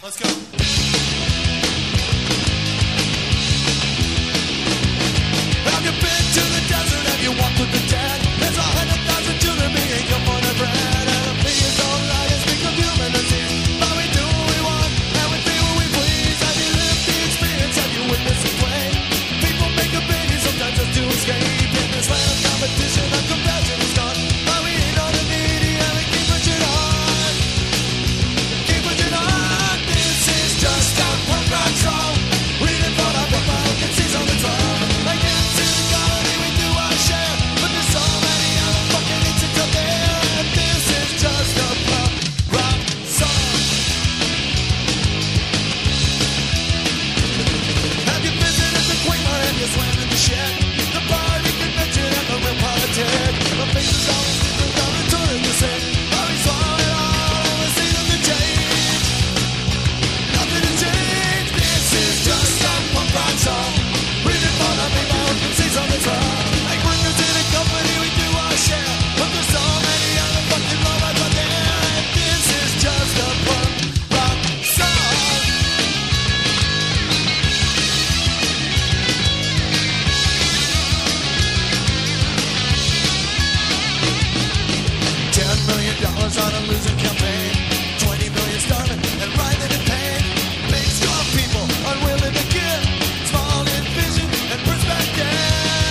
Let's go. Have you been to the desert? Have you walked with the dead? There's 100,000 children being come for their bread. And a plea is all right and speak of human disease. But we do what we want and we feel what we please. Have you lived the experience? Have you witnessed the play? People make a baby sometimes just to escape. In this land of competition, our compassion is gone. But we ain't all the needy and we keep pushing on. Keep pushing on. This is just a punk rock song. Reading for our people who can see something's wrong. Like it's in the colony, we do our share. But there's so many other fucking incidents out there. And this is just a punk rock song. Have you visited the Quaker and you swam in the shed? The party convention and the real politic. The faces always different down the tour in the set. But we swallow it all and we see nothing change. Nothing has changed. This is just a punk rock song. Reading for the people who can see something's wrong. Like workers in a company, we do our share. But there's so many other fucking lowlights out there. And this is just a punk rock song. 10 million dollars on a losing campaign. 20 million starving and writhing in pain. Big strong people unwilling to give. Small in vision and perspective.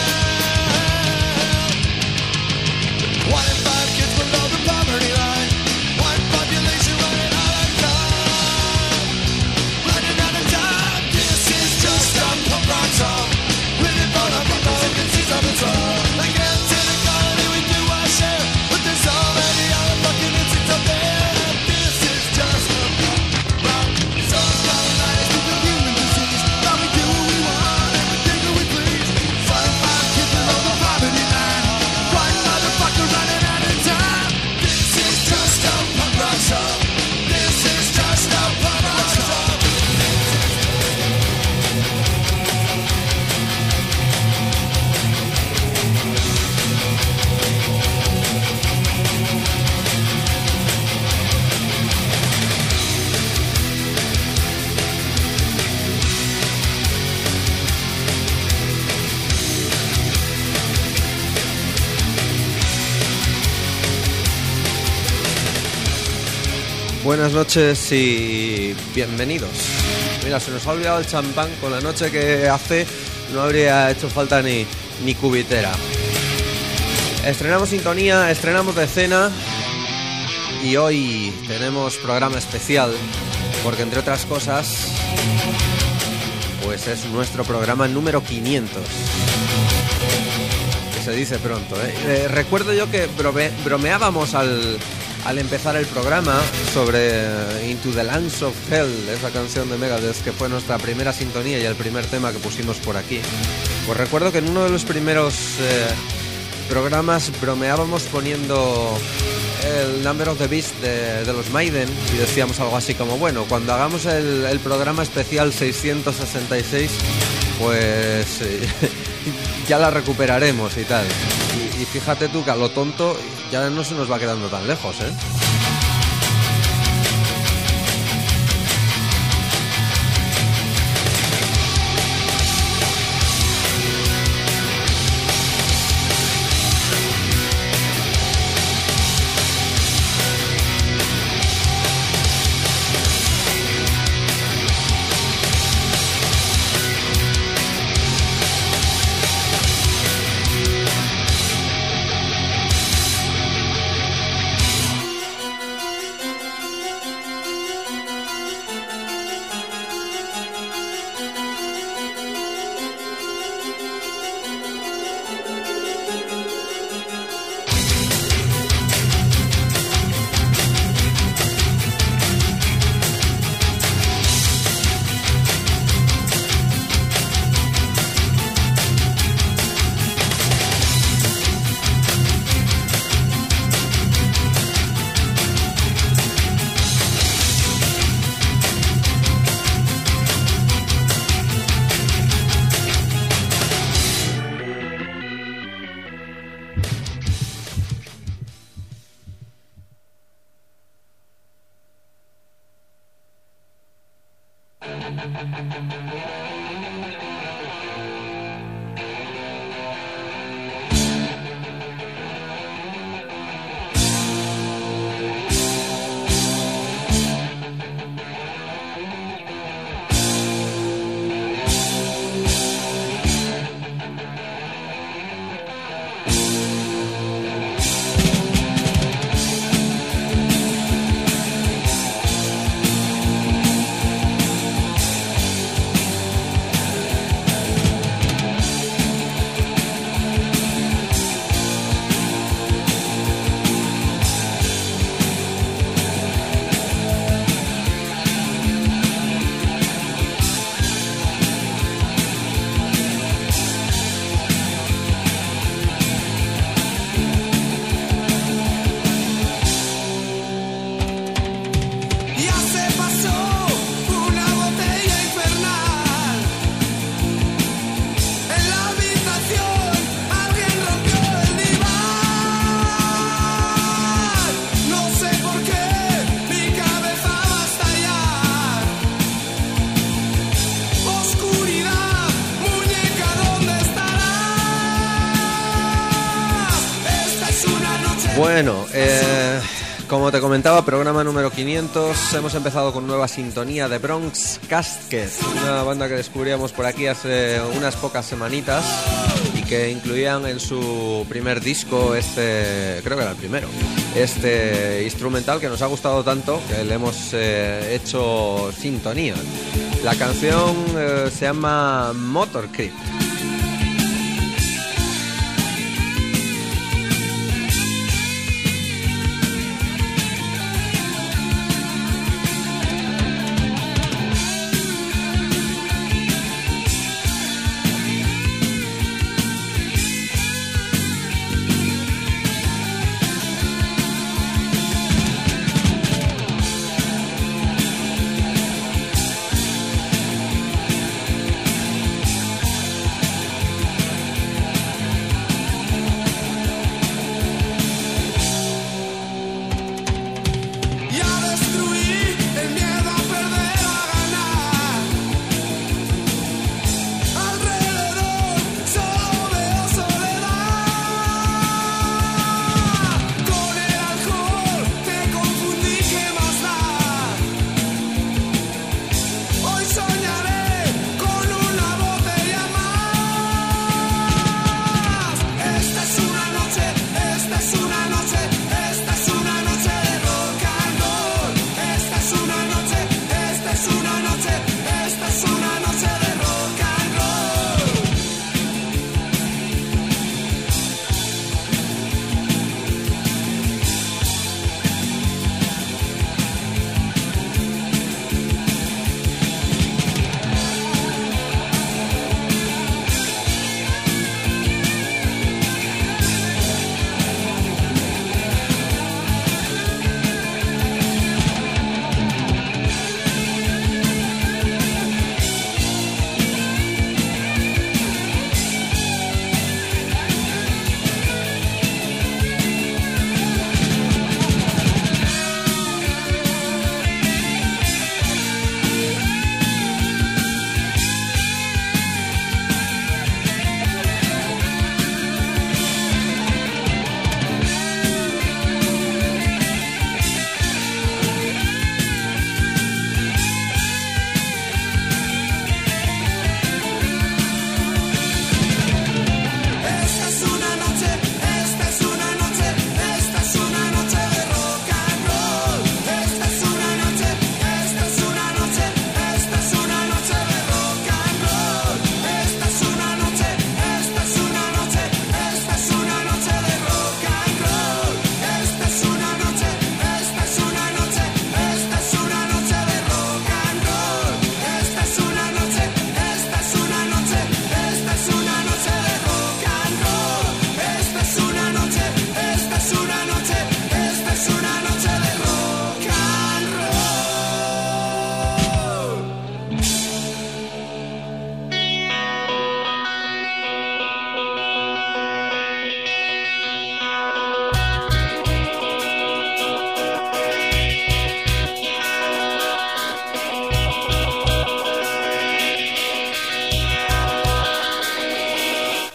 1 in 5 kids below the poverty line. One population running out of time. Running out of time. This is just a punk rock song. Written for the people who can see something's wrong. Like ants in a colony, we do our share. But there's so many other fucking instincts up there. This is just a punk rock song. Colonized with the human disease. Now we do what we want and we think what we please. 5 kids below the poverty line. One motherfucker running out of time. This is just a punk rock song. This is just a punk rock song. Buenas noches y bienvenidos. Mira, se nos ha olvidado el champán. Con la noche que hace no habría hecho falta ni cubitera. Estrenamos sintonía, estrenamos decena y hoy tenemos programa especial porque, entre otras cosas, pues es nuestro programa número 500. Que se dice pronto, ¿eh? Recuerdo yo que bromeábamos al empezar el programa sobre Into the Lands of Hell, esa canción de Megadeth que fue nuestra primera sintonía y el primer tema que pusimos por aquí. Pues recuerdo que en uno de los primeros programas bromeábamos poniendo el Number of the Beast de los Maiden y decíamos algo así como, bueno, cuando hagamos el programa especial 666 pues ya la recuperaremos y tal. Y fíjate tú que a lo tonto ya no se nos va quedando tan lejos, ¿eh? Bueno, como te comentaba, programa número 500. Hemos empezado con nueva sintonía de Bronx Casket, una banda que descubríamos por aquí hace unas pocas semanitas y que incluían en su primer disco, creo que era el primero, instrumental que nos ha gustado tanto que le hemos hecho sintonía. La canción se llama Motor Creep.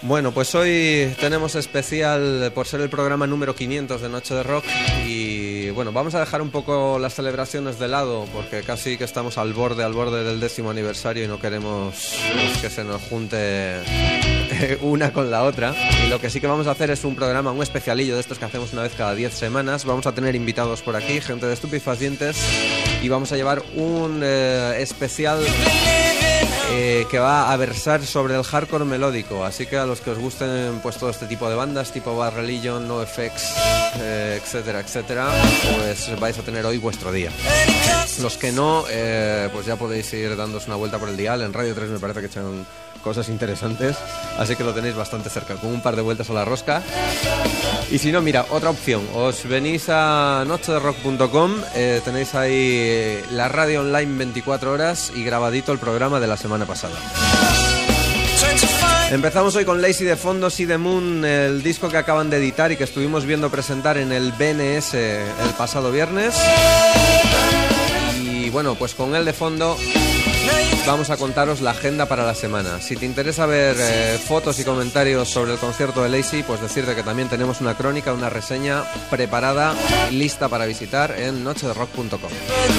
Bueno, pues hoy tenemos especial por ser el programa número 500 de Noche de Rock y bueno, vamos a dejar un poco las celebraciones de lado porque casi que estamos al borde del 10º aniversario y no queremos que se nos junte una con la otra. Y lo que sí que vamos a hacer es un programa, un especialillo de estos que hacemos una vez cada 10 semanas. Vamos a tener invitados por aquí, gente de estupefacientes, y vamos a llevar un especial que va a versar sobre el hardcore melódico, así que a los que os gusten pues todo este tipo de bandas tipo Bad Religion, NoFX, etcétera, etcétera, pues vais a tener hoy vuestro día. Los que no, pues ya podéis ir dándos una vuelta por el dial. En Radio 3 me parece que echan cosas interesantes, así que lo tenéis bastante cerca, con un par de vueltas a la rosca. Y si no, mira, otra opción, os venís a nochederock.com, tenéis ahí la radio online 24 horas y grabadito el programa de la semana pasada. Empezamos hoy con Lazy de fondo, See the Moon, el disco que acaban de editar y que estuvimos viendo presentar en el BNS el pasado viernes. Y bueno, pues con él de fondo vamos a contaros la agenda para la semana. Si te interesa ver fotos y comentarios sobre el concierto de Lazy, pues decirte que también tenemos una crónica, una reseña preparada, lista para visitar en nochederock.com.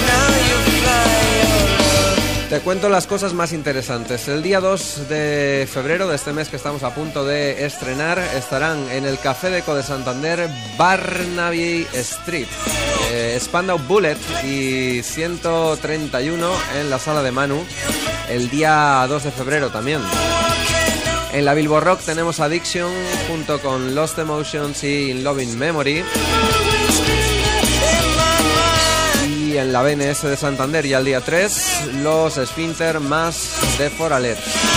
Te cuento las cosas más interesantes. El día 2 de febrero de este mes que estamos a punto de estrenar, estarán en el Café Deco de Santander, Barnaby Street, Spandau Bullet y 131 en la Sala de Manu, el día 2 de febrero también. En la Bilbo Rock tenemos Addiction junto con Lost Emotions y In Loving Memory. Y en la BNS de Santander, ya el día 3, los Sphincter más The Foralet.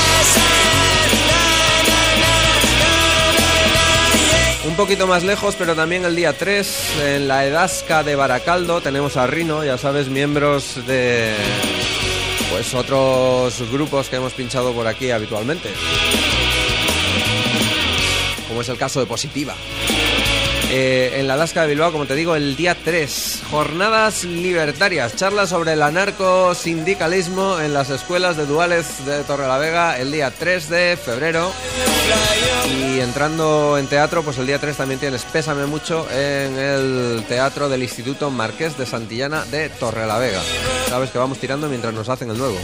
Un poquito más lejos, pero también el día 3, en la Edasca de Baracaldo, tenemos a Rino, ya sabes, miembros de pues otros grupos que hemos pinchado por aquí habitualmente, como es el caso de Positiva. En la Alaska de Bilbao, como te digo, el día 3, jornadas libertarias, charlas sobre el anarcosindicalismo en las escuelas de Duales de Torrelavega, el día 3 de febrero. Y entrando en teatro, pues el día 3 también tienes Pésame Mucho en el Teatro del Instituto Marqués de Santillana de Torrelavega. Sabes que vamos tirando mientras nos hacen el nuevo.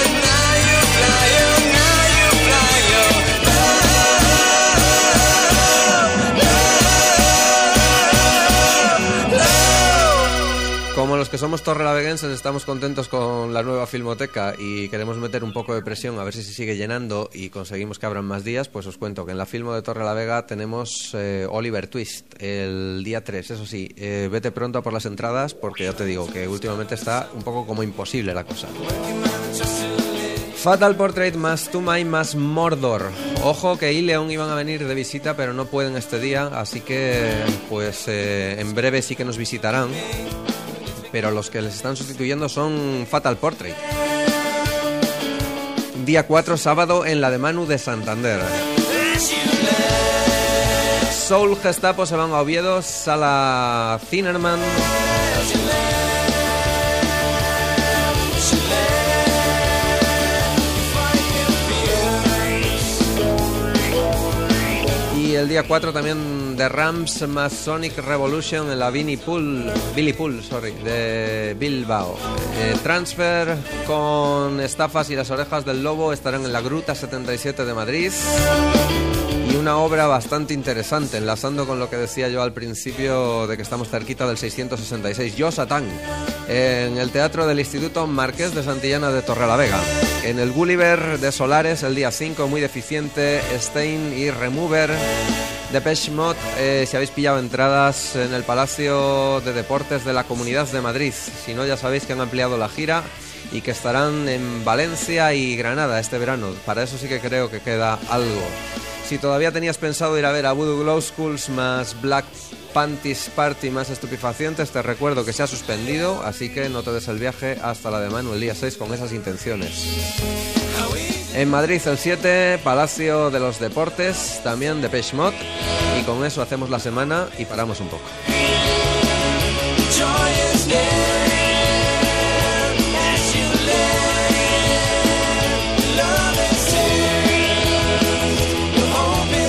Como los que somos torrelaveguenses estamos contentos con la nueva Filmoteca y queremos meter un poco de presión a ver si se sigue llenando y conseguimos que abran más días, pues os cuento que en la Filmo de Torrelavega tenemos Oliver Twist el día 3. Eso sí, vete pronto a por las entradas porque ya te digo que últimamente está un poco como imposible la cosa. Fatal Portrait más Tumai más Mordor. Ojo que Ileon iban a venir de visita pero no pueden este día, así que pues en breve sí que nos visitarán. Pero los que les están sustituyendo son Fatal Portrait. Día 4, sábado, en la de Manu de Santander. Soul Gestapo se van a Oviedo, Sala Zinnerman. Y el día 4 también de Rams más Sonic Revolution en la Billy Pool de Bilbao. Transfer con Estafas y las Orejas del Lobo estarán en la Gruta 77 de Madrid. Y una obra bastante interesante, enlazando con lo que decía yo al principio de que estamos cerquita del 666, Yo Satán, en el Teatro del Instituto Marqués de Santillana de Torrelavega. En el Gulliver de Solares el día 5, Muy Deficiente, Stein y Remover. Depeche Mode, si habéis pillado entradas en el Palacio de Deportes de la Comunidad de Madrid. Si no, ya sabéis que han ampliado la gira y que estarán en Valencia y Granada este verano. Para eso sí que creo que queda algo. Si todavía tenías pensado ir a ver a Voodoo Glow Skulls más Black Panties Party más Estupefacientes, te recuerdo que se ha suspendido, así que no te des el viaje hasta la de Manu el día 6 con esas intenciones. En Madrid el 7, Palacio de los Deportes, también Depeche Mode, y con eso hacemos la semana y paramos un poco. Love is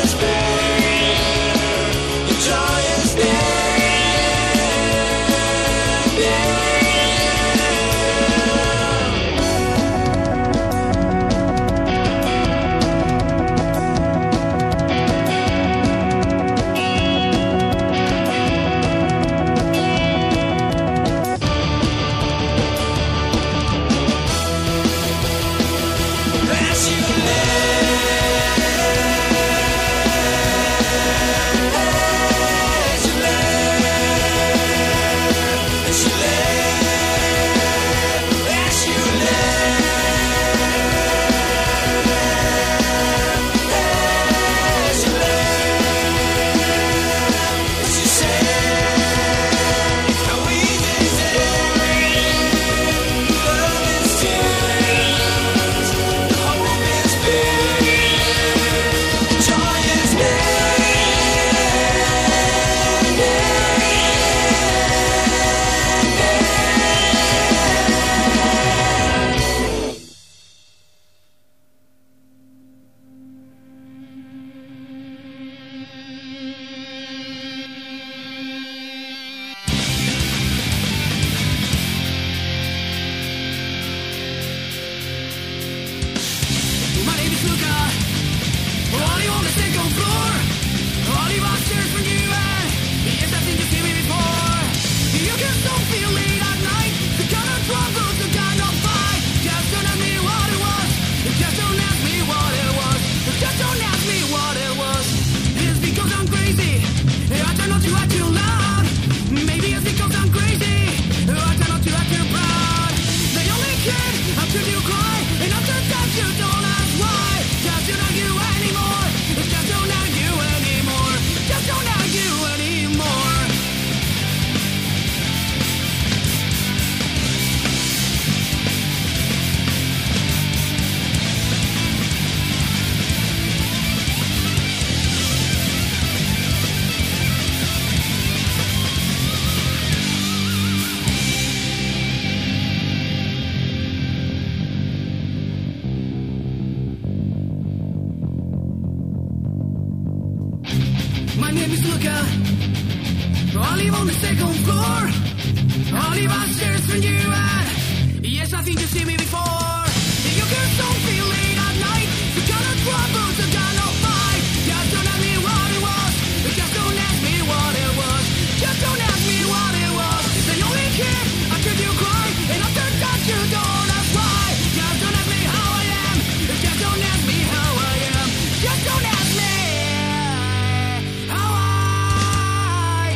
I live on the second floor. I live upstairs when you are. Yes, I think you've seen me before. You can don't feel late at night. You cannot trouble, you cannot fight. Just don't ask me what it was. Just don't ask me what it was. Just don't ask me what it was. They only care until you cry, and after that you don't ask why. Just don't ask me how I am. Just don't ask me how I am. Just don't ask me how I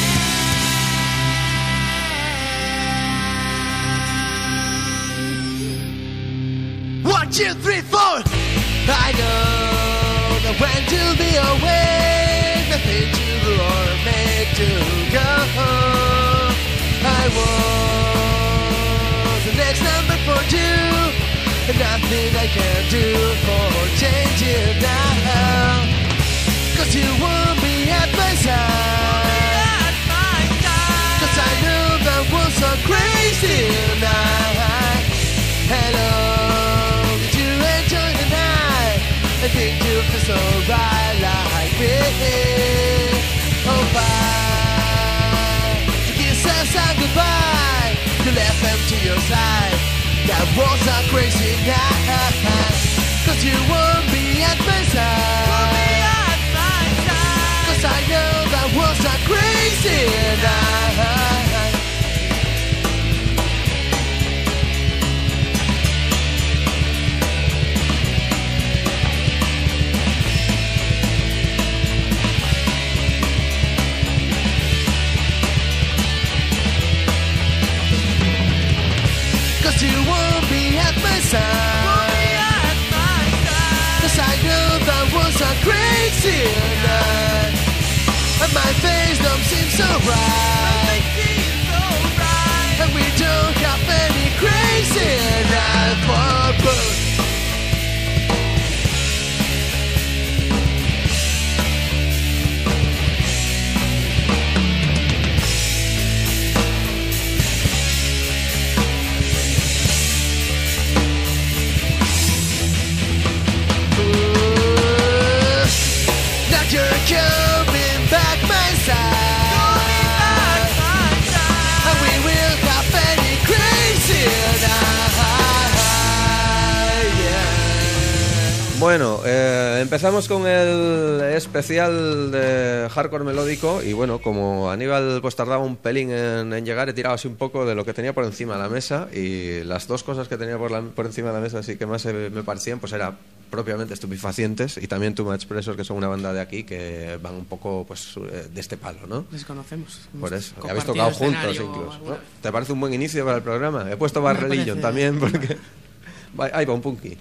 am. 1, 2, 3, 4. I know that when to be awake, nothing to do or make to go. I was the next number for two, and nothing I can do for change it now. 'Cause you won't be at my side. 'Cause I know that was so crazy night. Hello, did you enjoy the night? I think you feel so right like me. Oh, bye. To kiss us and goodbye. You left them to your side. That was a crazy night. 'Cause you won't be at my side. 'Cause I know that was a crazy night. You won't be at my side. 'Cause I know that was a crazy night. And my face don't seem so right. And we don't have any crazy night for both. You're coming back my side. And we will have any crazy night. Yeah. Bueno, empezamos con el especial de hardcore melódico y bueno, como Aníbal pues tardaba un pelín en llegar, he tirado así un poco de lo que tenía por encima de la mesa y las dos cosas que tenía por encima de la mesa así que más me parecían pues era propiamente Estupefacientes y también Too Much Pressure, que son una banda de aquí que van un poco pues de este palo, ¿no? Les conocemos. Por eso, habéis tocado juntos incluso, ¿no? ¿Te parece un buen inicio para el programa? He puesto Bad Religion también porque... Ahí va un punky.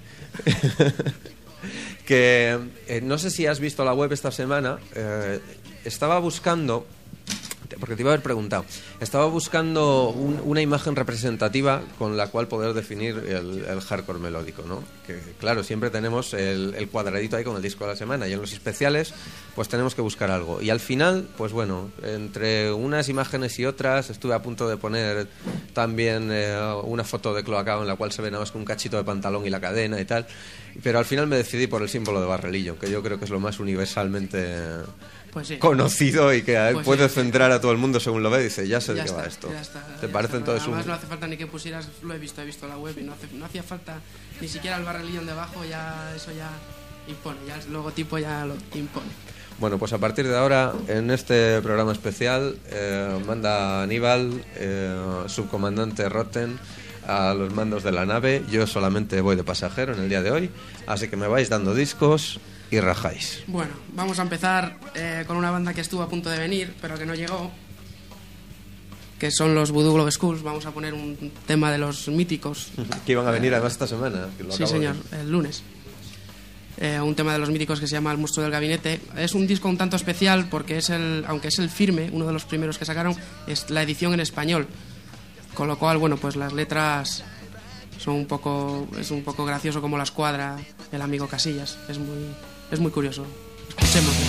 Que no sé si has visto la web esta semana, estaba buscando... Porque te iba a haber preguntado. Estaba buscando una imagen representativa con la cual poder definir el hardcore melódico, ¿no? Que claro, siempre tenemos el cuadradito ahí con el disco de la semana y en los especiales pues tenemos que buscar algo. Y al final, pues bueno, entre unas imágenes y otras estuve a punto de poner también una foto de Cloacao en la cual se ve nada más que un cachito de pantalón y la cadena y tal. Pero al final me decidí por el símbolo de Bad Religion, que yo creo que es lo más universalmente... Pues sí, conocido y que pues puede sí, centrar a todo el mundo según lo ve y dice, ya sé de qué va esto. ¿Te parece entonces Además no hace falta ni que pusieras, lo he visto la web y no hacía falta ni siquiera el Bad Religion debajo, ya eso ya impone, ya el logotipo ya lo impone. Bueno, pues a partir de ahora, en este programa especial, manda Aníbal, subcomandante Rotten, a los mandos de la nave. Yo solamente voy de pasajero en el día de hoy, así que me vais dando discos y rajáis. Bueno, vamos a empezar con una banda que estuvo a punto de venir, pero que no llegó, que son los Voodoo Globe Skulls. Vamos a poner un tema de los míticos. Que iban a venir además esta semana. Que lo sí, señor, el lunes. Un tema de los míticos que se llama El monstruo del gabinete. Es un disco un tanto especial porque aunque es el firme, uno de los primeros que sacaron, es la edición en español. Con lo cual, bueno, pues las letras son es un poco gracioso como las cuadra el amigo Casillas. Es muy curioso. Escuchémoslo.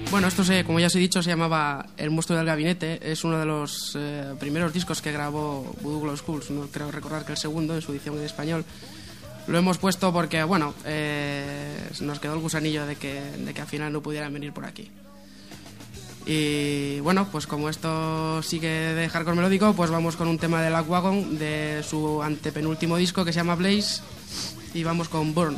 Bueno, esto como ya os he dicho, se llamaba El monstruo del gabinete. Es uno de los primeros discos que grabó Voodoo Glow Skulls. No creo recordar que el segundo, en su edición en español. Lo hemos puesto porque, bueno, nos quedó el gusanillo de que al final no pudieran venir por aquí. Y bueno, pues como esto sigue de hardcore melódico, pues vamos con un tema de Lagwagon de su antepenúltimo disco que se llama Blaze. Y vamos con Burn.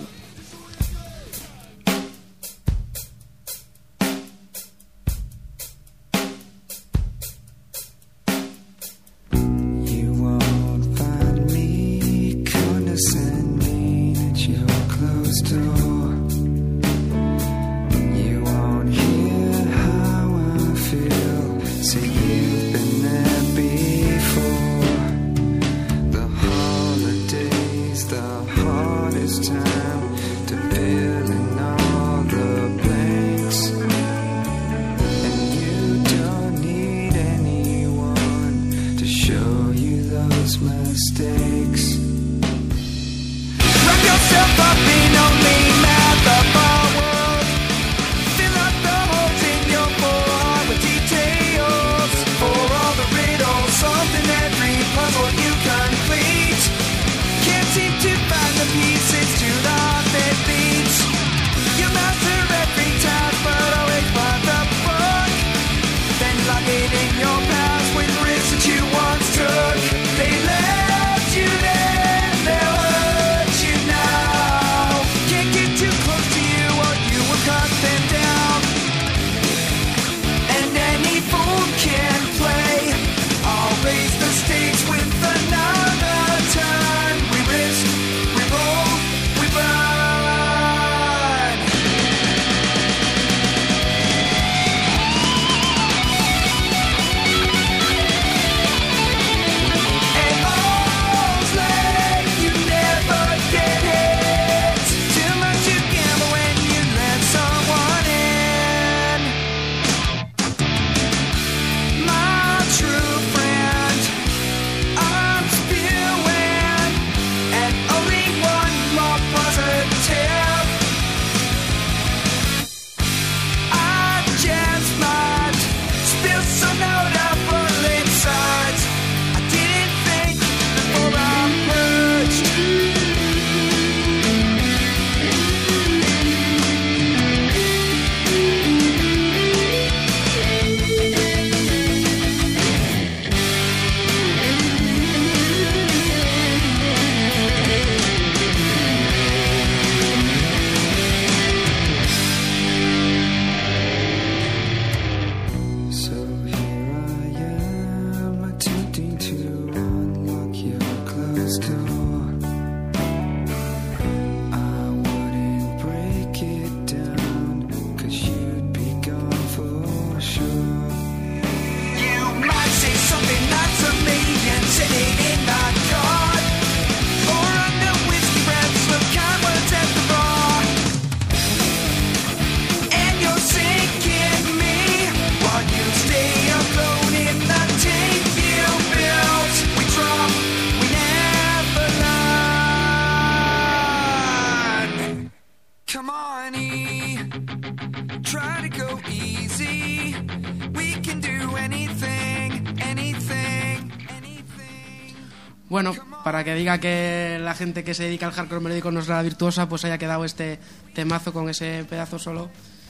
Bueno, para que diga que la gente que se dedica al hardcore melódico no es nada virtuosa, pues haya quedado este temazo con ese pedazo solo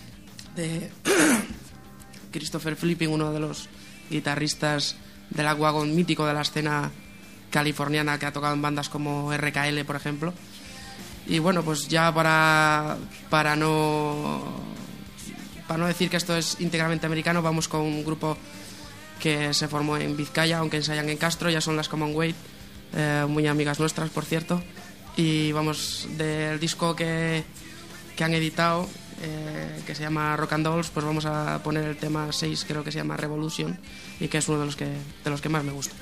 de Christopher Flipping, uno de los guitarristas de Lagwagon mítico de la escena californiana, que ha tocado en bandas como RKL, por ejemplo. Y bueno, pues ya para no decir que esto es íntegramente americano, vamos con un grupo que se formó en Vizcaya, aunque ensayan en Castro. Ya son las Common Weight, muy amigas nuestras, por cierto. Y vamos, del disco que han editado, que se llama Rock and Dolls, pues vamos a poner el tema 6, creo que se llama Revolution, y que es uno de los que más me gusta.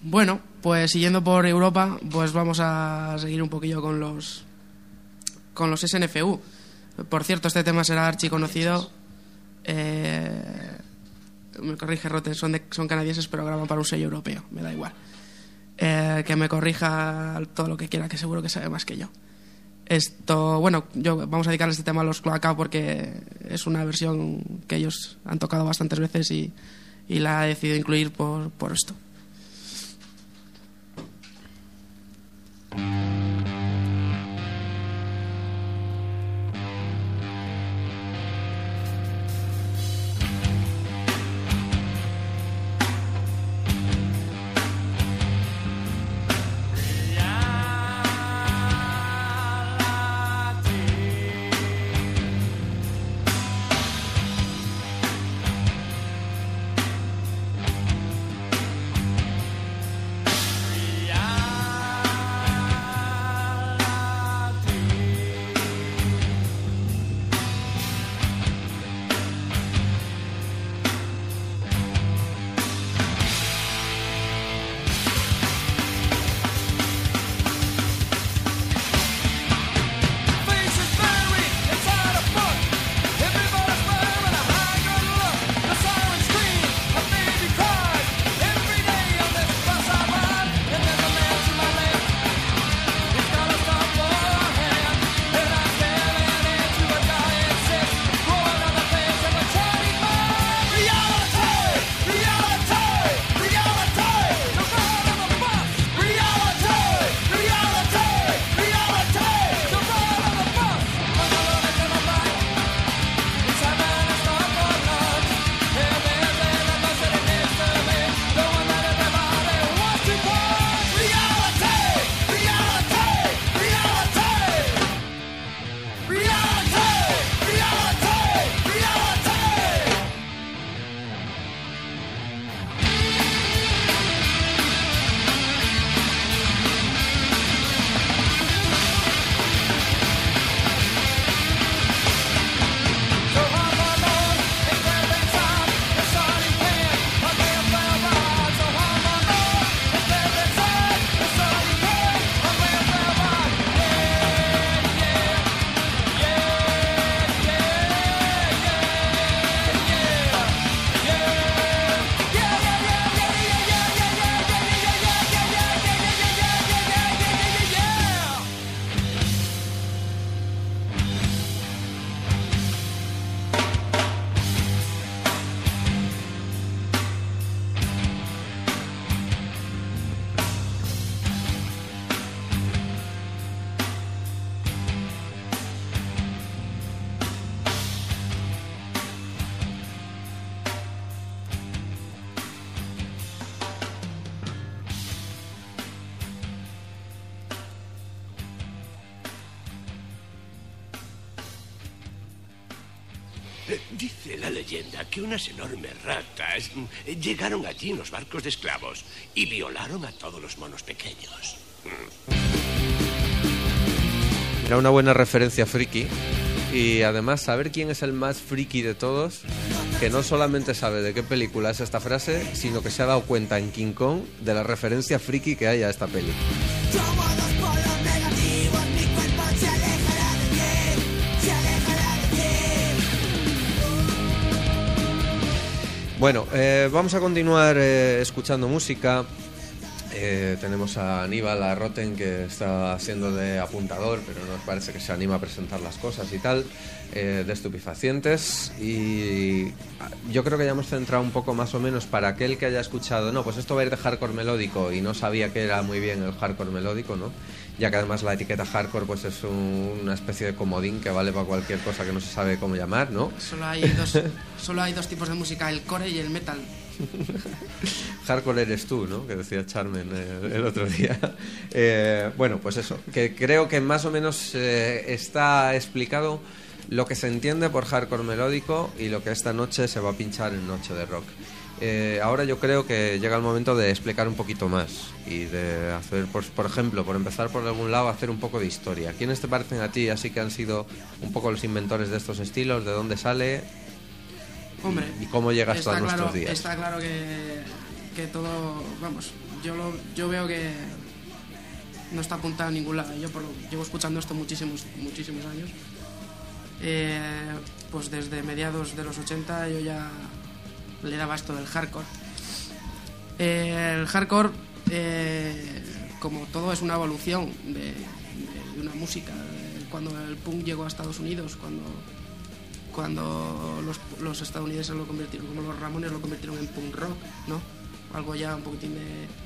Bueno, pues siguiendo por Europa, pues vamos a seguir un poquillo con los SNFU. Por cierto, este tema será archiconocido. Me corrige Rote, son canadienses, pero graban para un sello europeo, me da igual. Que me corrija todo lo que quiera, que seguro que sabe más que yo. Vamos a dedicarle este tema a los Cloaca porque es una versión que ellos han tocado bastantes veces y la he decidido incluir por esto. Dice la leyenda que unas enormes ratas llegaron allí en los barcos de esclavos y violaron a todos los monos pequeños. Era una buena referencia friki. Y además, saber quién es el más friki de todos, que no solamente sabe de qué película es esta frase, sino que se ha dado cuenta en King Kong de la referencia friki que hay a esta peli. Somos los polos negativos, mi cuerpo se alejará de ti, se alejará de ti. Bueno, vamos a continuar escuchando música. Tenemos a Aníbal, a Roten, que está haciendo de apuntador, pero nos parece que se anima a presentar las cosas y tal, de Estupefacientes. Y yo creo que ya hemos centrado un poco más o menos para aquel que haya escuchado, no, pues esto va a ir de hardcore melódico y no sabía que era muy bien el hardcore melódico, ¿no? Ya que además la etiqueta hardcore pues es una especie de comodín que vale para cualquier cosa que no se sabe cómo llamar, ¿no? Solo hay dos tipos de música, el core y el metal. Hardcore eres tú, ¿no? Que decía Charmen el otro día. Bueno, pues eso, que creo que más o menos está explicado lo que se entiende por hardcore melódico y lo que esta noche se va a pinchar en Noche de Rock. Ahora yo creo que llega el momento de explicar un poquito más y de hacer, por ejemplo, por empezar por algún lado, hacer un poco de historia. ¿Quiénes te parecen a ti así que han sido un poco los inventores de estos estilos? ¿De dónde sale? ¿Y cómo llega hasta nuestros días? Está claro que todo, vamos, yo veo que no está apuntado a ningún lado. Yo llevo escuchando esto muchísimos años. Pues desde mediados de los 80 yo ya le daba esto del hardcore. El hardcore, como todo, es una evolución de una música. Cuando el punk llegó a Estados Unidos, cuando los estadounidenses lo convirtieron, como los Ramones lo convirtieron en punk rock, ¿no? Algo ya un poquitín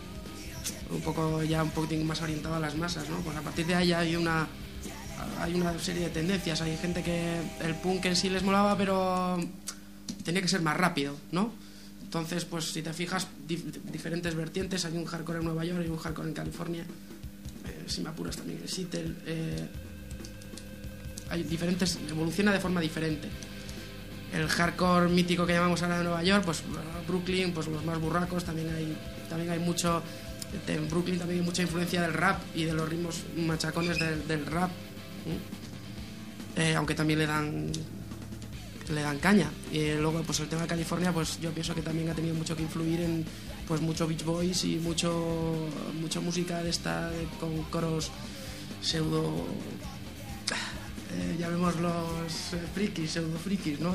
más orientado a las masas, ¿no? Pues a partir de ahí ya hay una serie de tendencias. Hay gente que el punk en sí les molaba, pero tenía que ser más rápido, ¿no? Entonces, pues si te fijas, diferentes vertientes. Hay un hardcore en Nueva York, hay un hardcore en California, si me apuras también en Seattle. Hay diferentes, evoluciona de forma diferente. El hardcore mítico que llamamos ahora de Nueva York, pues Brooklyn, pues los más burracos, también hay mucho. En Brooklyn también hay mucha influencia del rap y de los ritmos machacones del rap, aunque también le dan caña. Y luego, pues el tema de California, pues yo pienso que también ha tenido mucho que influir en, pues mucho Beach Boys y mucha música de esta con coros pseudo, llamémoslos frikis, pseudo frikis, ¿no?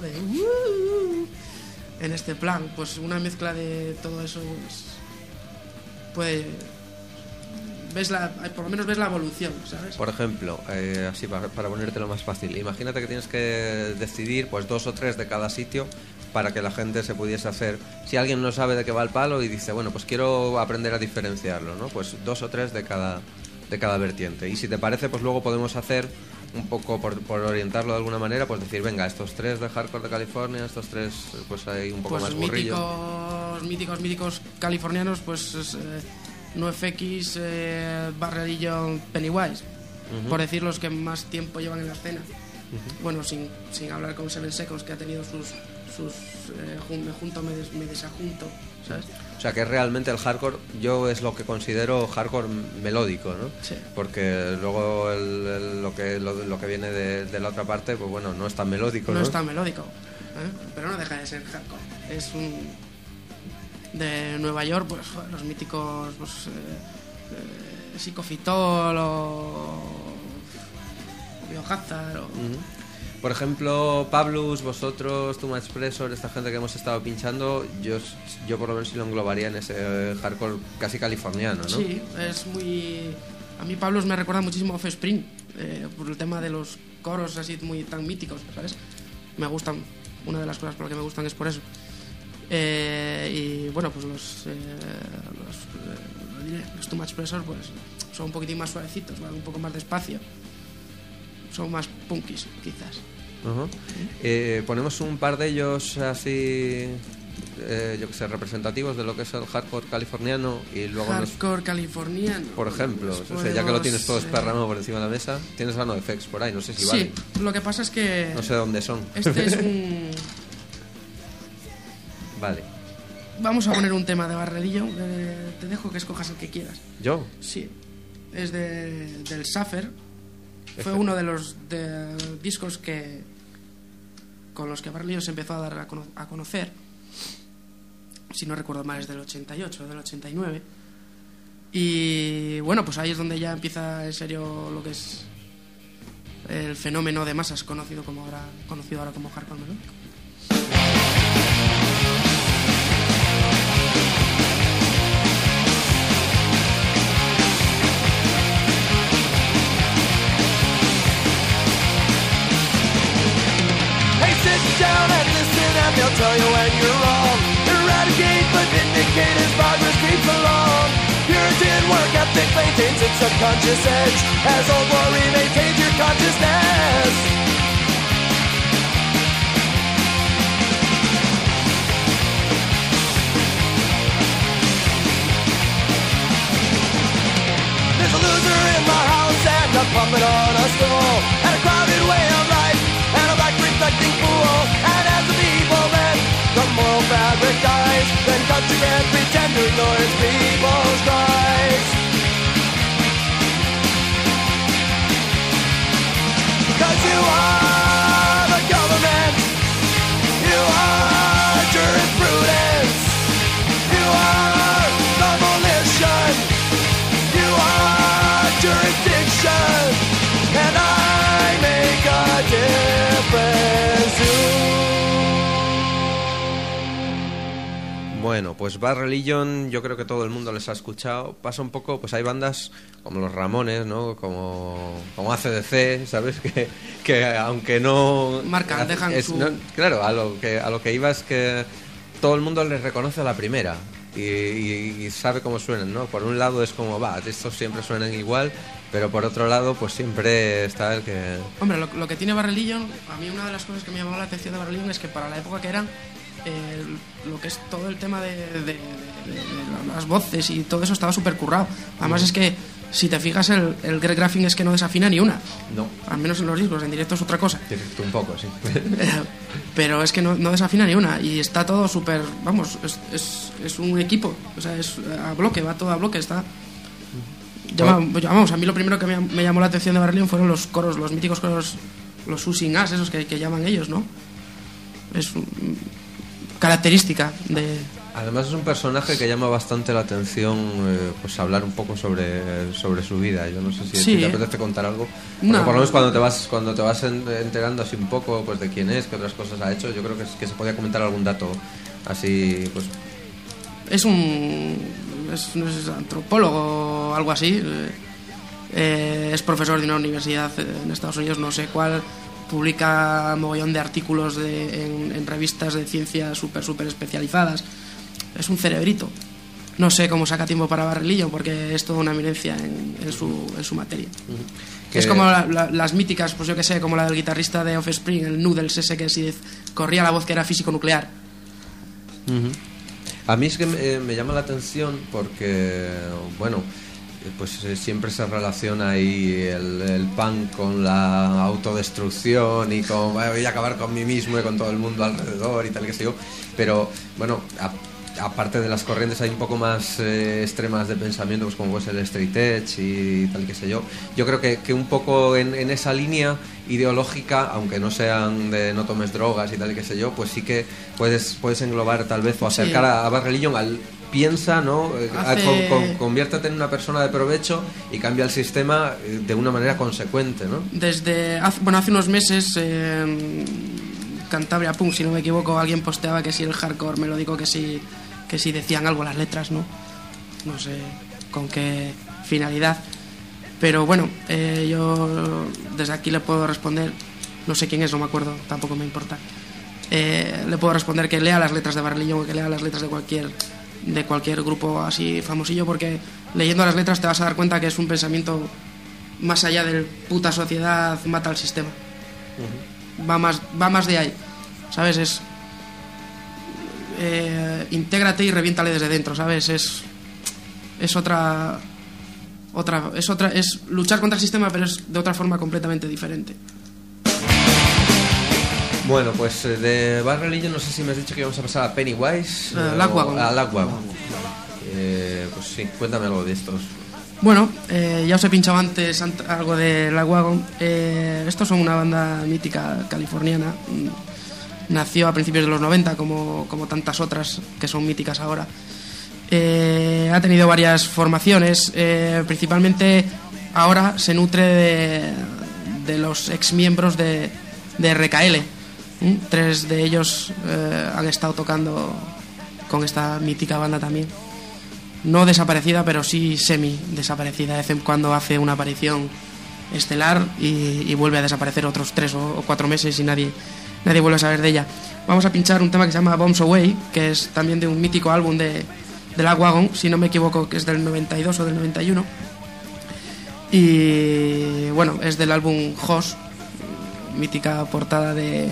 En este plan, pues una mezcla de todo eso, pues por lo menos ves la evolución, ¿sabes? Por ejemplo, así para ponértelo más fácil, imagínate que tienes que decidir pues 2 o 3 de cada sitio para que la gente se pudiese hacer. Si alguien no sabe de qué va el palo y dice, bueno, pues quiero aprender a diferenciarlo, ¿no? Pues 2 o 3 de cada vertiente. Y si te parece, pues luego podemos hacer un poco, por orientarlo de alguna manera, pues decir, venga, estos 3 de hardcore de California, estos 3 pues hay un poco pues más burrillo. míticos californianos, pues NoFX, Barrerillo, Pennywise, por decir los que más tiempo llevan en la escena. Bueno, sin hablar con Seven Seconds, que ha tenido sus me junto, me desajunto, ¿sabes? O sea, que realmente el hardcore, yo es lo que considero hardcore melódico, ¿no? Sí. Porque luego lo que viene de la otra parte, pues bueno, no es tan melódico, ¿no? No es tan melódico, pero no deja de ser hardcore. Es de Nueva York, pues los míticos, pues Psicofitol o Biohazard o... Por ejemplo, Pablus, vosotros, Too Much Pressure, esta gente que hemos estado pinchando, yo por lo menos sí lo englobaría en ese hardcore casi californiano, ¿no? Sí, es muy... A mí Pablus me recuerda muchísimo a Offspring, por el tema de los coros así muy tan míticos, ¿sabes? Me gustan, una de las cosas por las que me gustan es por eso. Y bueno, pues los Too Much Pressure pues son un poquitín más suavecitos, van un poco más despacio, son más punkis quizás. Ponemos un par de ellos así, yo que sé, representativos de lo que es el hardcore californiano y luego hardcore californiano, por ejemplo, o sea, ya que lo tienes todo esparramado por encima de la mesa, tienes a NoFX por ahí, no sé si vale. Sí, lo que pasa es que no sé dónde son. Este es un... Vale. Vamos a poner un tema de Barrerillo. Te dejo que escojas el que quieras. ¿Yo? Sí. Es del Suffer. Fue uno de los discos con los que Barrerillo se empezó a dar a conocer. Si no recuerdo mal, es del 88, del 89. Y bueno, pues ahí es donde ya empieza en serio lo que es el fenómeno de masas conocido ahora como hardcore melódico. Sit down and listen and they'll tell you when you're wrong. Eradicate but vindicate as progress creeps along. Puritan work ethic maintains its subconscious edge as old glory maintains your consciousness. There's a loser in my house and a puppet on a stool and a crowded way of life and a black reflecting pool. And as the people then the moral fabric dies, then country can't pretend to ignore its people's cries. 'Cause you are the government, you are jurisprudence, you are the militia, Bueno, pues Bad Religion yo creo que todo el mundo les ha escuchado. Pasa un poco, pues hay bandas como los Ramones, ¿no? Como AC/DC, ¿sabes? Que aunque no... Marcan, dejan su... no, claro, a lo que iba es que todo el mundo les reconoce a la primera y sabe cómo suenan, ¿no? Por un lado es como, estos siempre suenan igual, pero por otro lado pues siempre está el que... Hombre, lo que tiene Bad Religion, a mí una de las cosas que me llamó la atención de Bad Religion es que para la época que eran, lo que es todo el tema de las voces y todo eso estaba súper currado. Además es que, si te fijas, el Greg Graffin es que no desafina ni una. No. Al menos en los discos, en directo es otra cosa. Directo un poco, sí. Pero es que no desafina ni una. Y está todo súper... Vamos, es un equipo. O sea, es a bloque, va todo a bloque. Está... Vamos, a mí lo primero que me llamó la atención de Bad Religion fueron los coros, los míticos coros, los using as, esos que llaman ellos, ¿no? Es característica de... Además es un personaje que llama bastante la atención, pues hablar un poco sobre su vida. Yo no sé si Sí. te apetece contar algo. Porque No. por lo menos cuando te vas enterando así un poco pues de quién es, qué otras cosas ha hecho, yo creo que se podía comentar algún dato así, pues... Es antropólogo o algo así. Es profesor de una universidad en Estados Unidos, no sé cuál. Publica mogollón de artículos en revistas de ciencia súper especializadas. Es un cerebrito. No sé cómo saca tiempo para Bad Religion, porque es toda una eminencia en su materia. Que- Es como las míticas, pues yo que sé, como la del guitarrista de Offspring, el Noodles ese que si corría la voz que era físico nuclear. A mí es que me llama la atención porque, bueno, pues siempre se relaciona ahí el punk con la autodestrucción y con voy a acabar con mí mismo y con todo el mundo alrededor y tal, que sé yo. Pero, bueno, aparte de las corrientes hay un poco más extremas de pensamiento, pues como es el straight edge y tal, que sé yo. Yo creo que un poco en esa línea ideológica, aunque no sean de no tomes drogas y tal, que sé yo, pues sí que puedes englobar tal vez o acercar a Bad Religion al piensa, ¿no? Conviértete en una persona de provecho y cambia el sistema de una manera consecuente, ¿no? Hace unos meses Cantabria Punk, si no me equivoco, alguien posteaba que si el hardcore melódico, que si decían algo las letras, ¿no? No sé con qué finalidad. Pero bueno, yo desde aquí le puedo responder, no sé quién es, no me acuerdo, tampoco me importa. Le puedo responder que lea las letras de Bad Religion o que lea las letras de cualquier grupo así famosillo, porque leyendo las letras te vas a dar cuenta que es un pensamiento más allá del puta sociedad mata al sistema. Va más de ahí, ¿sabes? Es intégrate y reviéntale desde dentro, ¿sabes? Es luchar contra el sistema, pero es de otra forma completamente diferente. Bueno, pues de Bad Religion no sé si me has dicho que íbamos a pasar a Pennywise. Lagwagon. A Lagwagon. Pues sí, cuéntame algo de estos. Bueno, ya os he pinchado antes algo de Lagwagon. Estos son una banda mítica californiana. Nació a principios de los 90, como tantas otras que son míticas ahora. Ha tenido varias formaciones. Principalmente ahora se nutre de los exmiembros de RKL. 3 de ellos han estado tocando con esta mítica banda también. No desaparecida, pero sí semi-desaparecida. De vez en cuando hace una aparición estelar y vuelve a desaparecer otros 3 o 4 meses y nadie vuelve a saber de ella. Vamos a pinchar un tema que se llama Bombs Away, que es también de un mítico álbum de Lagwagon, si no me equivoco, que es del 92 o del 91. Y bueno, es del álbum Hoss, mítica portada de...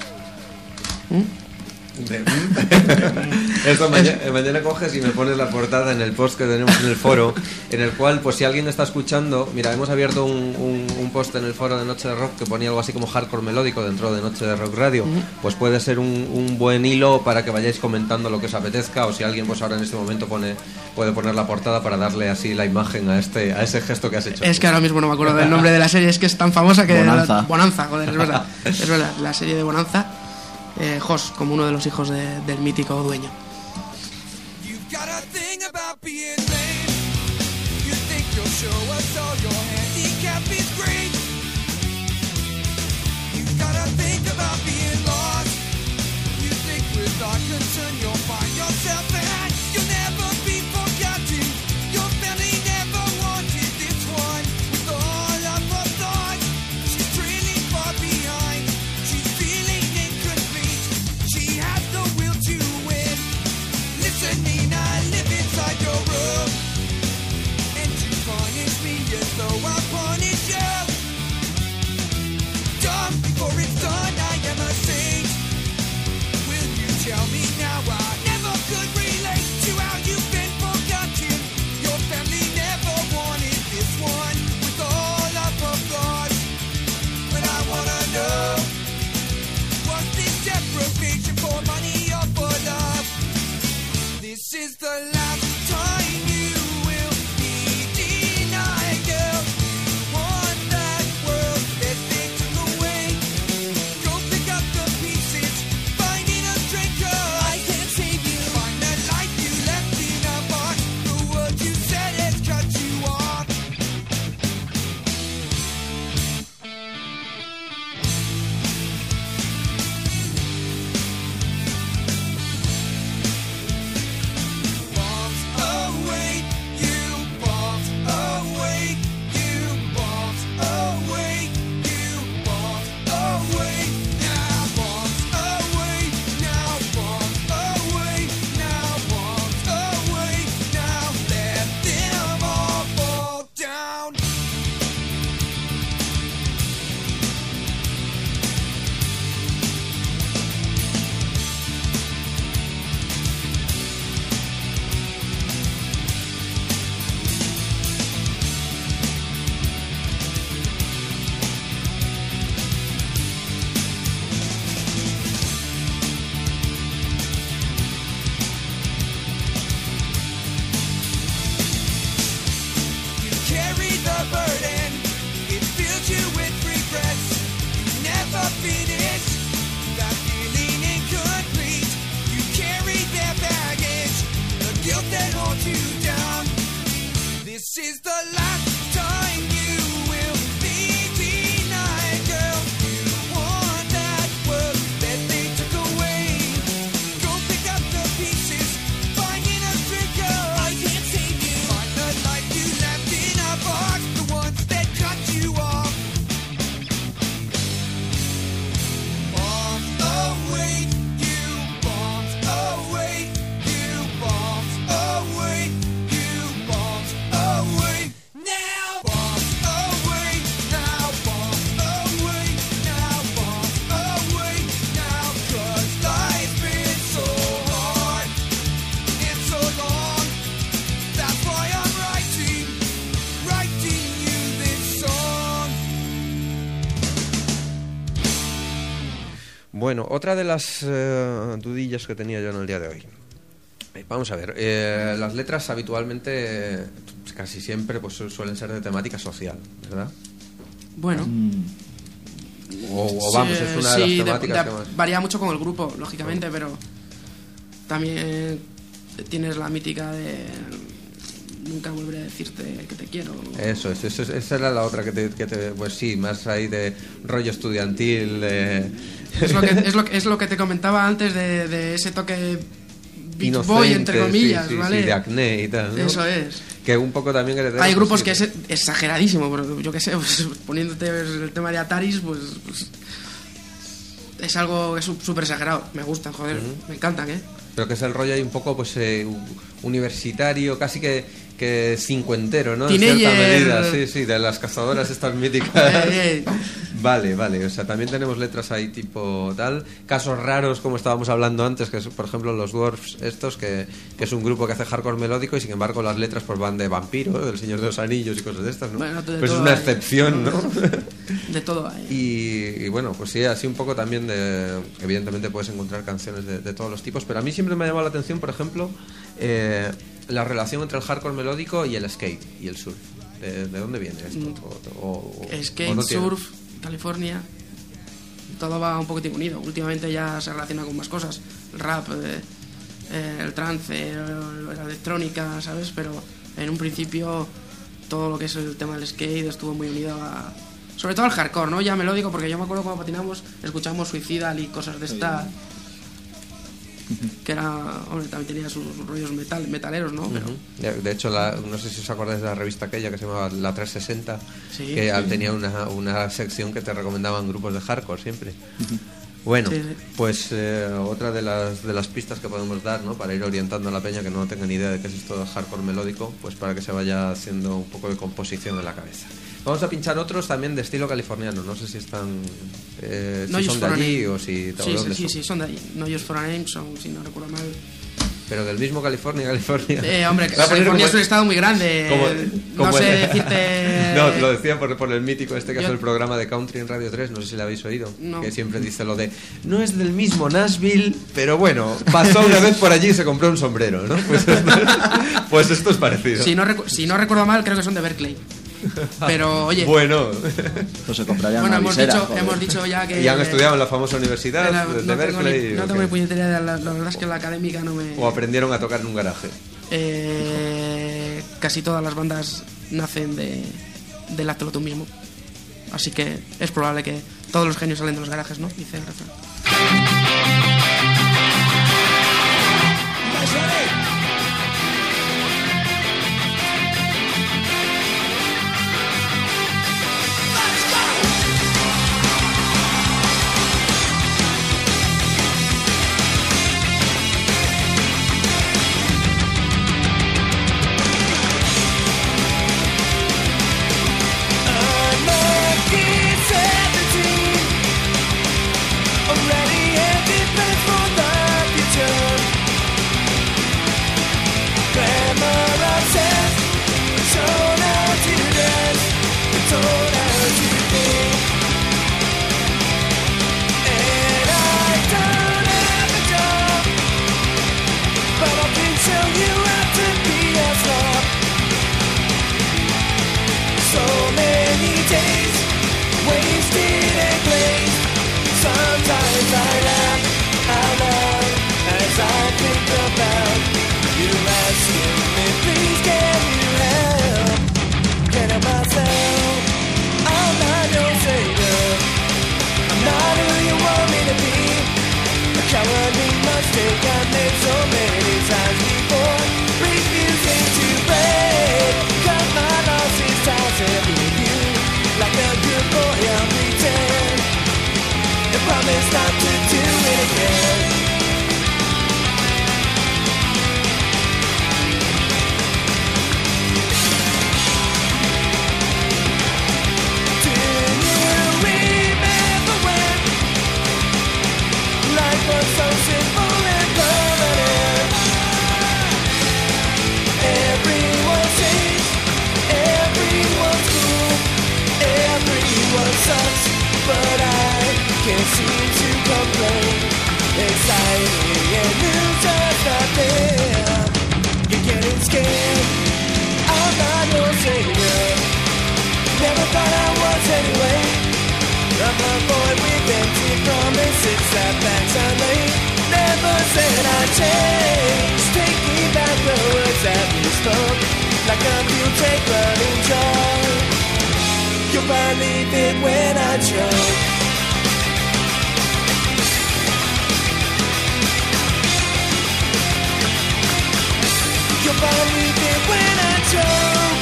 Eso, mañana coges y me pones la portada en el post que tenemos en el foro, en el cual, pues si alguien está escuchando, mira, hemos abierto un post en el foro de Noche de Rock que ponía algo así como hardcore melódico dentro de Noche de Rock Radio. Pues puede ser un buen hilo para que vayáis comentando lo que os apetezca, o si alguien pues ahora en este momento puede poner la portada para darle así la imagen a ese gesto que has hecho. Es que ahora mismo no me acuerdo del nombre de la serie, es que es tan famosa que... Bonanza. Joder, es verdad. Es verdad, la serie de Bonanza. Hoss, como uno de los hijos del mítico dueño. You've got a thing about being lame. You think you'll show us all your handicap is great. You've got a thing about being lost. You think without concern you'll find yourself in is the last time you will be denied, girl. You want that world that they took away. Go pick up the pieces, finding a trigger. I can't save you. Find the life you left in a box, the ones that cut you off. Bombs away, you bombs away, you bombs away, you bombs away. Now bombs away, now bombs away, now bombs away, now 'cause life's been so hard and so long. That's why I'm writing you this song. Bueno, otra de las dudillas que tenía yo en el día de hoy. Vamos a ver, las letras habitualmente, casi siempre, pues suelen ser de temática social, ¿verdad? Bueno, O vamos, es una de las temáticas que más... varía mucho con el grupo, lógicamente, pero también tienes la mítica de nunca volveré a decirte que te quiero. Eso, esa era la otra que te pues sí, más ahí de rollo estudiantil, de... Es lo que te comentaba antes de ese toque Beach inocente, Boy, entre comillas, sí, ¿vale? sí, de acné y tal, ¿no? Eso es. Que un poco también heredero, Hay grupos sí, que es exageradísimo, pero yo qué sé, pues, poniéndote el tema de Ataris, pues es algo que es súper exagerado. Me gustan, joder, me encantan, ¿eh? Pero que es el rollo ahí un poco pues universitario, casi que cincuentero, ¿no? Teenager. En cierta medida, sí, de las cazadoras estas míticas. Vale, o sea, también tenemos letras ahí tipo tal, casos raros como estábamos hablando antes, que es, por ejemplo, los Dwarfs estos, que es un grupo que hace hardcore melódico y sin embargo las letras pues van de vampiro, del Señor de los Anillos y cosas de estas, ¿no? Bueno, de pues es todo una hay. excepción, ¿no? De todo hay. Y bueno, pues sí, así un poco también de... Evidentemente puedes encontrar canciones de todos los tipos, pero a mí siempre me ha llamado la atención, por ejemplo, la relación entre el hardcore melódico y el skate y el surf. ¿De dónde viene esto? Skate, ¿o no tiene? surf, California, todo va un poquitín unido. Últimamente ya se relaciona con más cosas. El rap, el trance, la electrónica, ¿sabes? Pero en un principio todo lo que es el tema del skate estuvo muy unido a... Sobre todo al hardcore, ¿no? Ya melódico, porque yo me acuerdo cuando patinamos, escuchamos Suicidal y cosas de estas... Que era... Hombre, también tenía sus rollos metaleros, ¿no? Pero... De hecho, no sé si os acordáis de la revista aquella que se llamaba La 360, Sí, que sí. tenía una sección que te recomendaban grupos de hardcore siempre. Bueno, Sí. pues otra de las pistas que podemos dar, ¿no? Para ir orientando a la peña que no tenga ni idea de qué es esto del hardcore melódico, pues para que se vaya haciendo un poco de composición en la cabeza. Vamos a pinchar otros también de estilo californiano. No sé si están No si Use son de for a allí Name. o si ¿dónde son? Sí, son de allí. No Use for a Name son, si no recuerdo mal. Pero del mismo California. Hombre, Voy a poner California es como- un estado muy grande. como No sé el- decirte... No, lo decía por el mítico este que Yo- hace el programa de Country en Radio 3, no sé si lo habéis oído, No. que siempre dice lo de no es del mismo Nashville, pero bueno, pasó una vez por allí y se compró un sombrero, ¿no? Pues esto es parecido. Si no recuerdo mal, creo que son de Berkeley. Pero, oye... Bueno, Pues se comprarían Bueno, una visera, joder. hemos dicho ya que... y han estudiado en la famosa universidad de no Berkeley, no ¿o tengo qué? ni puñetera idea, la verdad es que la académica no me... O aprendieron a tocar en un garaje. Casi todas las bandas nacen del acto tú mismo. Así que es probable que todos los genios salen de los garajes, ¿no? Dice el refrán. I'm 17, a step back suddenly. Never said I'd change. Taking back the words that we spoke, like a few take running joy. You'll finally fit when I choke. You'll finally fit when I choke.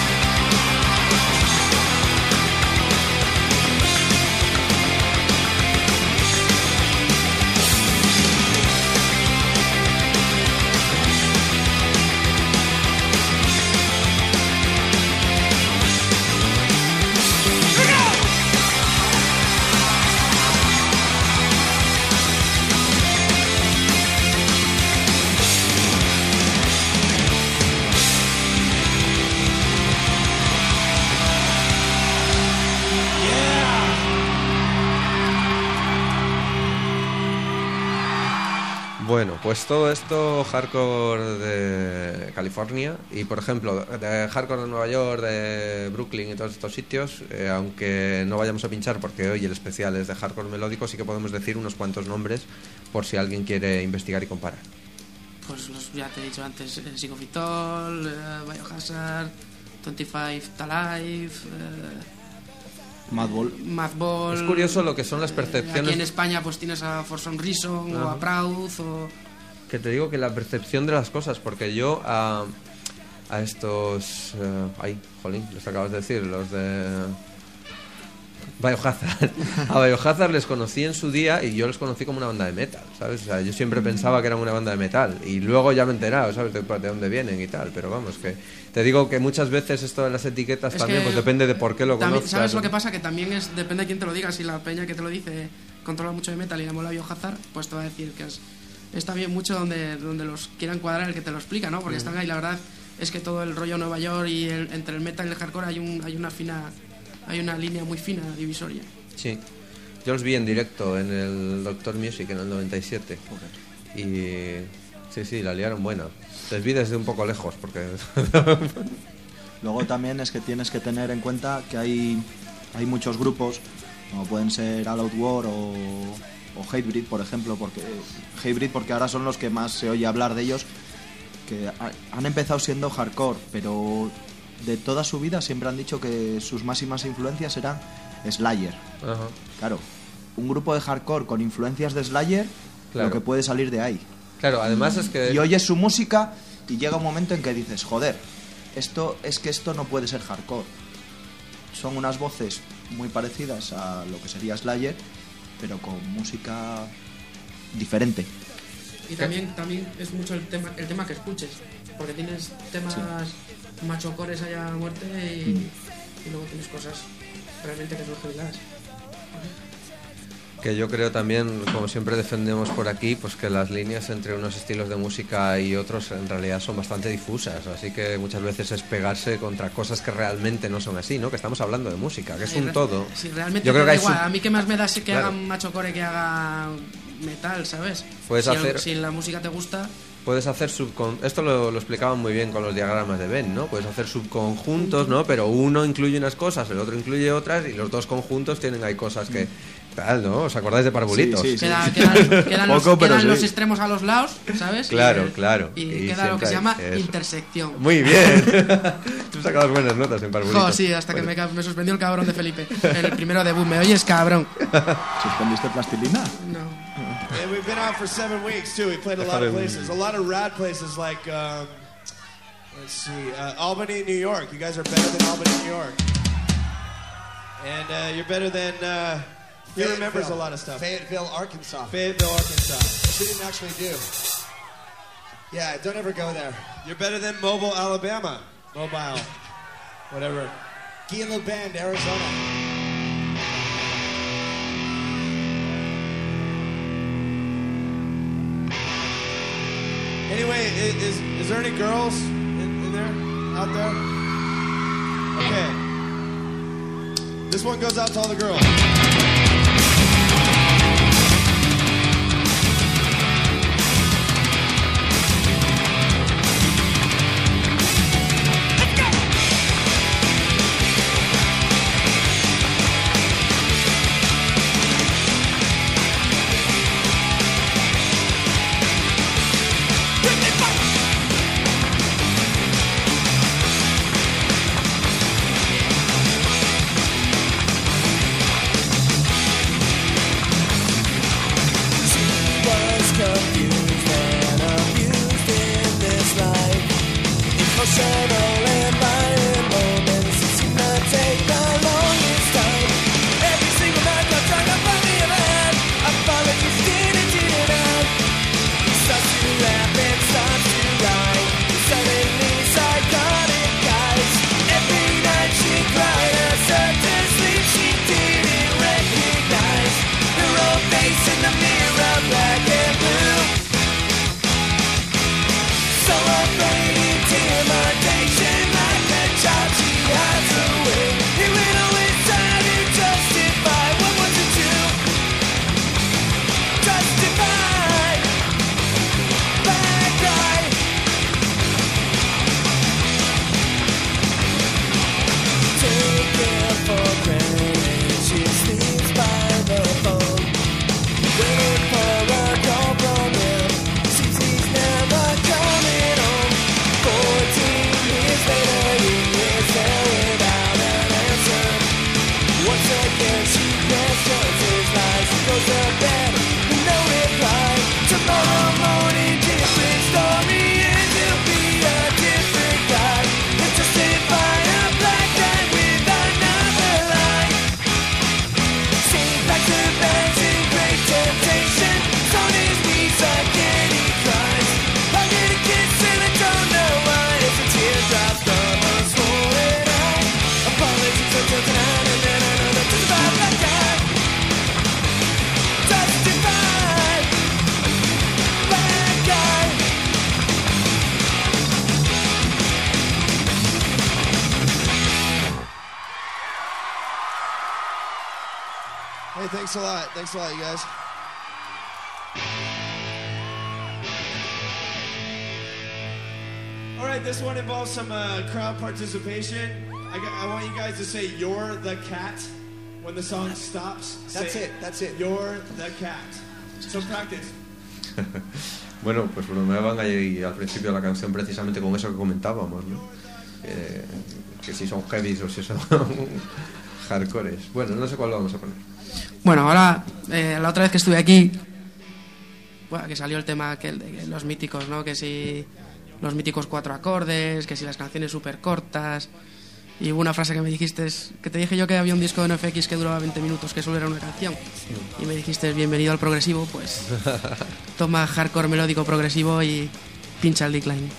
Bueno, pues todo esto hardcore de California y, por ejemplo, de hardcore de Nueva York, de Brooklyn y todos estos sitios, aunque no vayamos a pinchar porque hoy el especial es de hardcore melódico, sí que podemos decir unos cuantos nombres por si alguien quiere investigar y comparar. Pues ya te he dicho antes, Sick of It All, Biohazard, 25 to Life, Madball. Es curioso lo que son las percepciones. Aquí en España pues tienes a For Some Reason o a Proud o... Que te digo que la percepción de las cosas, porque yo a estos... ay, jolín, los acabas de decir, los de... Biohazard. A Biohazard les conocí en su día y yo los conocí como una banda de metal, ¿sabes? O sea, yo siempre pensaba que eran una banda de metal y luego ya me he enterado, ¿sabes? De dónde vienen y tal, pero vamos, que te digo que muchas veces esto de las etiquetas es también pues depende de por qué lo conozcas. ¿Sabes lo que pasa? Que también depende de quién te lo diga. Si la peña que te lo dice controla mucho de metal y le mola Biohazard, pues te va a decir que está bien mucho donde los quieran cuadrar el que te lo explica, ¿no? Porque están ahí, la verdad es que todo el rollo Nueva York y entre el metal y el hardcore hay una línea muy fina, divisoria. Sí, yo los vi en directo en el Doctor Music en el 97 y sí, la liaron buena. Les vi desde un poco lejos porque... Luego también es que tienes que tener en cuenta que hay muchos grupos, como pueden ser All Out War o Hatebreed, por ejemplo, porque ahora son los que más se oye hablar de ellos, que han empezado siendo hardcore, pero de toda su vida siempre han dicho que sus máximas influencias eran Slayer. Ajá. Claro, un grupo de hardcore con influencias de Slayer, claro, lo que puede salir de ahí. Claro, además es que... Y oyes su música y llega un momento en que dices, joder, esto no puede ser hardcore. Son unas voces muy parecidas a lo que sería Slayer, pero con música diferente. Y también es mucho el tema que escuches, porque tienes temas machocores allá a muerte y luego tienes cosas realmente que son jubiladas. Que yo creo también, como siempre defendemos por aquí, pues que las líneas entre unos estilos de música y otros en realidad son bastante difusas, así que muchas veces es pegarse contra cosas que realmente no son así, ¿no? Que estamos hablando de música, que es un todo. Sí, realmente yo creo que hay igual. A mí que más me da que hagan machocore que haga metal, ¿sabes? Si la música te gusta... Puedes hacer esto lo explicaban muy bien con los diagramas de Venn, ¿no? Puedes hacer subconjuntos, ¿no? Pero uno incluye unas cosas, el otro incluye otras y los dos conjuntos tienen ahí cosas que tal, ¿no? ¿Os acordáis de Parvulitos? Sí. Quedan los extremos a los lados, ¿sabes? Claro. Y queda lo que se llama intersección. Muy bien. Tú sacabas buenas notas en Parvulitos. Oh, sí, hasta que me suspendió el cabrón de Felipe. El primero debut. ¿Me oyes, cabrón? ¿Suspendiste plastilina? No. And we've been out for 7 weeks too. We played a lot of places, a lot of rad places like, let's see, Albany, New York. You guys are better than Albany, New York. And you're better than, he remembers a lot of stuff. Fayetteville, Arkansas. Fayetteville, Arkansas. She didn't actually do. Yeah, don't ever go there. You're better than Mobile, Alabama. Mobile, whatever. Gila Bend, Arizona. Anyway, is there any girls in there, out there? Okay. This one goes out to all the girls. Hey, thanks a lot. Thanks a lot, you guys. All right, this one involves some crowd participation. I want you guys to say "You're the cat" when the song stops. That's Say, it, that's it. You're the cat. Some practice. Bueno, pues bromeaban ahí al principio de la canción precisamente con eso que comentábamos, ¿no? Que si son heavies o si son hardcores. Bueno, no sé cuál vamos a poner. Bueno, ahora, la otra vez que estuve aquí, bueno, que salió el tema aquel de los míticos, ¿no? Que si los míticos 4 acordes, que si las canciones súper cortas. Y hubo una frase que me dijiste, que te dije yo que había un disco de NoFX que duraba 20 minutos, que solo era una canción. Y me dijiste, bienvenido al progresivo, pues toma hardcore melódico progresivo y pincha el decline.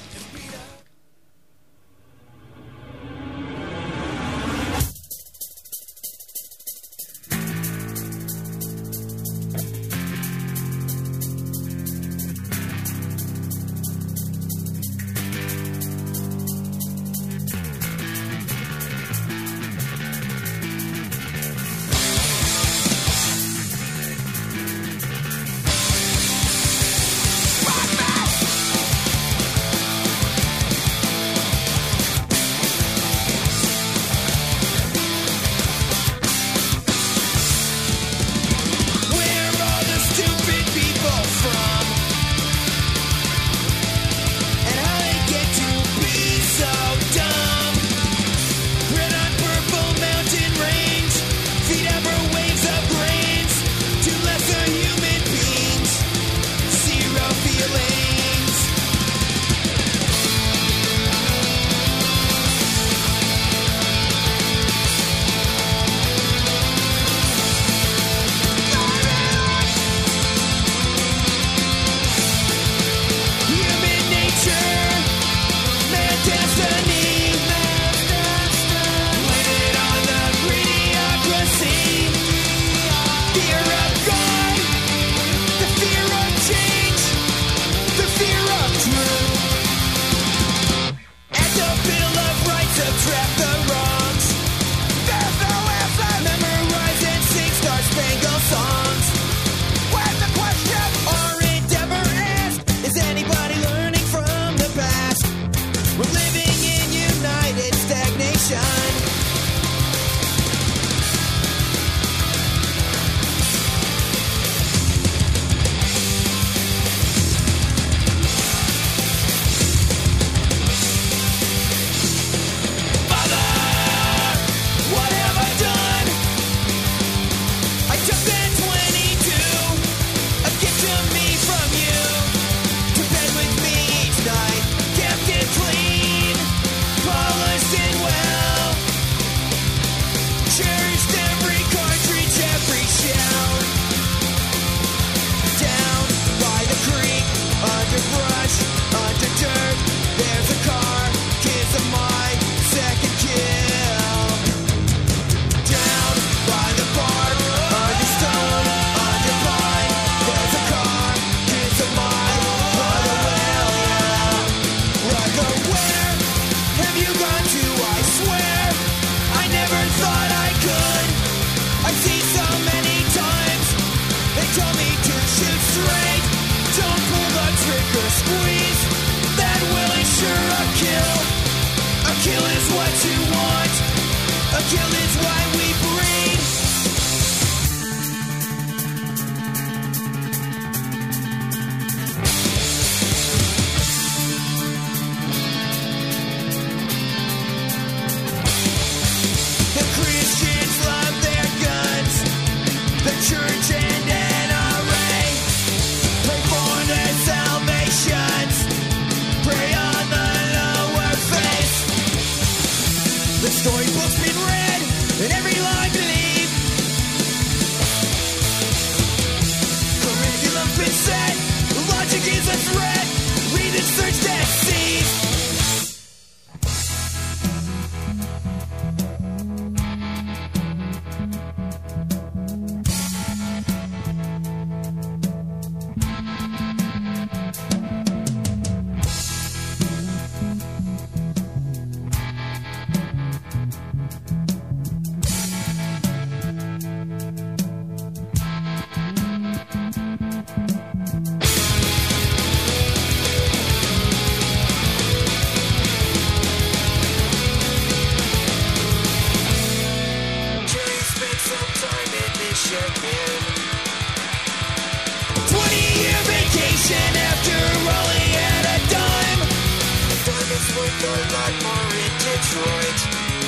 a lot more in Detroit.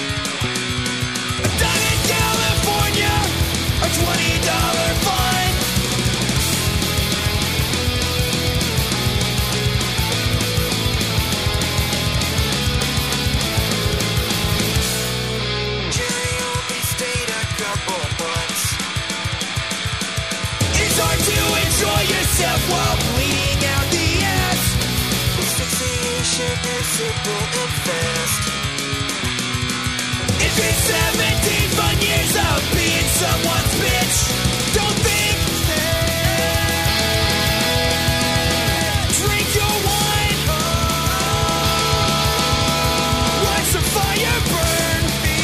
Down in California, a $20 fine. Jerry only stayed a couple months. It's hard to enjoy yourself while bleeding out the ass. Asphyxiation is simple and fast. It's been 17 fun years of being someone's bitch. Don't think. Drink your wine. Watch the fire burn.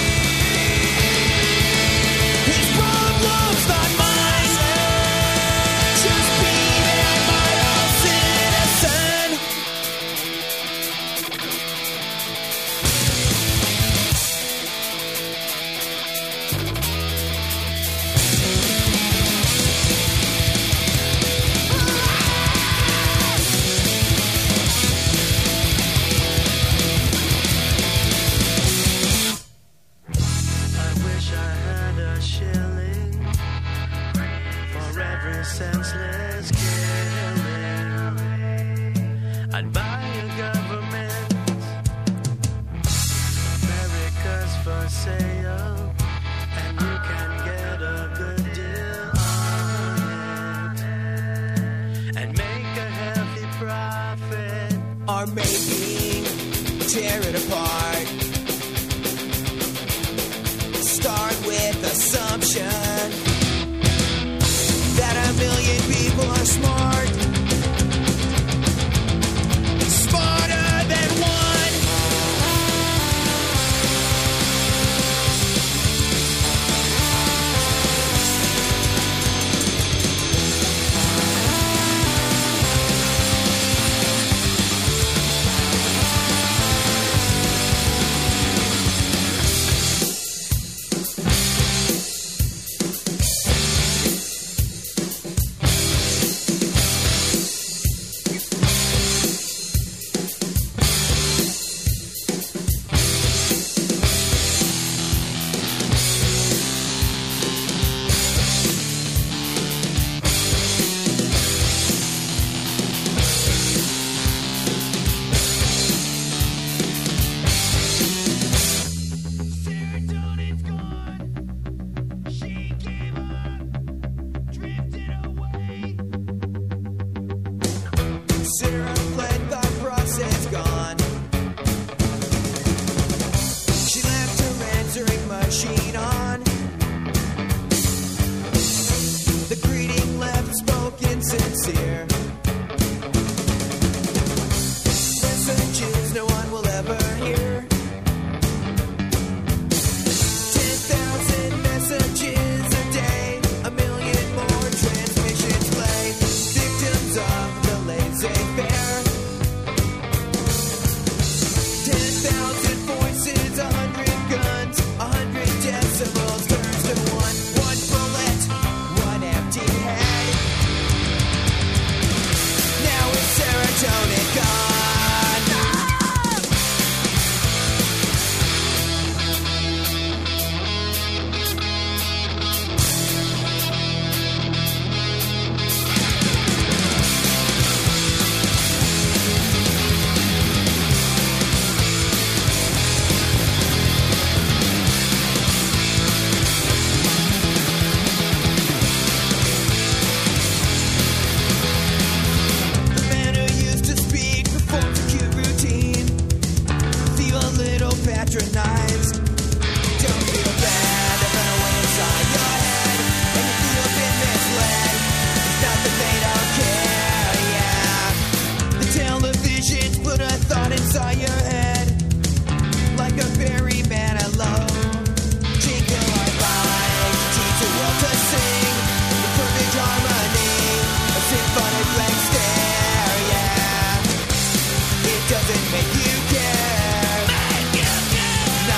His problems, not mine. Just be a model citizen. I wish I had a shilling for every senseless killing. I'd buy a government. America's for sale, and you can get a good deal on it, and make a healthy profit. Or maybe tear it apart. Start with assumption that a million people are smart, smarter than one. Serotonin's gone. She gave up, drifted away. Sarah fled, thought process gone. She left her answering machine on. The greeting left spoken sincere. Messages no one will ever hear. 10,000 messages a day, a million more transmissions play. Victims of the laissez-faire. 10,000 voices, 100 guns, 100 decibels turns to one. One bullet, one empty head. Now it's serotonin gone. The man who used to speak performs a cute routine. Feel a little patronized. Don't feel bad about what's inside your head. And you feel a bit misled. It's not that they don't care, yeah. The television's put a thought inside your head. Like a berry manilow. Jingle our lives, teach the world to sing. The perfect harmony, a symphonic blank stare, yeah. It doesn't make you care. Not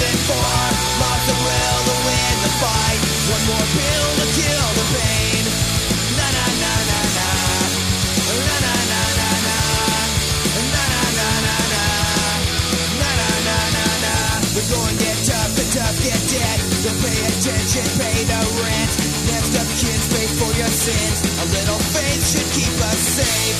living for. Lost the will to win the fight. One more pill to kill the pain. Na na na na na. Na na na na na. Na na na na na. Na na na na na. The going get tough, the tough get dead. Don't pay attention, pay the rent. Next up, kids, pay for your sins. A little faith should keep us safe.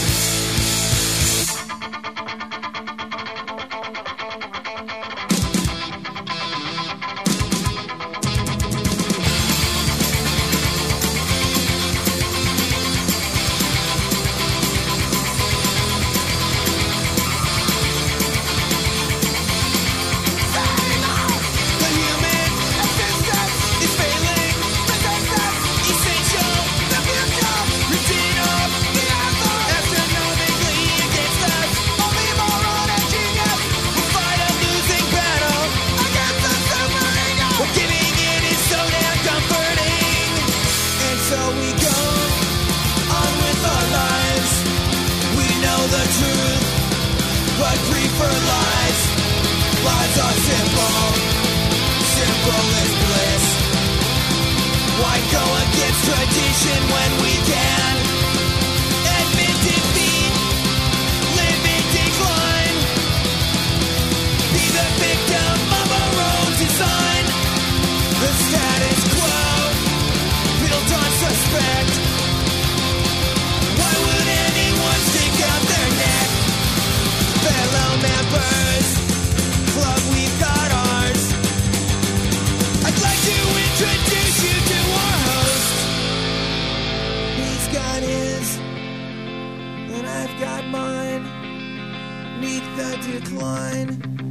The human existence is failing. Resistance essential. The future routine of the answer. Astronomically against us. Only moron and genius will fight a losing battle against the super ego. Giving in is so damn comforting. And so we go on with our lives. We know the truth, but prefer lies. Lives are simple. Simple is bliss. Why go against tradition when we can? Admit defeat, live in decline. Be the victim of our own design. The status quo, built on suspect. Why would anyone stick out their neck? Fellow members, club, we've got ours. I'd like to introduce you to our host. He's got his, and I've got mine. Meet the decline.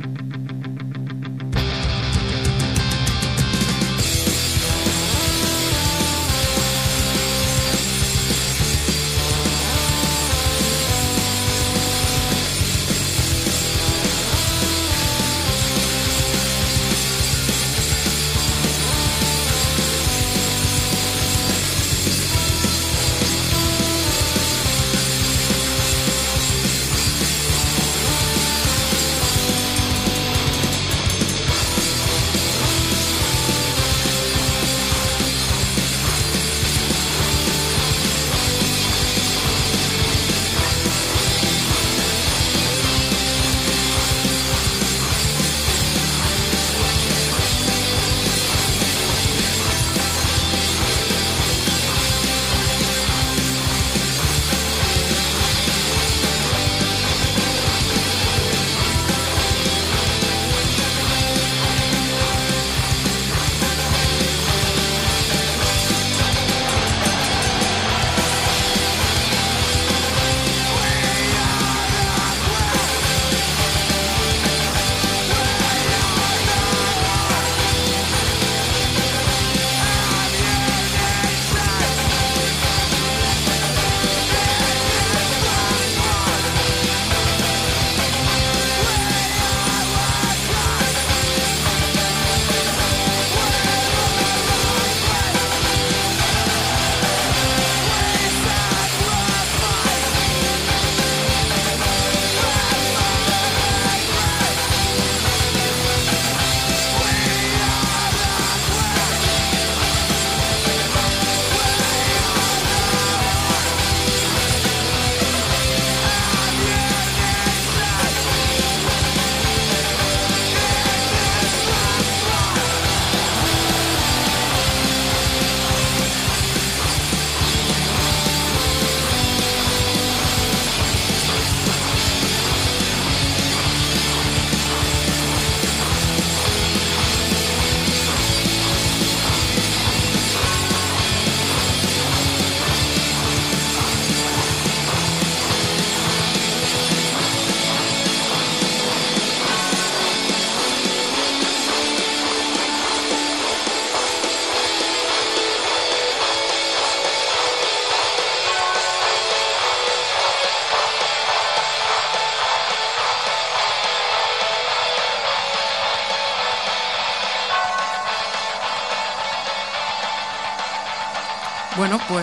Bueno, pues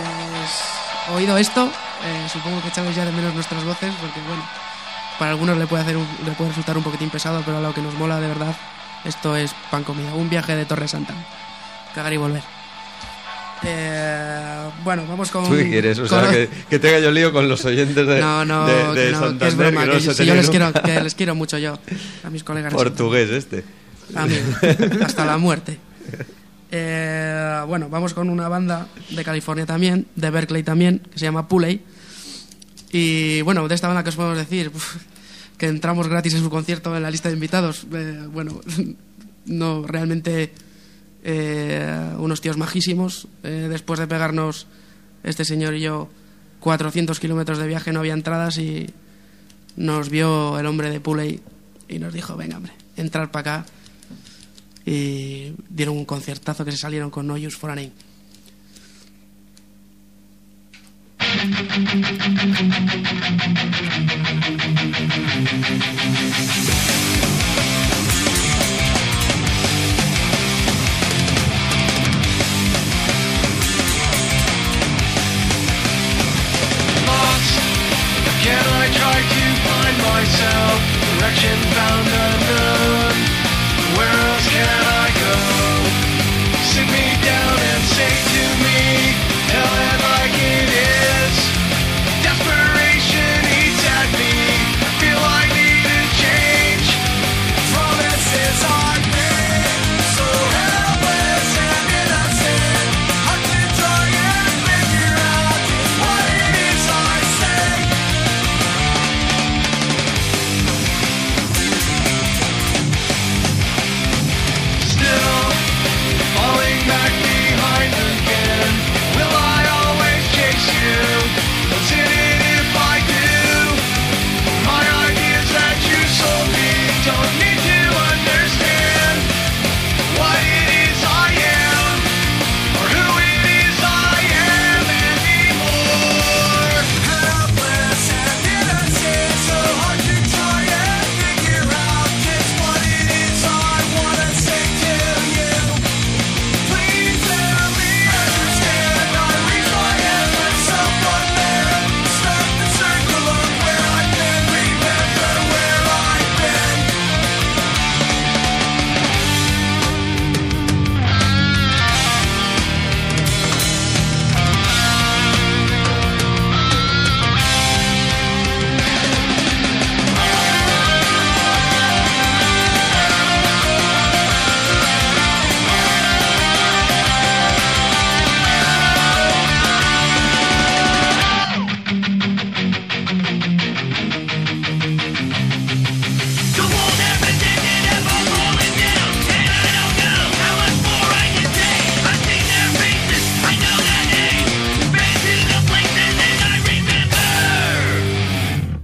oído esto, supongo que echáis ya de menos nuestras voces, porque bueno, para algunos le puede resultar un poquitín pesado, pero a lo que nos mola de verdad Esto es pan comido. Un viaje de Torre Santa. Cagar y volver. Bueno, vamos con... ¿Tú qué quieres? O sea, que tenga yo lío con los oyentes de, de Santander, que es broma, que no que se si yo tenían que les quiero mucho yo, a mis colegas. Portugués este. A mí, hasta la muerte. Bueno, vamos con una banda de California también, de Berkeley también, que se llama Pulley. Y bueno, de esta banda, ¿qué os podemos decir? Que entramos gratis en su concierto en la lista de invitados. Bueno, no, realmente unos tíos majísimos. Después de pegarnos este señor y yo 400 kilómetros de viaje, no había entradas y nos vio el hombre de Pulley y nos dijo, venga hombre, entrar para acá. Y dieron un conciertazo que se salieron con No Use for a Name. Can I try to find myself? Direction found unknown. Where else can I go? Sit me down and say to me, tell it like it is. Desperation eats at me. I feel I need a change. Promises I've made, so helpless and innocent. I can try and figure out just what it is I say. Still falling back behind again. Will I always chase you? What's in it if I do? My ideas that you sold me don't need to understand what it is I am, or who it is I am anymore. Helpless and innocent, so hard to try and figure out just what it is I wanna say to you. Please let me understand. I reach my hand myself on there. Start the circle of where I've been. Remember where I've been. The wall never ended, ever falling down, and I don't know how much more I can take. I've seen their faces, I know their names, been to the places that I remember.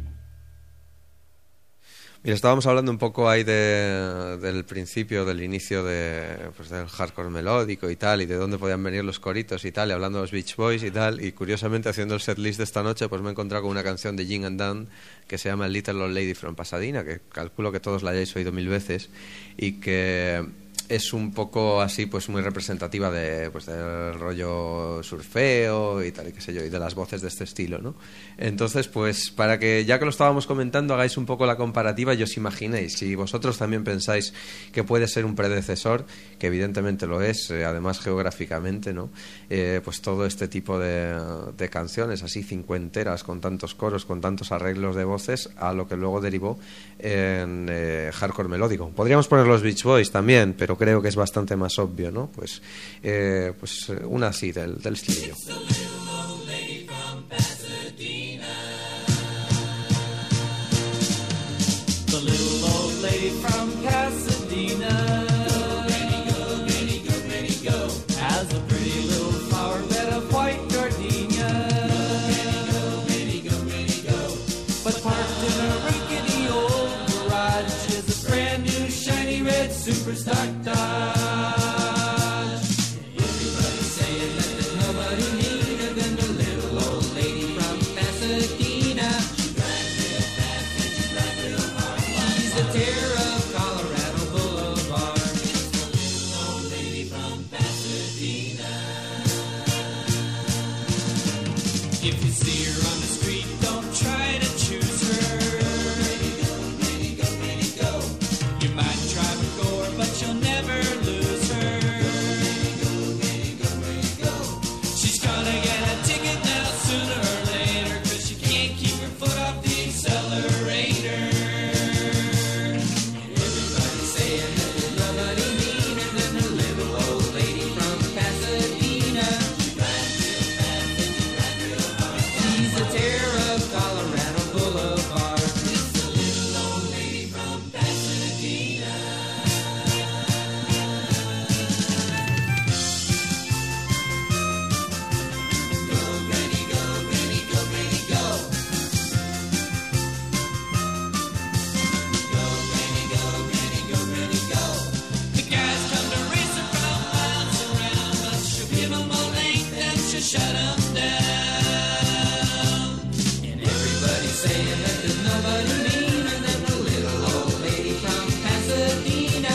Mira, estábamos hablando un poco ahí del principio, del inicio pues del hardcore melódico y tal, y de dónde podían venir los coritos y tal, y hablando de los Beach Boys y tal, y curiosamente haciendo el setlist de esta noche, pues me he encontrado con una canción de Yin and Dan que se llama Little Old Lady from Pasadena, que calculo que todos la hayáis oído 1000 veces, y que es un poco así, pues muy representativa pues del rollo surfeo y tal, y qué sé yo, y de las voces de este estilo, ¿no? Entonces, pues para que, ya que lo estábamos comentando, hagáis un poco la comparativa y os imaginéis, si vosotros también pensáis que puede ser un predecesor, que evidentemente lo es, además geográficamente, ¿no? Pues todo este tipo de canciones así cincuenteras, con tantos coros, con tantos arreglos de voces, a lo que luego derivó en hardcore melódico. Podríamos poner los Beach Boys también, pero creo que es bastante más obvio, ¿no? Pues una así del estilillo. The little old lady from Pasadena. Go, granny, go, granny, go. Has a pretty little flower bed of white gardenia. Go, granny, go, granny, go. But parked in a rickety old garage is a brand new shiny red superstar Dodge. Everybody's saying that there's nobody neater than the little old lady from Pasadena. She drives real fast and she drives real hard. She's the terror of Colorado Boulevard. It's the little old lady from Pasadena. If you see her on the street, don't try to choose her. Go, granny, go, granny, go. You might try before, but a tear of Colorado Boulevard. It's the little old lady from Pasadena. Go, Granny, go, Granny, go, Granny, go. Go, Granny, go, Granny, go, Granny, go. The guys come to race her from miles around, but she'll give 'em a length and she'll shut 'em down. And everybody's saying that there's nobody meaner than the little old lady from Pasadena.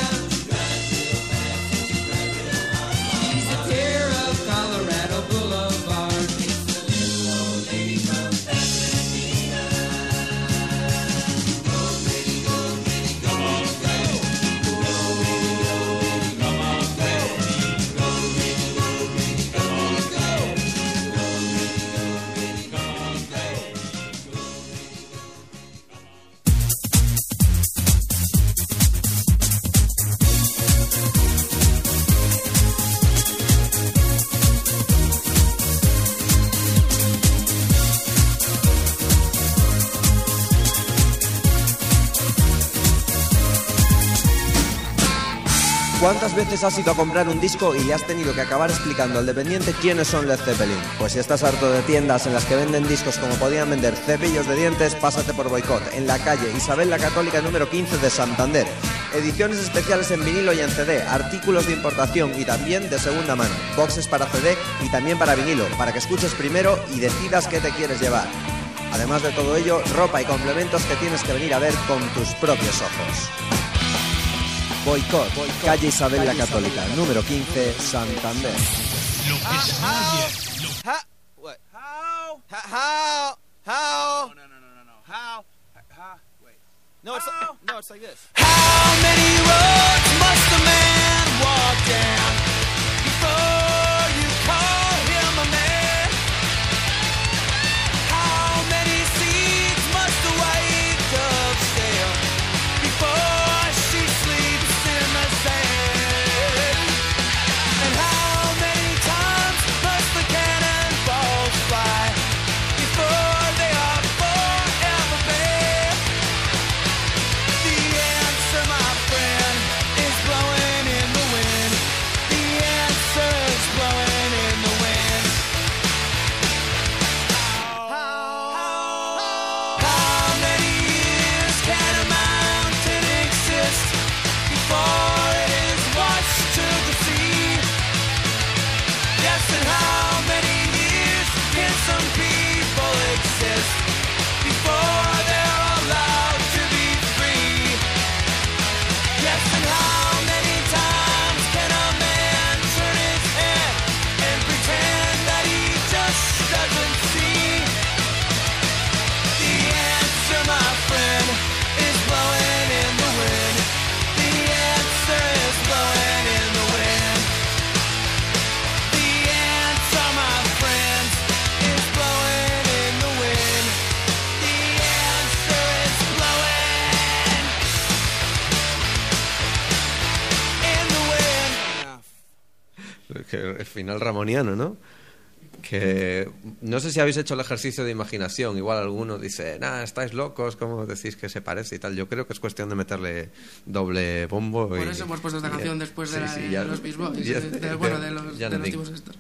She's a tear of Colorado Boulevard. It's the little old lady from Pasadena. Go, Granny, go, Granny, go, Granny, go. Go, Granny, go, Granny, come on, go. Go, Granny, go, Granny, come on, go. Go, Granny, go, Granny, come on, go. ¿Cuántas veces has ido a comprar un disco y le has tenido que acabar explicando al dependiente quiénes son Led Zeppelin? Pues si estás harto de tiendas en las que venden discos como podían vender cepillos de dientes, pásate por Boicot, en la calle Isabel la Católica número 15 de Santander. Ediciones especiales en vinilo y en CD, artículos de importación y también de segunda mano, boxes para CD y también para vinilo, para que escuches primero y decidas qué te quieres llevar. Además de todo ello, ropa y complementos que tienes que venir a ver con tus propios ojos. Boicot, calle Isabel la Católica, número 15, Santander. What? How? Wait. No, it's like this. How many roads must a man walk down before you call him a man? How many seas must a white dove sail before she sleeps in the sand? And how many times must the cannonballs fly before they are forever banned? The answer, my friend, is blowing in the wind. The answer is blowing in the wind. How many years can a mountain exist before it is washed to the sea? Yes, and how many years can some people exist before they're allowed to be free? Yes, and how many times can a man turn his head and pretend that he just doesn't see? The answer, my friend, is blowing in the wind. The answer is blowing in the wind. The answer, my friends, is blowing in the wind. The answer is blowing in the wind. Que el final ramoniano, ¿no? Que no sé si habéis hecho el ejercicio de imaginación. Igual alguno dice, nah, estáis locos, ¿cómo decís que se parece y tal? Yo creo que es cuestión de meterle doble bombo. Por eso hemos puesto esta canción después de, sí, de los Beach Boys, de los tipos estos.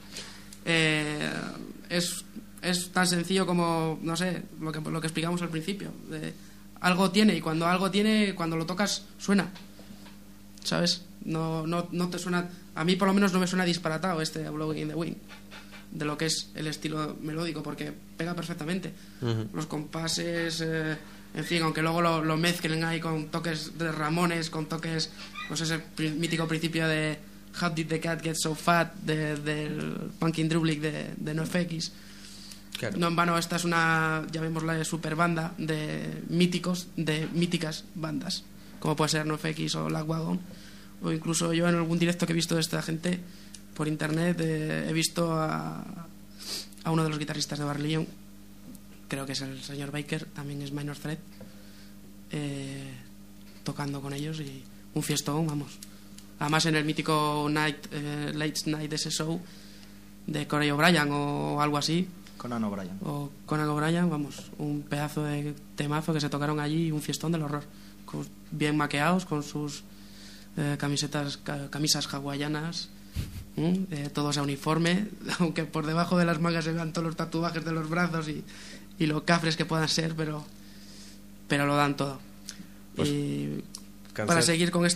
Es tan sencillo como, no sé, lo que explicamos al principio. Algo tiene, y cuando algo tiene, cuando lo tocas, suena. ¿Sabes? No te suena... A mí por lo menos no me suena disparatado este Blowing in the Wind, de lo que es el estilo melódico, porque pega perfectamente. Los compases, en fin, aunque luego lo mezclen ahí con toques de Ramones, con toques, pues ese mítico principio de How Did the Cat Get So Fat del Punkin' Drublic de NoFX. Claro. No en vano, esta es una, llamémosla, super banda de míticas bandas, como puede ser NoFX o Lagwagon, o incluso yo en algún directo que he visto de esta gente por internet, he visto a uno de los guitarristas de Barry Leon, creo que es el señor Baker, también es Minor Threat, tocando con ellos, y un fiestón, vamos. Además en el mítico Late Night ese show de Corey O'Brien o algo así, Conan O'Brien. O Conan O'Brien, vamos, un pedazo de temazo que se tocaron allí, un fiestón del horror, bien maqueados, con sus camisas hawaianas, todos a uniforme, aunque por debajo de las mangas se vean todos los tatuajes de los brazos y lo cafres que puedan ser, pero lo dan todo. Pues, y para seguir con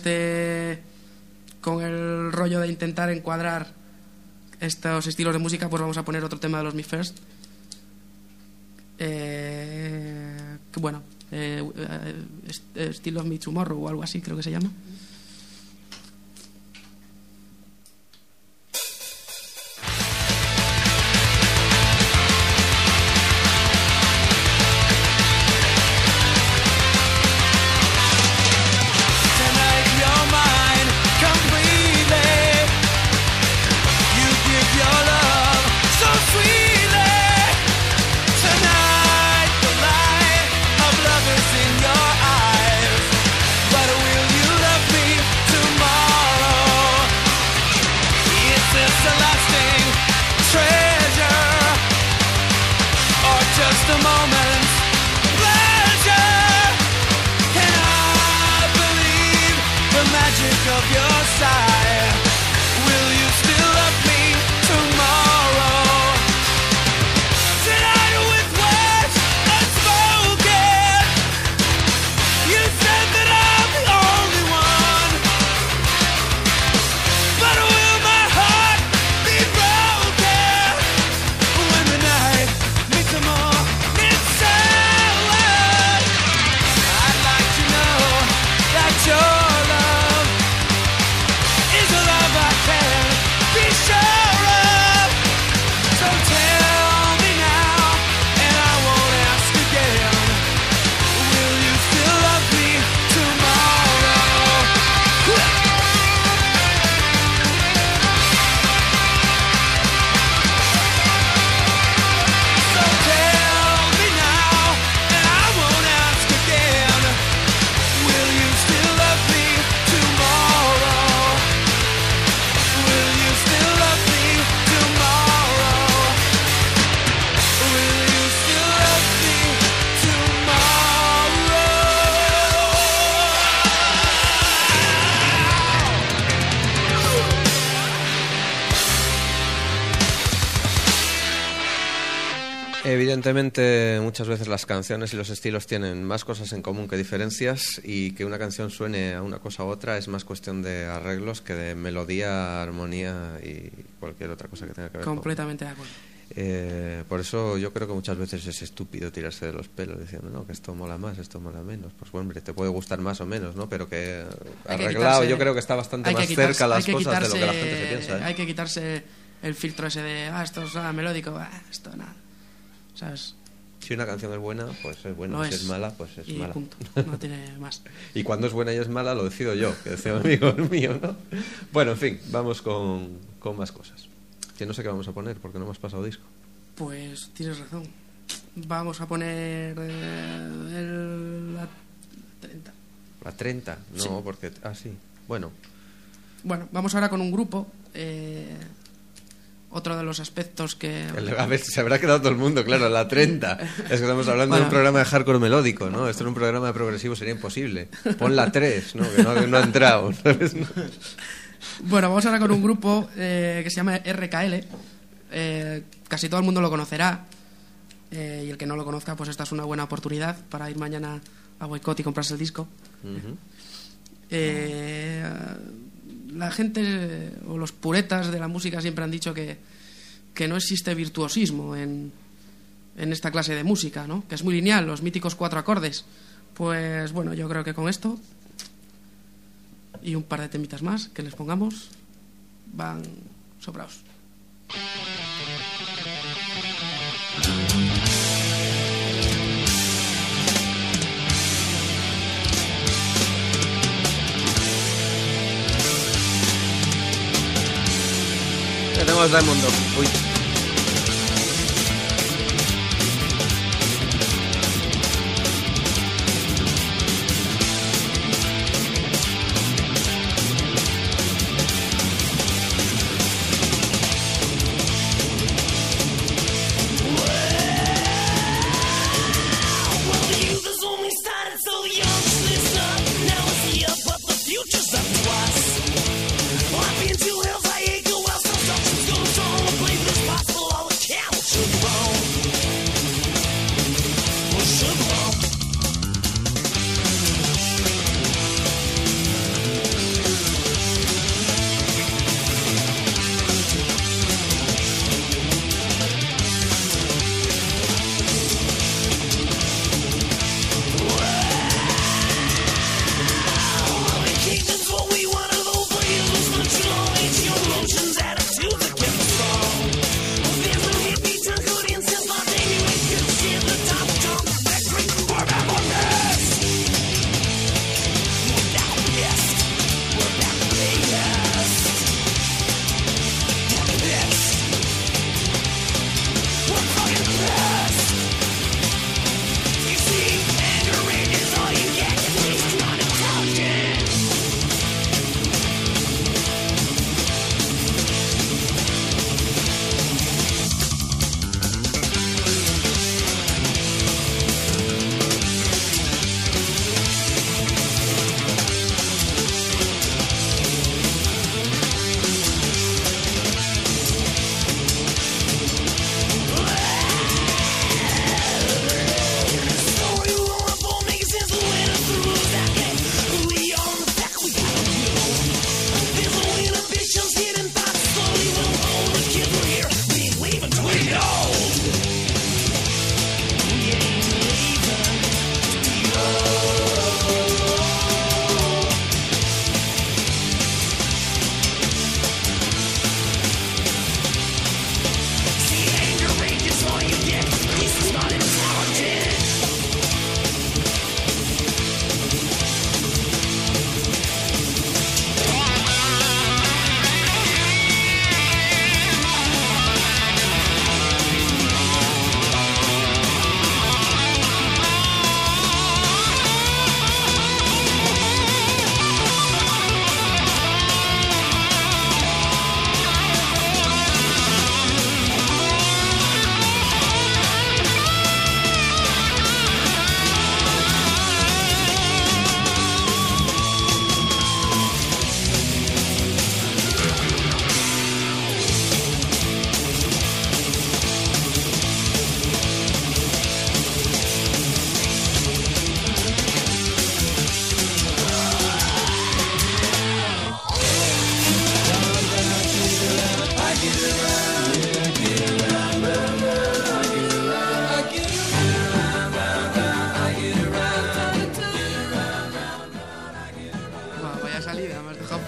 el rollo de intentar encuadrar estos estilos de música, pues vamos a poner otro tema de los Me First, que bueno, Still of Me Tomorrow o algo así creo que se llama. Evidentemente, muchas veces las canciones y los estilos tienen más cosas en común que diferencias, y que una canción suene a una cosa u otra es más cuestión de arreglos que de melodía, armonía y cualquier otra cosa que tenga que ver completamente de acuerdo. Por eso yo creo que muchas veces es estúpido tirarse de los pelos diciendo, no, que esto mola más, esto mola menos. Pues bueno, hombre, te puede gustar más o menos, ¿no? Pero que arreglado yo creo que está bastante más cerca las cosas de lo que la gente se piensa, ¿eh? Hay que quitarse el filtro ese de, esto es nada melódico, esto nada, ¿sabes? Si una canción es buena, pues es buena. No si es. es mala, pues es Y mala. punto. No tiene más. Y cuando es buena y es mala, lo decido yo, que decía un amigo mío, ¿no? Bueno, en fin, vamos con más cosas. Que no sé qué vamos a poner, porque no hemos pasado disco. Pues tienes razón. Vamos a poner la 30. ¿La 30? No, Sí. porque... Ah, sí. Bueno, Bueno, vamos ahora con un grupo. Otro de los aspectos que... a ver, se habrá quedado todo el mundo, claro, la 30. Es que estamos hablando de Bueno. un programa de hardcore melódico, ¿no? Esto en un programa de progresivo sería imposible. Pon la 3, ¿no? Que no ha entrado, ¿sabes? Bueno, vamos ahora con un grupo que se llama RKL. Casi todo el mundo lo conocerá. Y el que no lo conozca, pues esta es una buena oportunidad para ir mañana a Boicot y comprarse el disco. Ujú. La gente o los puretas de la música siempre han dicho que no existe virtuosismo en esta clase de música, ¿no? Que es muy lineal, los míticos 4 acordes. Pues bueno, yo creo que con esto y un par de temitas más que les pongamos van sobraos. Tenemos Raimundo. Uy. Well,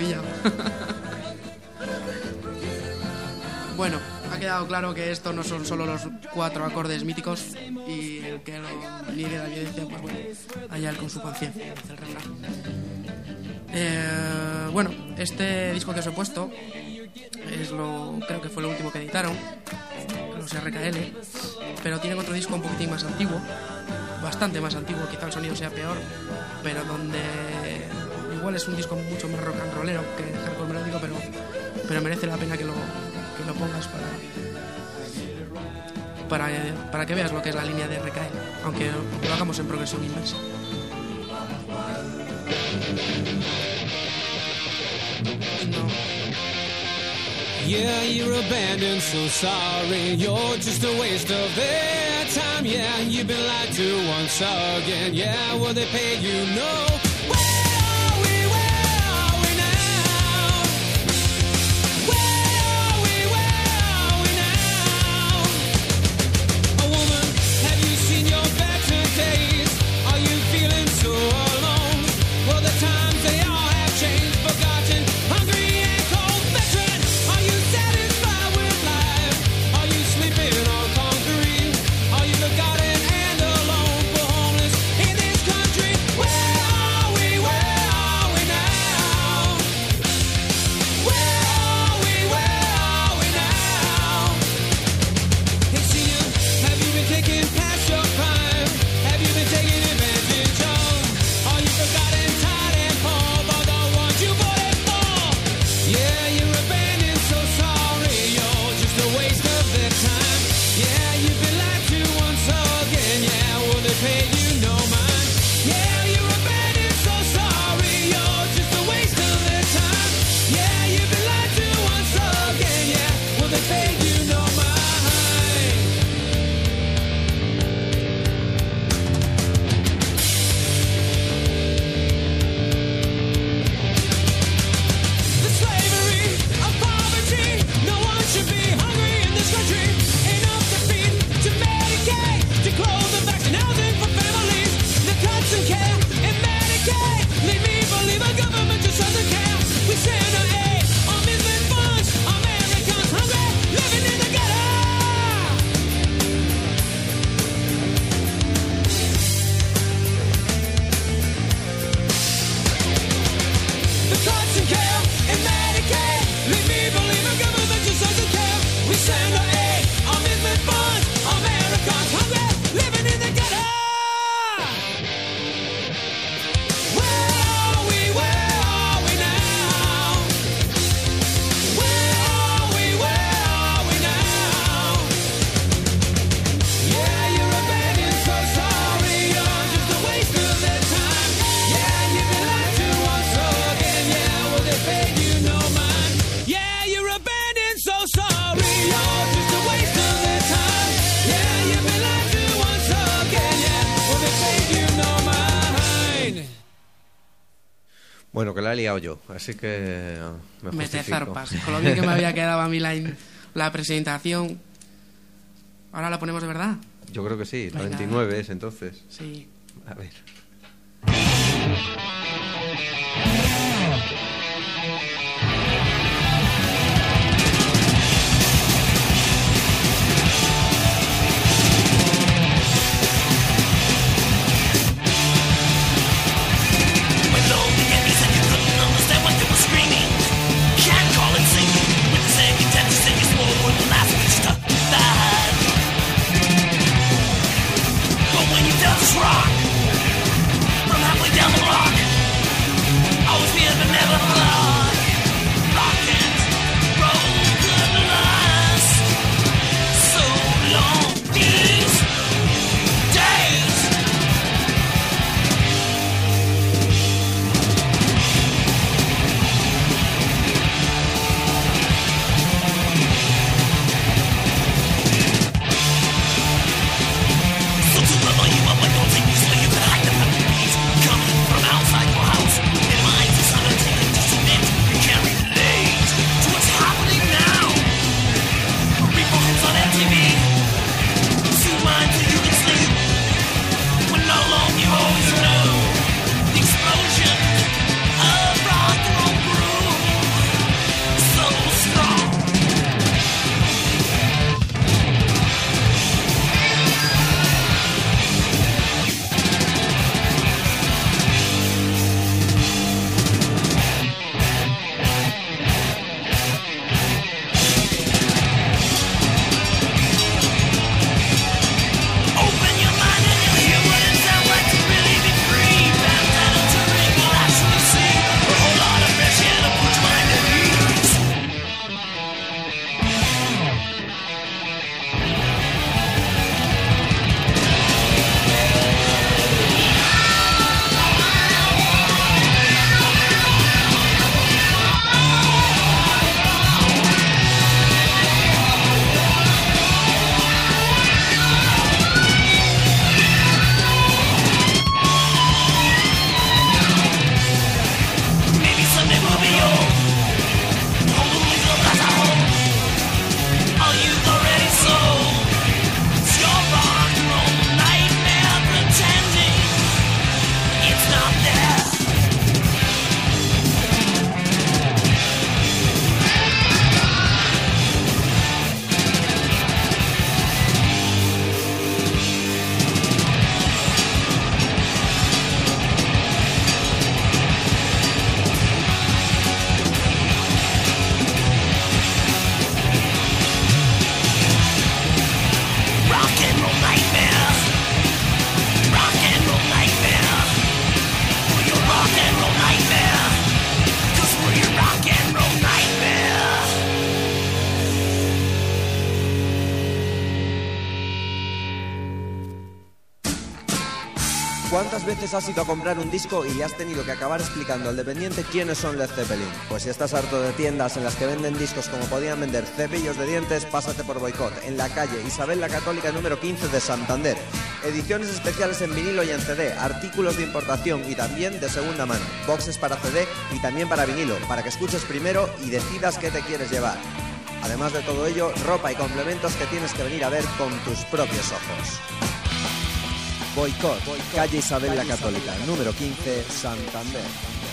pillado. Bueno, ha quedado claro que esto no son solo los 4 acordes míticos y el que lo niegue la evidencia, pues bueno, allá él con su conciencia, dice el refrán. Bueno, este disco que os he puesto creo que fue lo último que editaron, los RKL, pero tienen otro disco un poquitín más antiguo, bastante más antiguo, quizá el sonido sea peor, pero donde igual es un disco mucho más rock and rollero que hardcore melódico, pero merece la pena que lo pongas para que veas lo que es la línea de RKL, aunque lo hagamos en progresión inversa. Yeah, you're abandoned, so sorry. You're just a waste of their time. Yeah, you've been lied to once again. Yeah, will they pay you? No. Where are we now? Where are we now? A woman, have you seen your better days? Are you feeling so alone? Well, the times they all have changed, forgotten, hungry and cold. Veteran, are you satisfied with life? Are you sleeping on concrete? Are you forgotten and alone, for homeless in this country? Where are we now? Where are we now? Hey senior, have you been taken past your prime? Have you been taken advantage of? Are you forgotten, tired and poor by the ones you voted for? Yeah, you're abandoned, so sorry. You're just a waste of their time. Yeah, you've been lied to once again. Yeah, will they pay you no mind? Yeah, you're abandoned, so sorry. You're just a waste of their time. Yeah, you've been lied to once again. Yeah, will they pay you no mind? The slavery of poverty. No one should be hungry in this country. Enough to feed, to Medicaid, to clothe and vaccine, housing for families. The cuts in care and Medicaid lead me believe our government just doesn't care. We send our aid, our misfit funds, Americans hungry, living in the gutter. The cuts in care and Medicaid lead me believe our government just doesn't care. We send our aid, our misfit funds, Americans hungry, living in the gutter. Where are we now? Where are we now? Yeah, you're abandoned, so sorry. You're just a waste of their time. Yeah, you've been lied to once again. Yeah, will they pay you no mind? Yeah, you're abandoned, so sorry. You're just a waste of their time. Yeah, you've been lied to once again. Yeah, will they pay you no mind? Bueno, que la he liado yo, así que me Me te justifico. zarpas. Con lo bien que me había quedado a mí la presentación. Ahora la ponemos de verdad. Yo creo que sí, la Venga. 29 es entonces. Sí. A ver. When all the enemies said you couldn't understand what they were screaming. Can't call it singing. With the same intent to sing is more than the last pitch to that. But when you felt this rock from halfway down the block, always be but never block. Rock and roll could last so long. These days. So to level you up, I don't take you sleep. ¿Cuántas veces has ido a comprar un disco y le has tenido que acabar explicando al dependiente quiénes son Led Zeppelin? Pues si estás harto de tiendas en las que venden discos como podían vender cepillos de dientes, pásate por Boicot, en la calle Isabel la Católica número 15 de Santander. Ediciones especiales en vinilo y en CD, artículos de importación y también de segunda mano, boxes para CD y también para vinilo, para que escuches primero y decidas qué te quieres llevar. Además de todo ello, ropa y complementos que tienes que venir a ver con tus propios ojos. Boicot, calle Isabel la Católica, número 15, Santander.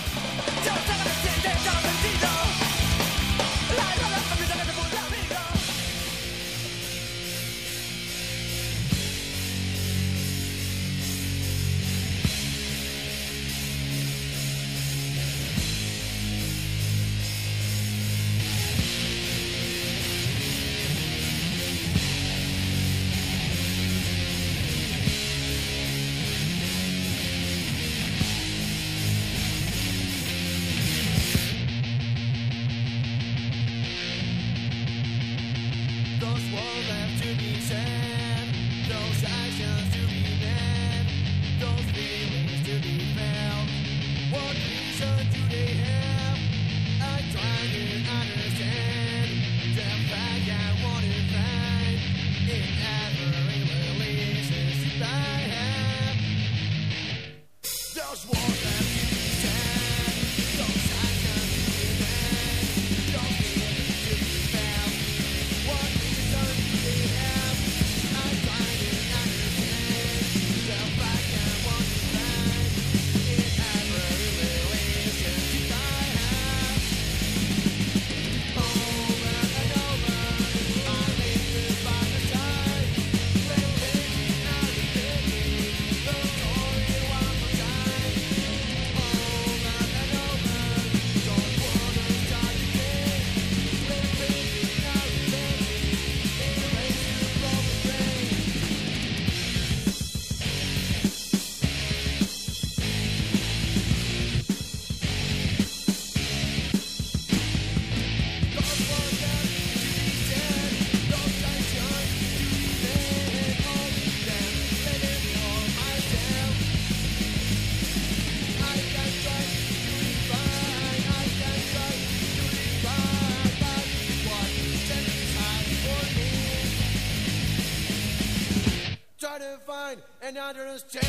And understand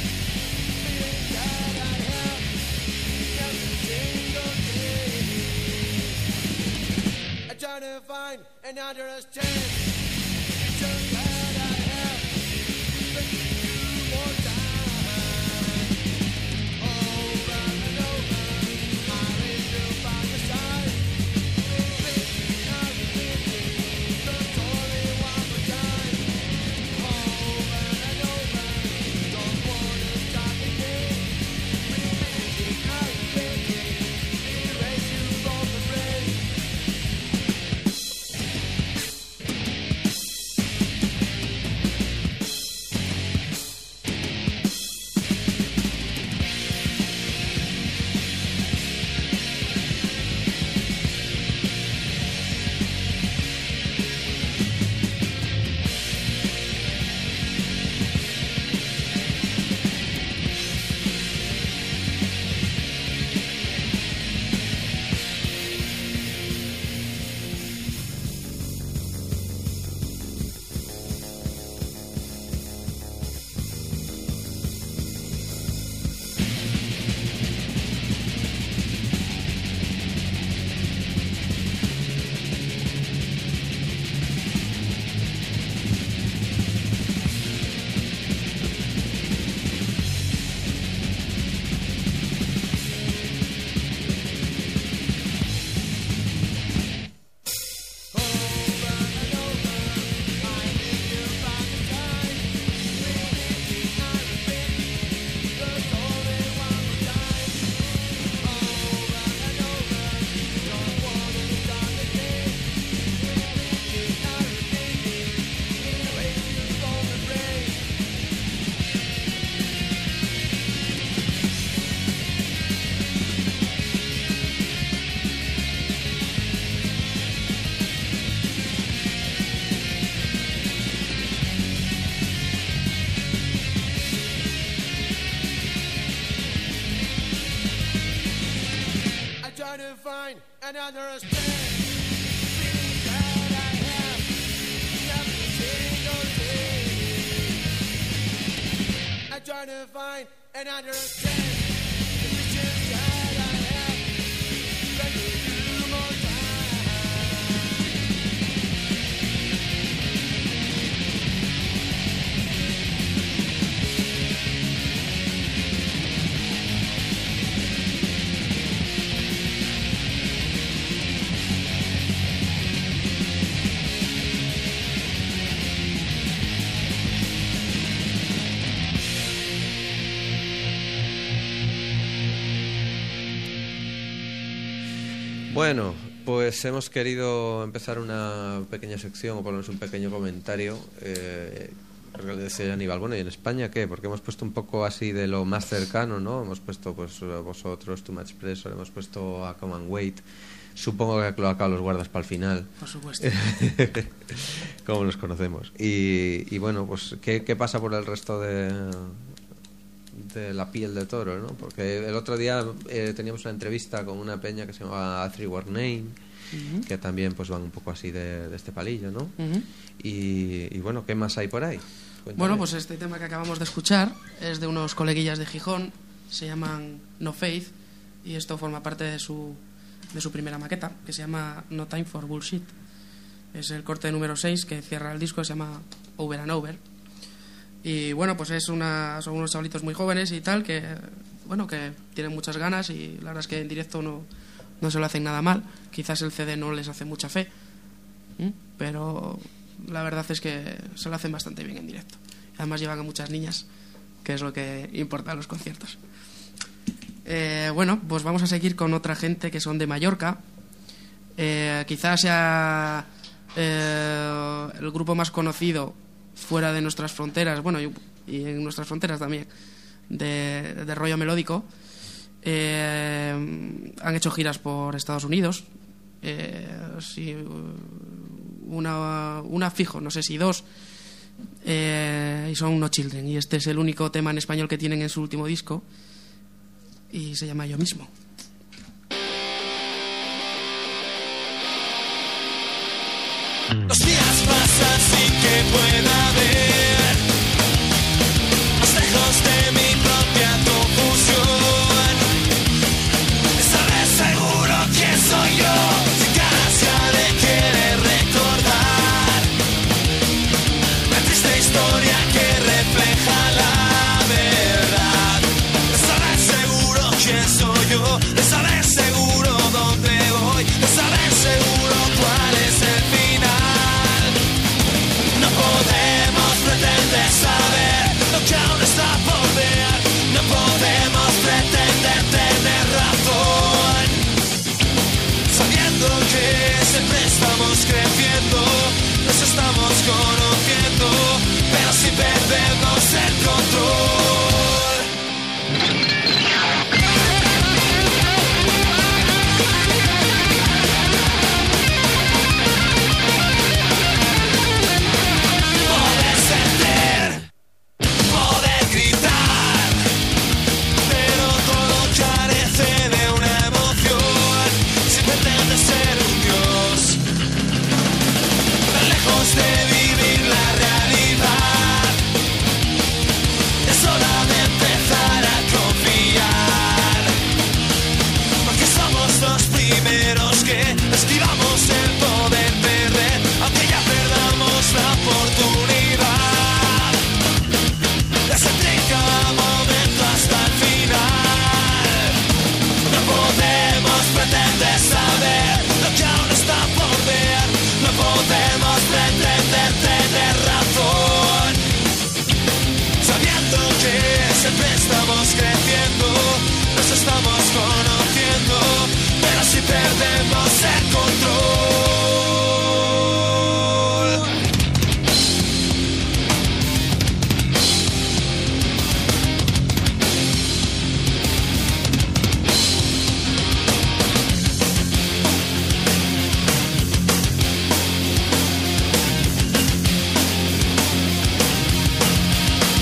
feeling that I have every single day. I try to find and understand so that I have but you more time over and over. I lay you by your side. Thinking of you, the only one more time over and over. trying to find and understand feelings that I have every single day. I'm trying to find and understand the visions that I have. Let me do more time. Bueno, pues hemos querido empezar una pequeña sección o ponernos un pequeño comentario. Porque le decía Aníbal, bueno, ¿y en España qué? Porque hemos puesto un poco así de lo más cercano, ¿no? Hemos puesto, pues, vosotros, Too Much Pressure, hemos puesto a Come and Wait. Supongo que Cloaca los guardas para el final. Por supuesto. Como los conocemos. Y bueno, pues, ¿qué pasa por el resto de la piel de toro, ¿no? Porque el otro día teníamos una entrevista con una peña que se llamaba Three War Name, que también pues van un poco así de este palillo, ¿no? Y bueno, ¿qué más hay por ahí? Cuéntame. Bueno, pues este tema que acabamos de escuchar es de unos coleguillas de Gijón, se llaman No Faith, y esto forma parte de su primera maqueta, que se llama No Time for Bullshit. Es el corte número 6 que cierra el disco, se llama Over and Over. Y bueno, pues son unos chavalitos muy jóvenes y tal, que bueno, que tienen muchas ganas, y la verdad es que en directo no se lo hacen nada mal. Quizás el CD no les hace mucha fe, pero la verdad es que se lo hacen bastante bien en directo. Además llevan a muchas niñas, que es lo que importa en los conciertos. Bueno, pues vamos a seguir con otra gente que son de Mallorca. Quizás sea el grupo más conocido fuera de nuestras fronteras, bueno, y en nuestras fronteras también, de rollo melódico. Han hecho giras por Estados Unidos, sí, una fijo, no sé si dos, y son No Children, y este es el único tema en español que tienen en su último disco, y se llama Yo Mismo. Los días pasan sin que pueda ver, más lejos de mi propia confusión. ¿Sabes seguro quién soy yo? Si cada le quiere recordar la triste historia que refleja la verdad. ¿Sabes seguro quién soy yo? ¿Sabes seguro dónde voy? ¿Sabes seguro cuál es el final? No podemos pretender saber lo que aún está por ver. No podemos pretender tener razón, sabiendo que siempre estamos creciendo, nos estamos conociendo, pero sin perdernos el control.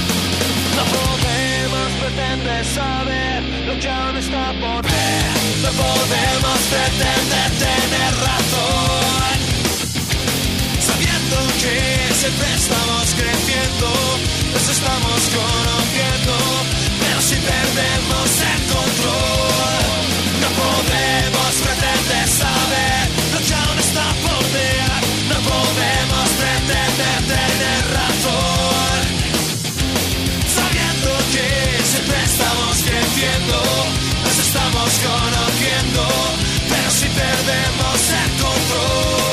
Saber lo que aún está por ver. No podemos pretender tener razón, sabiendo que siempre estamos creciendo, nos estamos conociendo, pero si perdemos el control, no podemos pretender saber lo que aún está por ver, no podemos pretender tener razón, sabiendo que siempre estamos creciendo, nos estamos conociendo, pero si perdemos el control.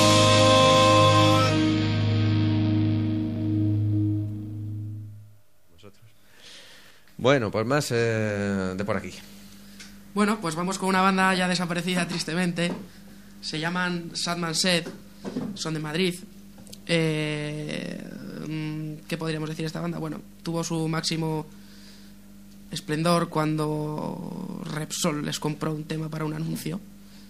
Bueno, pues más de por aquí. Bueno, pues vamos con una banda ya desaparecida tristemente. Se llaman Sadman Said, son de Madrid. ¿Qué podríamos decir de esta banda? Bueno, tuvo su máximo esplendor cuando Repsol les compró un tema para un anuncio.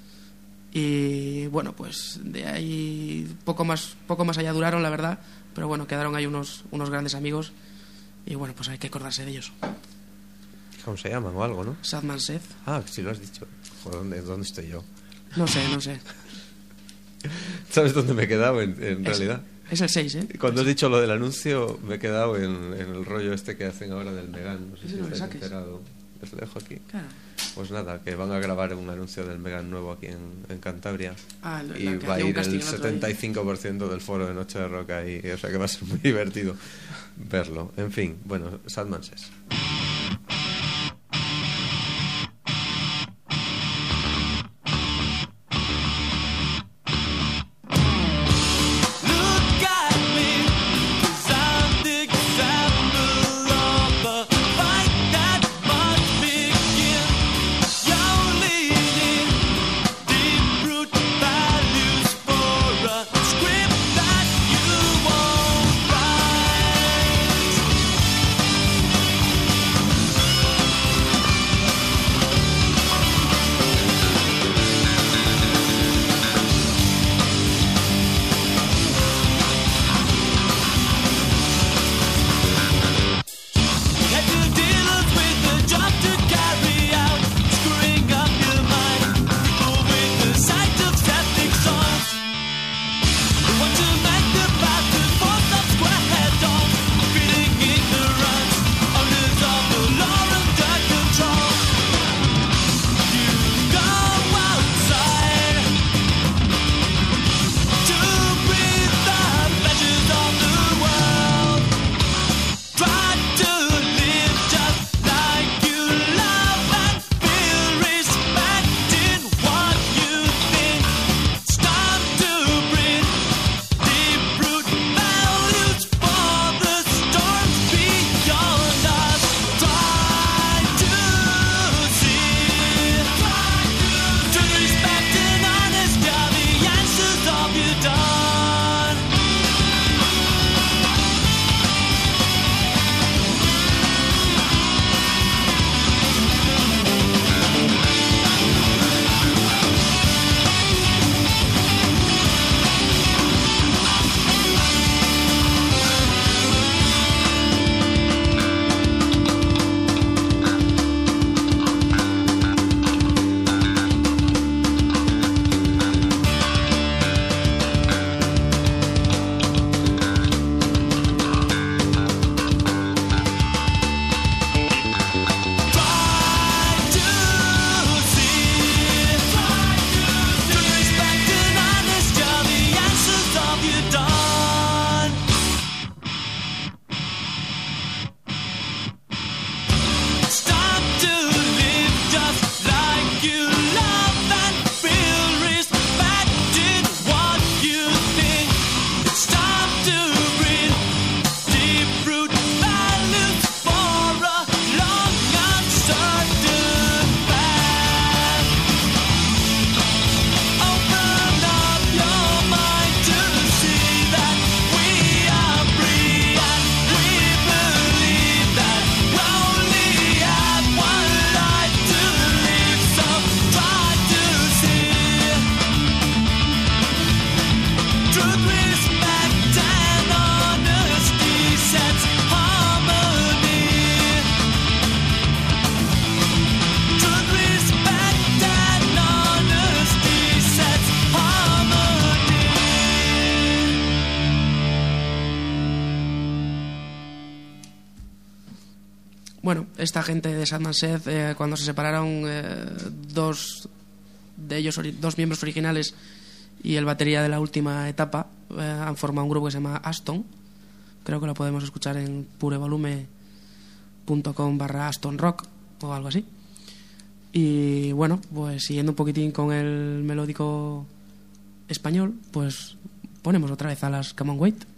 Y bueno, pues de ahí poco más allá duraron, la verdad. Pero bueno, quedaron ahí unos grandes amigos. Y bueno, pues hay que acordarse de ellos. ¿Cómo se llaman o algo, no? Sadman Said. Ah, sí lo has dicho. Joder, ¿dónde estoy yo? No sé. ¿Sabes dónde me he quedado en realidad? Es el 6, ¿eh? Cuando has dicho lo del anuncio, me he quedado en el rollo este que hacen ahora del Megane. No sé si estáis enterados. ¿Les lo dejo aquí? Claro. Pues nada, que van a grabar un anuncio del Megane nuevo aquí en Cantabria. Y va a ir el 75% del foro de Noche de Rock ahí. O sea que va a ser muy divertido verlo. En fin, bueno, Sadman Said. Script that you won't write. esta gente de Sandman Seth, cuando se separaron, dos miembros originales y el batería de la última etapa, han formado un grupo que se llama Aston. Creo que lo podemos escuchar en purevolume.com/Aston Rock o algo así. Y bueno, pues siguiendo un poquitín con el melódico español, pues ponemos otra vez a las Come on Wait.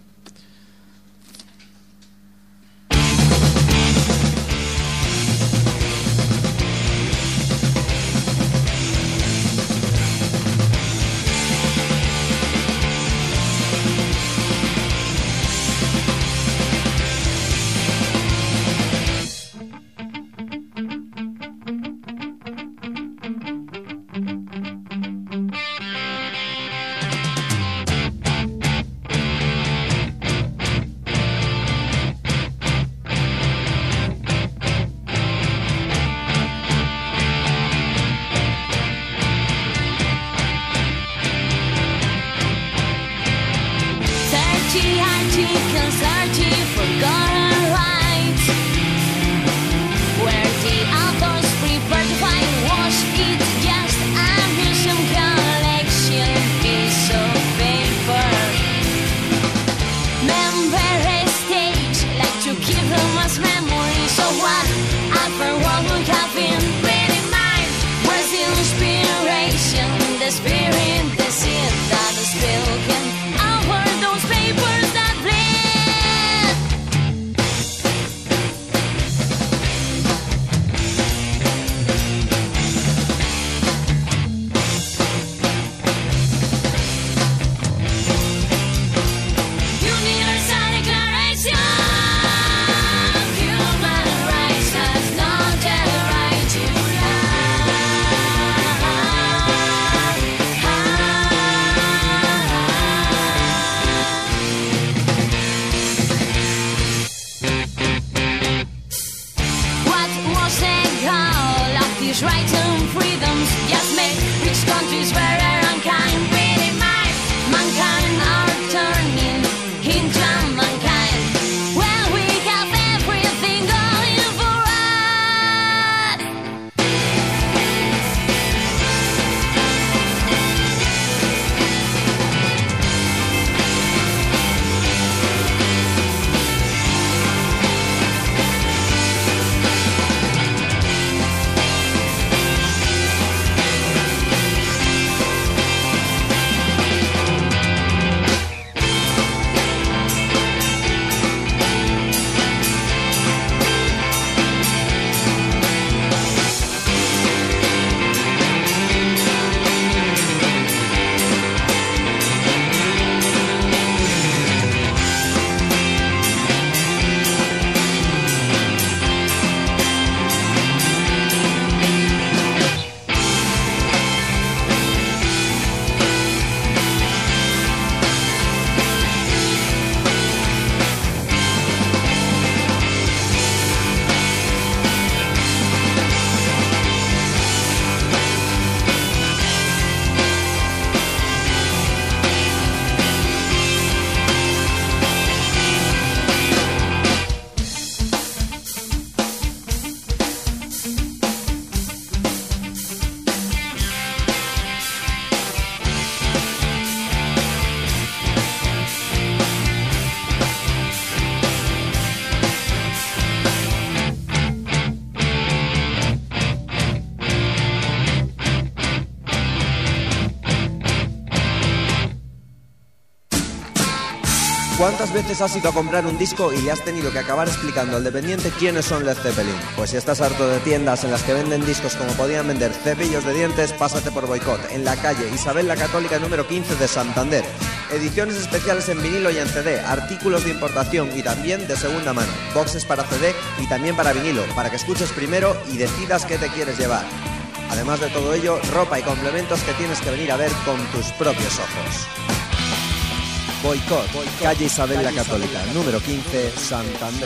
¿Cuántas veces has ido a comprar un disco y le has tenido que acabar explicando al dependiente quiénes son Led Zeppelin? Pues si estás harto de tiendas en las que venden discos como podían vender cepillos de dientes, pásate por Boicot, en la calle Isabel la Católica número 15 de Santander. Ediciones especiales en vinilo y en CD, artículos de importación y también de segunda mano, boxes para CD y también para vinilo, para que escuches primero y decidas qué te quieres llevar. Además de todo ello, ropa y complementos que tienes que venir a ver con tus propios ojos. Boicot, calle Isabel la Católica, número 15, Santander.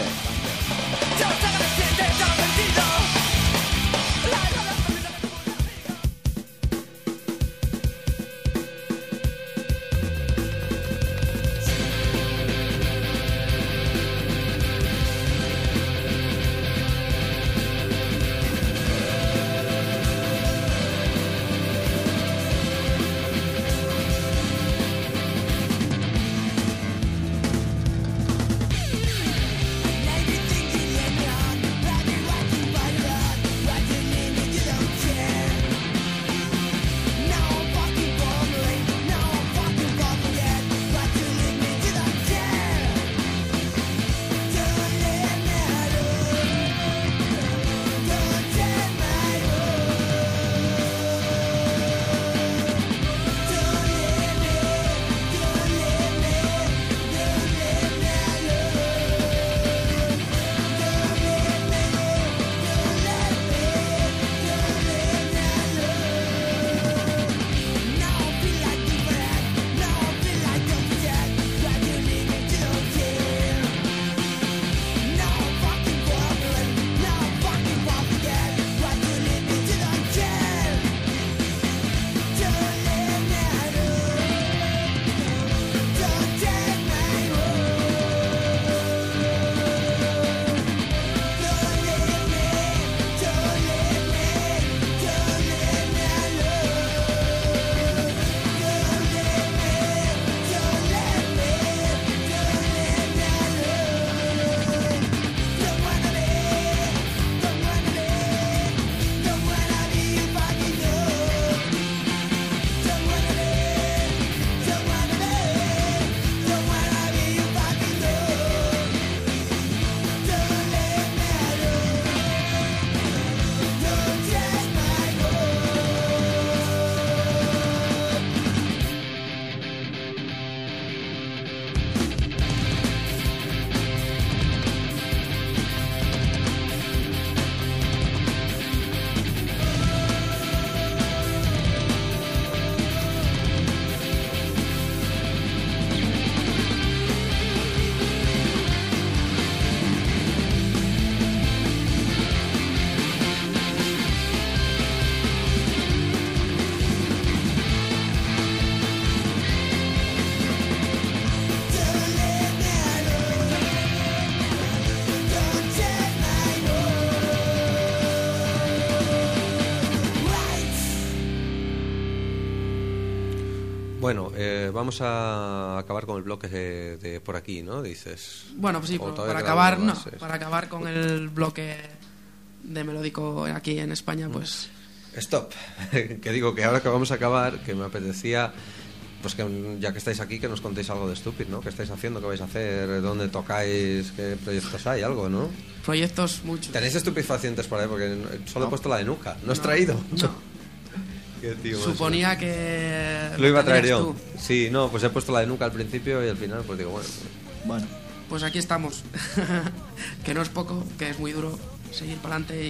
Bueno, vamos a acabar con el bloque de por aquí, ¿no? Dices. Bueno, pues sí, O para todavía queda acabar, algo no, más, para acabar con el bloque de melódico aquí en España, pues... Stop. Que digo que ahora que vamos a acabar, que me apetecía, pues que ya que estáis aquí, que nos contéis algo de Stupid, ¿no? ¿Qué estáis haciendo? ¿Qué vais a hacer? ¿Dónde tocáis? ¿Qué proyectos hay? Algo, ¿no? Proyectos muchos. ¿Tenéis estupefacientes por ahí? Porque solo he puesto la de Nuca. ¿No has traído? No. Qué tío más Suponía que... Lo iba a traer tendrías yo. tú. Sí, no, pues he puesto la de Nuca al principio y al final pues digo, bueno. Bueno, Pues aquí estamos. Que no es poco, que es muy duro seguir para adelante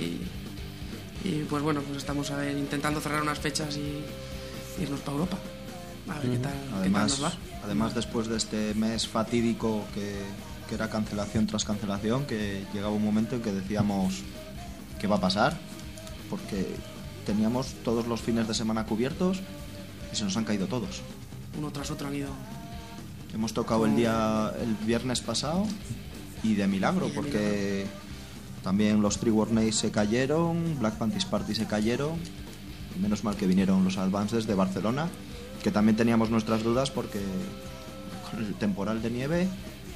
y pues bueno, pues estamos a ver, intentando cerrar unas fechas y irnos para Europa. A ver qué tal nos va. Además, después de este mes fatídico que era cancelación tras cancelación, que llegaba un momento en que decíamos qué va a pasar, porque teníamos todos los fines de semana cubiertos y se nos han caído todos. Uno tras otro han ido. Hemos tocado el viernes pasado y de milagro, porque también los Three War Nays se cayeron, Black Panties Party se cayeron, menos mal que vinieron los Advances de Barcelona, que también teníamos nuestras dudas porque con el temporal de nieve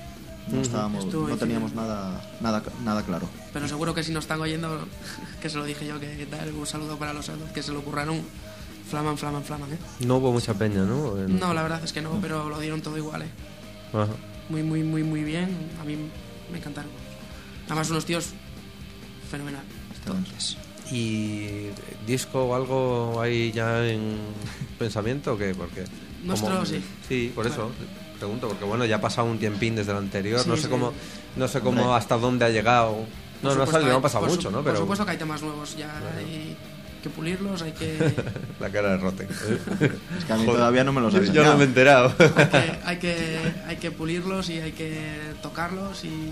no teníamos nada claro. Pero seguro que si nos están oyendo, que se lo dije yo, que tal, un saludo para los que se lo curraron. Flaman, ¿eh? No hubo mucha peña, ¿no? No, la verdad es que no, pero lo dieron todo igual, ¿eh? Ajá. Muy bien. A mí me encantaron. Además, unos tíos fenomenal. Todos. ¿Y disco o algo hay ya en pensamiento o qué? Porque Nuestro, sí. Sí, por eso pregunto, porque bueno, ya ha pasado un tiempín desde el anterior, Sí, no sé sí. cómo hasta dónde ha llegado. No ha pasado mucho, ¿no? Por Pero supuesto que hay temas nuevos, ya hay que pulirlos, hay que... la cara de Rotten. Es que a mí todavía no me los habéis Yo no me he enterado. hay que pulirlos y hay que tocarlos y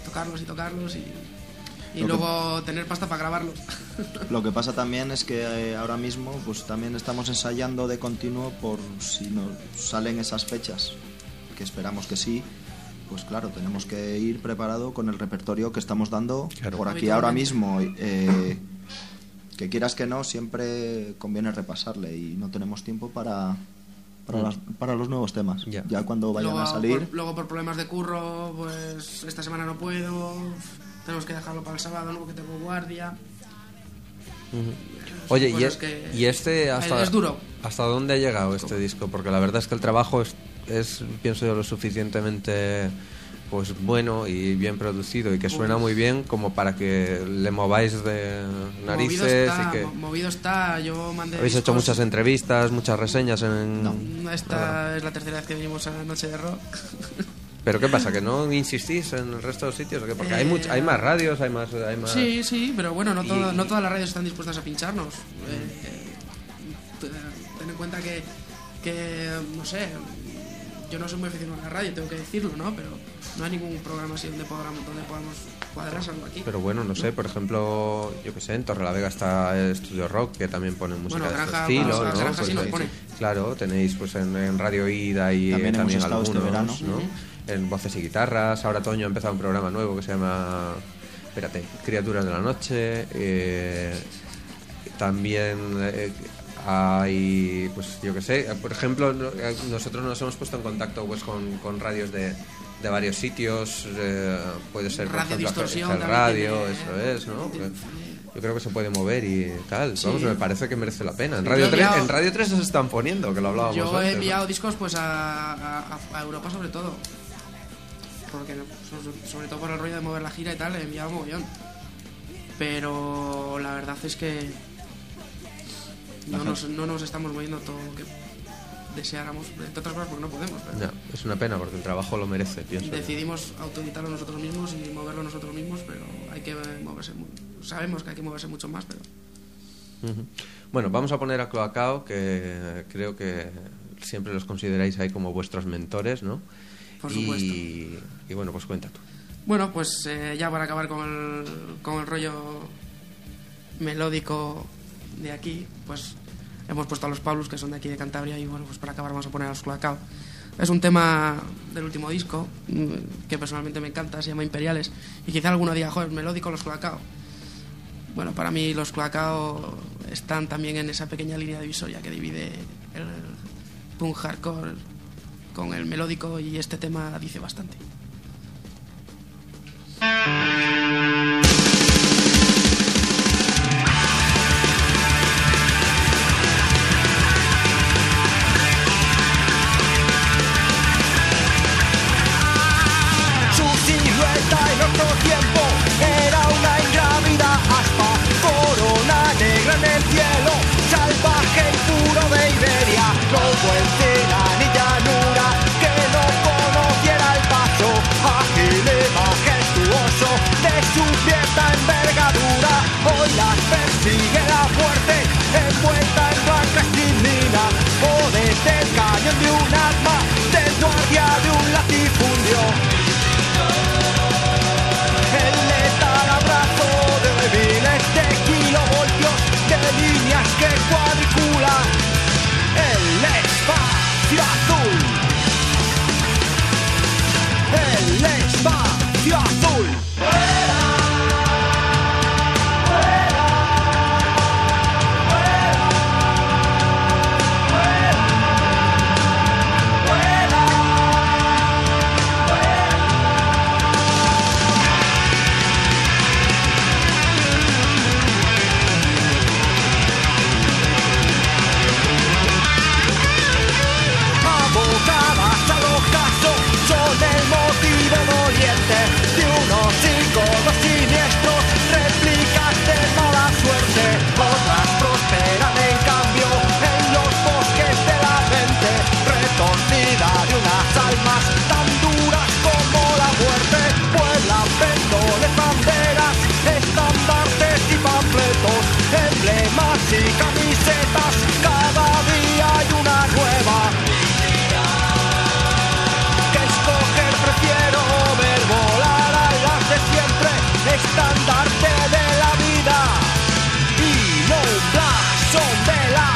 luego tener pasta para grabarlos. Lo que pasa también es que ahora mismo pues también estamos ensayando de continuo por si nos salen esas fechas, que esperamos que sí. Pues claro, tenemos que ir preparado con el repertorio que estamos dando por aquí ahora mismo. Que quieras que no, siempre conviene repasarle y no tenemos tiempo para los nuevos temas. Ya cuando vayan a salir... Luego por problemas de curro, pues esta semana no puedo, tenemos que dejarlo para el sábado, ¿no? Que tengo guardia. Oye, y este es duro. ¿Hasta dónde ha llegado este disco? Porque la verdad es que el trabajo es pienso yo, lo suficientemente pues bueno y bien producido y que suena muy bien como para que le mováis de narices y que... Movido está, yo mandé... Habéis hecho muchas entrevistas, muchas reseñas en... No, esta es la tercera vez que venimos a la Noche de Rock. ¿Pero qué pasa? ¿Que no insistís en el resto de los sitios? ¿O qué? Porque hay más radios, hay más... Sí, pero bueno, no todas las radios están dispuestas a pincharnos. Ten en cuenta que no sé, yo no soy muy aficionado a la radio, tengo que decirlo, ¿no? Pero no hay ningún programa así donde podamos cuadrar algo aquí. Pero bueno, no sé, por ejemplo, yo que sé, en Torrelavega está Estudio Rock, que también pone música de este estilo, ¿no? Granja sí nos pone. Claro, tenéis pues en Radio Ida y también hemos algunos, este verano, ¿no? En Voces y Guitarras. Ahora Toño ha empezado un programa nuevo que se llama, Criaturas de la Noche. También hay, pues yo que sé, por ejemplo, nosotros nos hemos puesto en contacto pues con radios de varios sitios, puede ser Radio por ejemplo Distorsión, el radio, eso es, ¿no? Yo creo que se puede mover y tal. Sí. Vamos, me parece que merece la pena. En Radio 3 se están poniendo, que lo hablábamos yo antes. He enviado discos pues a Europa sobre todo. Porque sobre todo por el rollo de mover la gira y tal, he enviado mogollón. Pero la verdad es que no nos estamos moviendo todo lo que deseáramos, entre otras cosas porque no podemos. Pero ya, es una pena porque el trabajo lo merece, pienso. Decidimos autoeditarlo nosotros mismos y moverlo nosotros mismos, pero hay que moverse. Sabemos que hay que moverse mucho más, pero... Bueno, vamos a poner a Cloacao, que creo que siempre los consideráis ahí como vuestros mentores, ¿no? Por supuesto. Y bueno, pues cuenta tú. Bueno, pues ya para acabar con el rollo melódico de aquí, pues hemos puesto a los Paulus, que son de aquí de Cantabria, y bueno, pues para acabar vamos a poner a los Cloacao. Es un tema del último disco que personalmente me encanta, se llama Imperiales, y quizá alguno diga, joder, melódico los Cloacao. Bueno, para mí los Cloacao están también en esa pequeña línea divisoria que divide punk hardcore con el melódico, y este tema dice bastante. Su silueta en otro tiempo era una ingrávida aspa, corona negra en el cielo, salvaje y puro de Iberia, no hubo encina ni llanura que no conociera el paso, ágil y majestuoso de su fiesta envergadura. Hoy las persigue la muerte, envuelta en blanca estricnina, o desde el cañón de un arma, del guardia de un latifundio. El letal abrazo de miles de kilovoltios, de líneas que cuadriculan el espacio azul. El espacio azul. Abocadas al ocaso son el motivo doliente de unos iconos siniestros, réplicas de mala suerte. Otras prosperan en cambio en los bosques de la mente, retorcida de unas almas tan duras como la muerte. Pueblan pendones, banderas, estandartes y panfletos, emblemas y camisetas, cada día hay una nueva. Prefiero ver volar a las de siempre, estandarte de la vida y no un blasón de la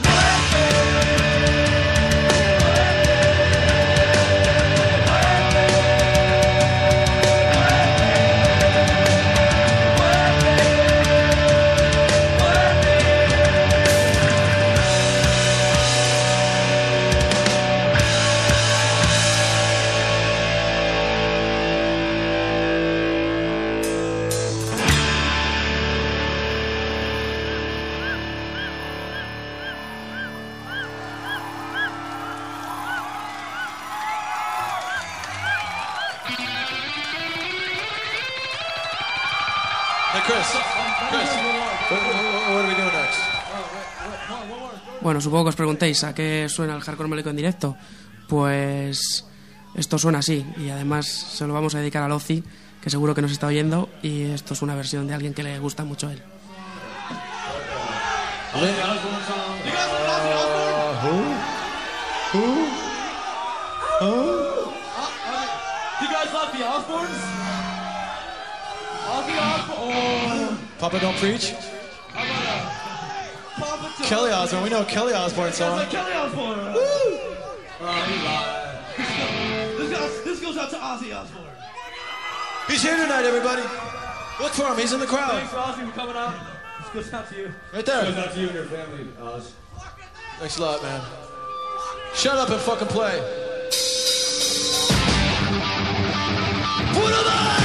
Hey, Chris, what are we doing next? Bueno, supongo que os preguntéis a qué suena el hardcore melódico en directo. Pues esto suena así, y además se lo vamos a dedicar a Lozi, que seguro que nos está oyendo, y esto es una versión de alguien que le gusta mucho a él. You guys love the Osbournes? Ozzy Osbourne. Papa Don't Preach? Kelly Osbourne, we know a Kelly Osbourne song. That's like Kelly Osbourne. Woo! Oh, he lied. This goes out to Ozzy Osbourne. He's here tonight, everybody. Look for him, he's in the crowd. Thanks, Ozzy, for coming out. This goes out to you. Right there. This goes out to you and your family, Oz. Thanks a lot, man. Shut up and fucking play. Put him up!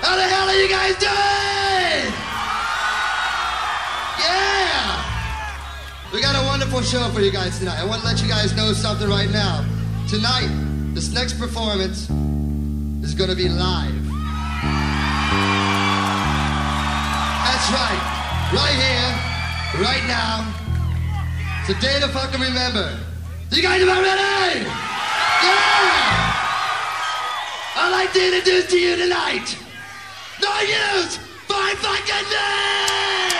How the hell are you guys doing? Yeah! We got a wonderful show for you guys tonight. I want to let you guys know something right now. Tonight, this next performance is going to be live. That's right. Right here, right now. It's a day to fucking remember. You guys about ready? Yeah! I'd like to introduce to you tonight, No Use for Fucking Name!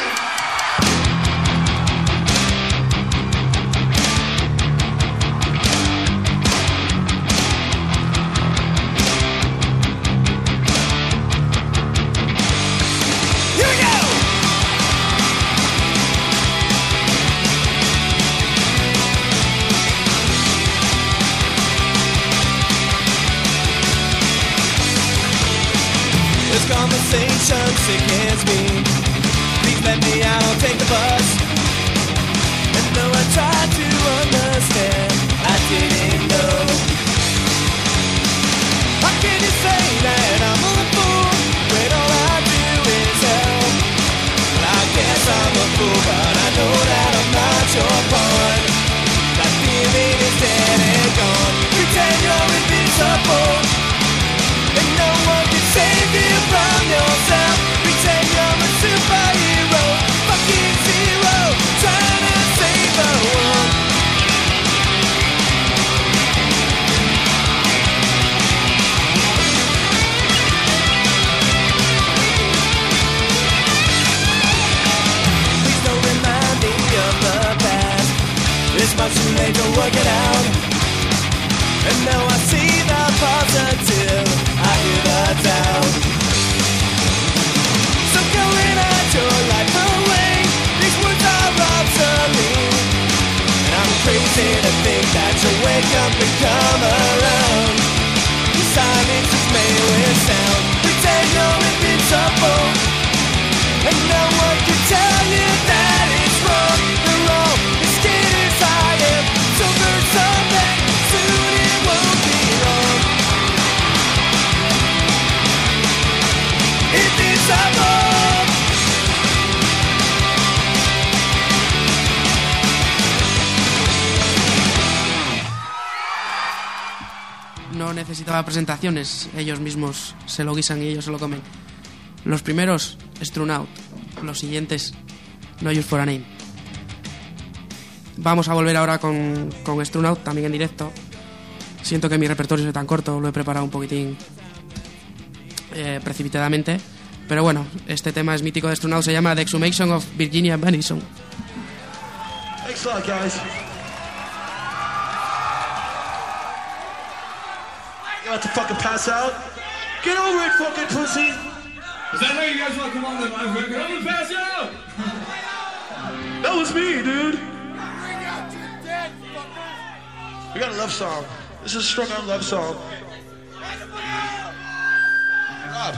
Here we go! This conversation sickens me. Please let me out, I'll take the bus. And though I tried to understand, I didn't know. How can you say that I'm a fool when all I do is help? Well, I guess I'm a fool, but I know that I'm not your pawn. That feeling is dead and gone. Pretend you're invincible, and no one can save you from yourself. Pretend you're a superhero, fucking zero, trying to save the world. Please don't remind me of the past. It's much too late to work it out. And now I see the positive, I hear the doubt. So go and hide your life away. These words are obsolete, and I'm crazy to think that you'll wake up and come around. Silence is made with sound. Pretend you're invincible, and no one can tell you that it's wrong. The wrong is scared as I am. So there's something soon it won't be wrong. Invincible. No necesitaba presentaciones, ellos mismos se lo guisan y ellos se lo comen. Los primeros, Strung Out. Los siguientes, No Use for a Name. Vamos a volver ahora con Strung Out, también en directo. Siento que mi repertorio es tan corto, lo he preparado un poquitín precipitadamente. Pero bueno, este tema es mítico de Strung Out, se llama The Exhumation of Virginia Madison. Thanks a lot, guys. You about to fucking pass out? Get over it, fucking pussy! Is that how you guys want to come on the mic? I'm gonna pass out! That was me, dude! We got a love song. This is a strung out love song. God.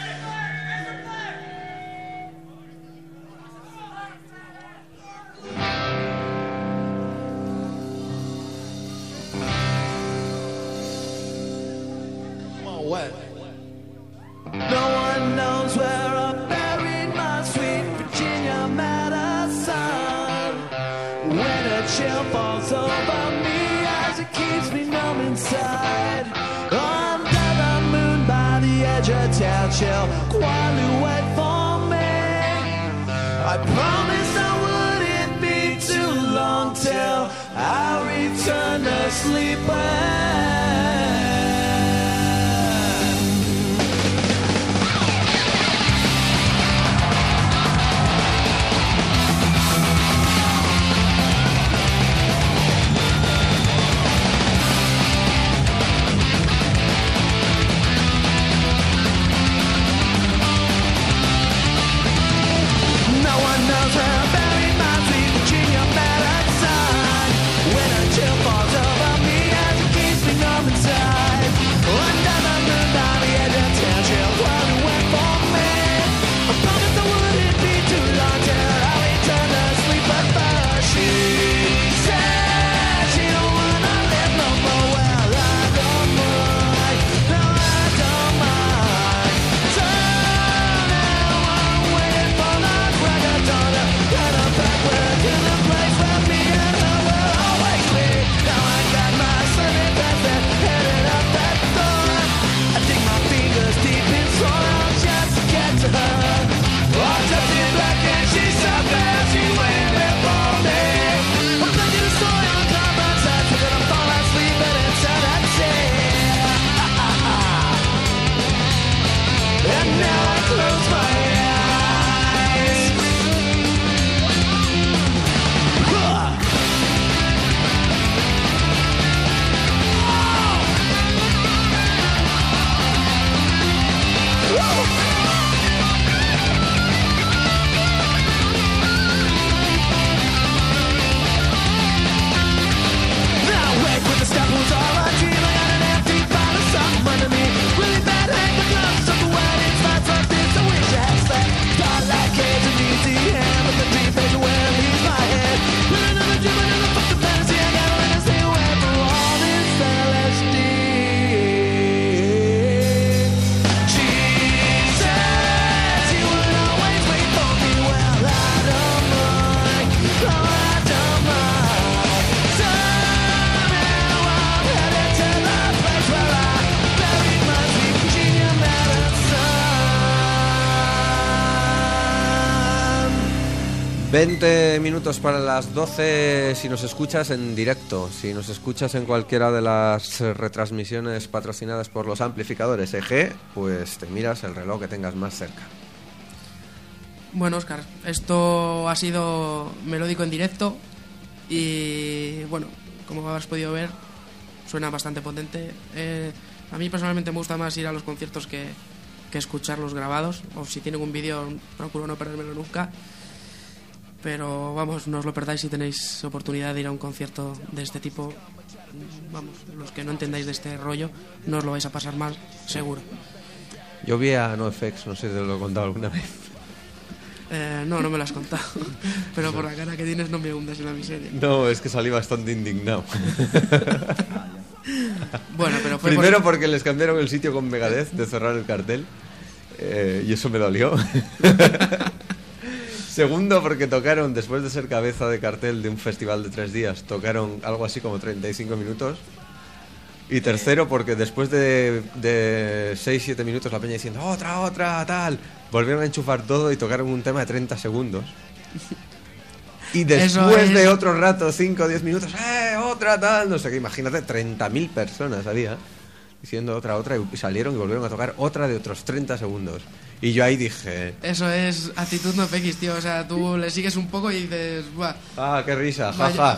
What? No one knows where I buried my sweet Virginia Madison. When a chill falls over me as it keeps me numb inside. Under the moon by the edge of town, she'll quietly wait for me. I promised I wouldn't be too long till I return to sleep. No one knows where I buried my sweet Virginia Madison. When a chill falls over me as it keeps 20 minutos para las 12 si nos escuchas en directo. Si nos escuchas en cualquiera de las retransmisiones patrocinadas por los amplificadores EG, pues te miras el reloj que tengas más cerca. Bueno, Óscar, esto ha sido melódico en directo y, bueno, como habrás podido ver, suena bastante potente. A mí personalmente me gusta más ir a los conciertos que escucharlos grabados, o si tienen un vídeo procuro no perdérmelo nunca. Pero vamos, no os lo perdáis si tenéis oportunidad de ir a un concierto de este tipo. Vamos, los que no entendáis de este rollo, no os lo vais a pasar mal, seguro. Yo vi a NoFX, no sé si te lo he contado alguna vez. No me lo has contado. Pero por la cara que tienes no me hundas en la miseria. No, es que salí bastante indignado. Bueno, pero fue primero porque les cambiaron el sitio con Megadeth de cerrar el cartel, y eso me dolió. Segundo, porque tocaron, después de ser cabeza de cartel de un festival de 3 días, tocaron algo así como 35 minutos. Y tercero, porque después de 6-7 minutos la peña diciendo otra, tal, volvieron a enchufar todo y tocaron un tema de 30 segundos. Y después de otro rato, 5 o 10 minutos, otra, tal, no sé qué, imagínate, 30.000 personas había diciendo otra, y salieron y volvieron a tocar otra de otros 30 segundos. Y yo ahí dije... Eso es actitud NoFX, tío. O sea, tú le sigues un poco y dices... Buah, ah, qué risa, jaja.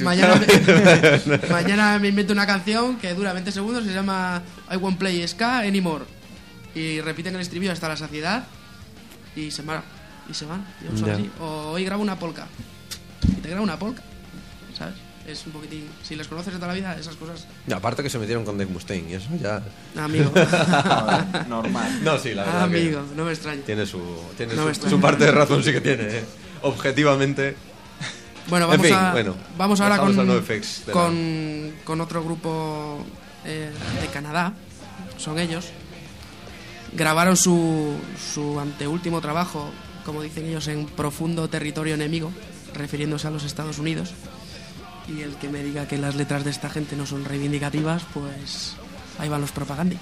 Mañana me invento una canción que dura 20 segundos, se llama I Won't Play Ska Anymore. Y repiten el estribillo hasta la saciedad y se van. Y son así. O hoy grabo una polka. Y te grabo una polka, ¿sabes? Es un poquitín... Si les conoces de toda la vida, esas cosas... Y aparte que se metieron con Dave Mustaine y eso ya... Amigo. Normal. No, sí, la verdad. Amigo, no me extraña. Tiene su parte de razón, sí que tiene, objetivamente. Bueno, vamos ahora con otro grupo de Canadá. Son ellos. Grabaron su anteúltimo trabajo, como dicen ellos, en profundo territorio enemigo, refiriéndose a los Estados Unidos. Y el que me diga que las letras de esta gente no son reivindicativas, pues ahí van los propagandi.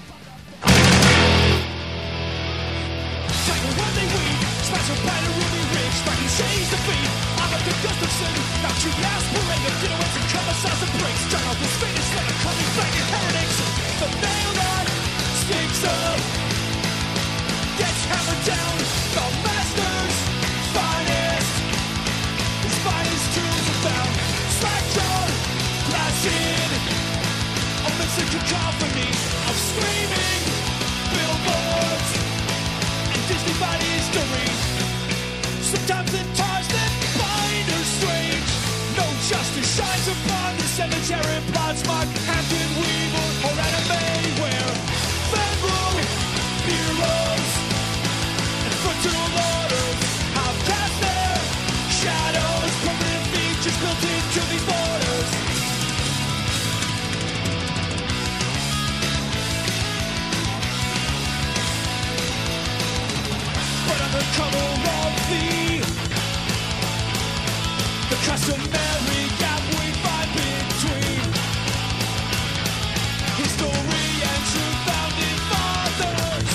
Cacophony of screaming billboards and Disney body history. Sometimes the ties that bind are strange. No justice shines upon the cemetery plots marked Hampton Weevil or anime where federal bureaus and fraternal orders have cast their shadows. Permanent features built into these borders. The cover of the customary gap we find between history and true founding fathers.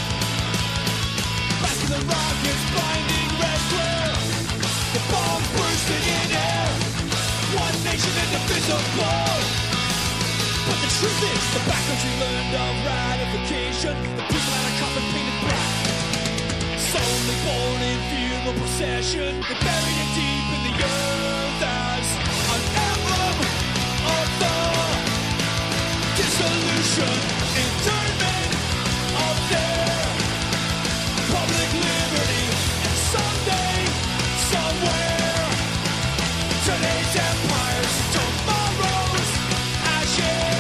Back in the rocket's blinding red glare, the bomb bursting in air, one nation indivisible. But the truth is, the backcountry land of ratification, the people out of coffin painted black. Only born in funeral procession, they bury it deep in the earth as an emblem of the dissolution, internment of their public liberty. And someday, somewhere, today's empires, tomorrow's ashes.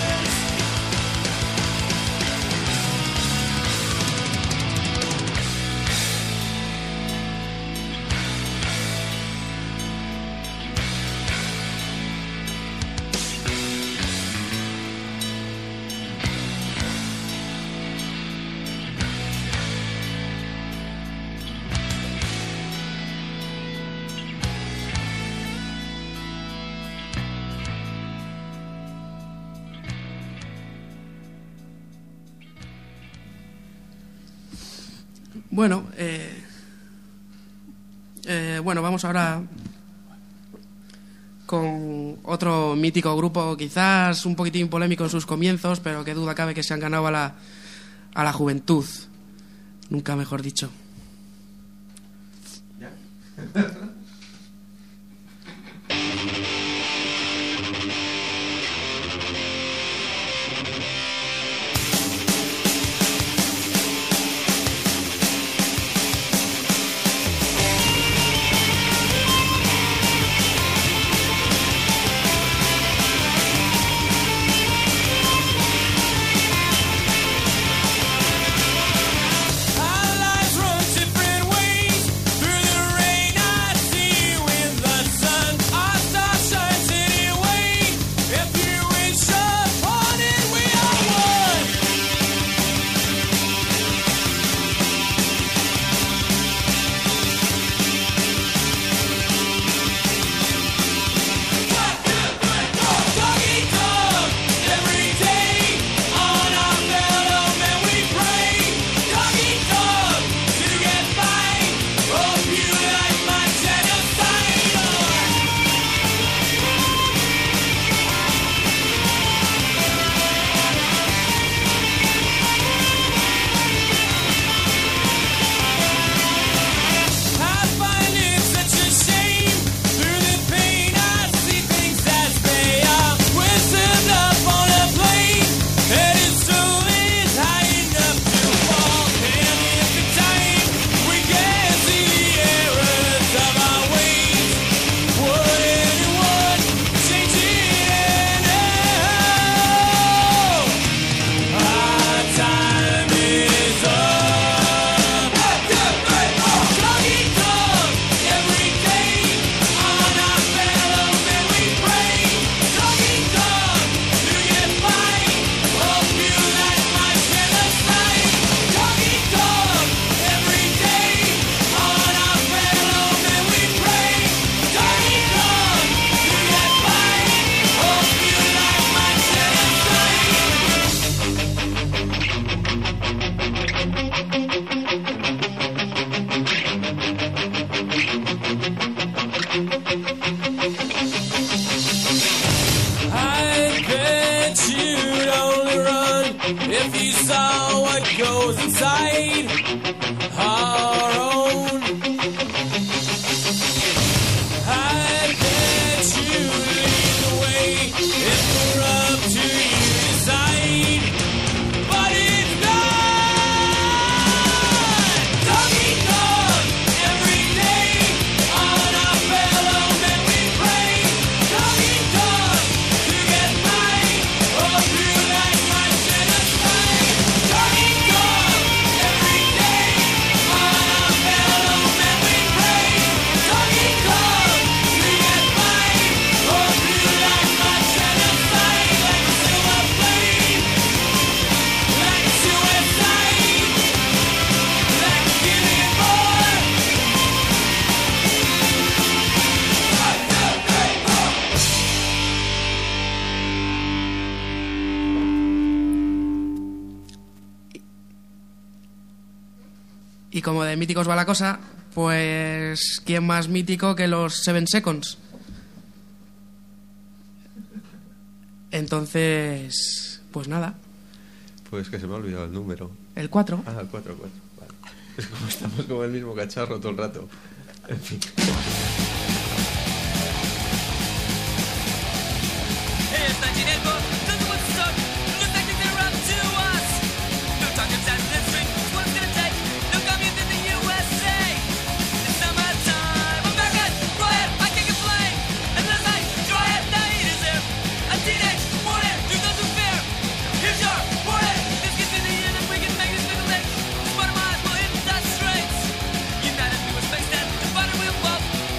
Bueno, Bueno, vamos ahora con otro mítico grupo, quizás un poquitín polémico en sus comienzos, pero que duda cabe que se han ganado a la juventud. Nunca mejor dicho. Our lives run different ways. Through the rain I see you in the sun. Our star shines anyway. If you wish upon it, we are one. Doggy dog, every day on our fellow men we pray. Doggy dog, to get by. Hope you like my genocide. I find it such a shame. Through the pain I see things as they are. We're served up on a plate, and it's soon high enough to fall. And if in time we can see the errors of our ways, would anyone change it now? Our time is up. Doggy dog, every day on our fellow men we pray. Doggy dog, to get by. Hope you like my genocide. Doggy dog, every day on our fellow men we pray. Doggy dog, to get by. Hope you like my genocide. I bet you'd only run if you saw what goes inside our own. I bet you'd lead the way if we're up to you decide. But it's not. Doggy dog, every day on our fellow men we pray. Doggy dog, to get by. Hope you like my genocide. Doggy dog, every day on our fellow men we pray. Doggy dog, to get by. Hope you like my genocide. Like a silver flame, like suicide, like giving more. 1, 2, 3, 4. Y como de míticos va la cosa, pues ¿quién más mítico que los 7 Seconds? Entonces, pues nada, Pues que se me ha olvidado el número. el 4. Ah, el 4, 4. Vale. Es como estamos con el mismo cacharro todo el rato. En fin. Here's 1984, doesn't want to stop. Looks like they're up to us. No talking down the string, it's what it's gonna take. No communist in the USA. It's summertime, American riot, I can't complain. And last night, dry at night, is there a teenage warning to those who fear? Here's your warning. This gets in the end if we can make this middle lake. This bottom line will hit the streets. United we will space that, the bottom will fall.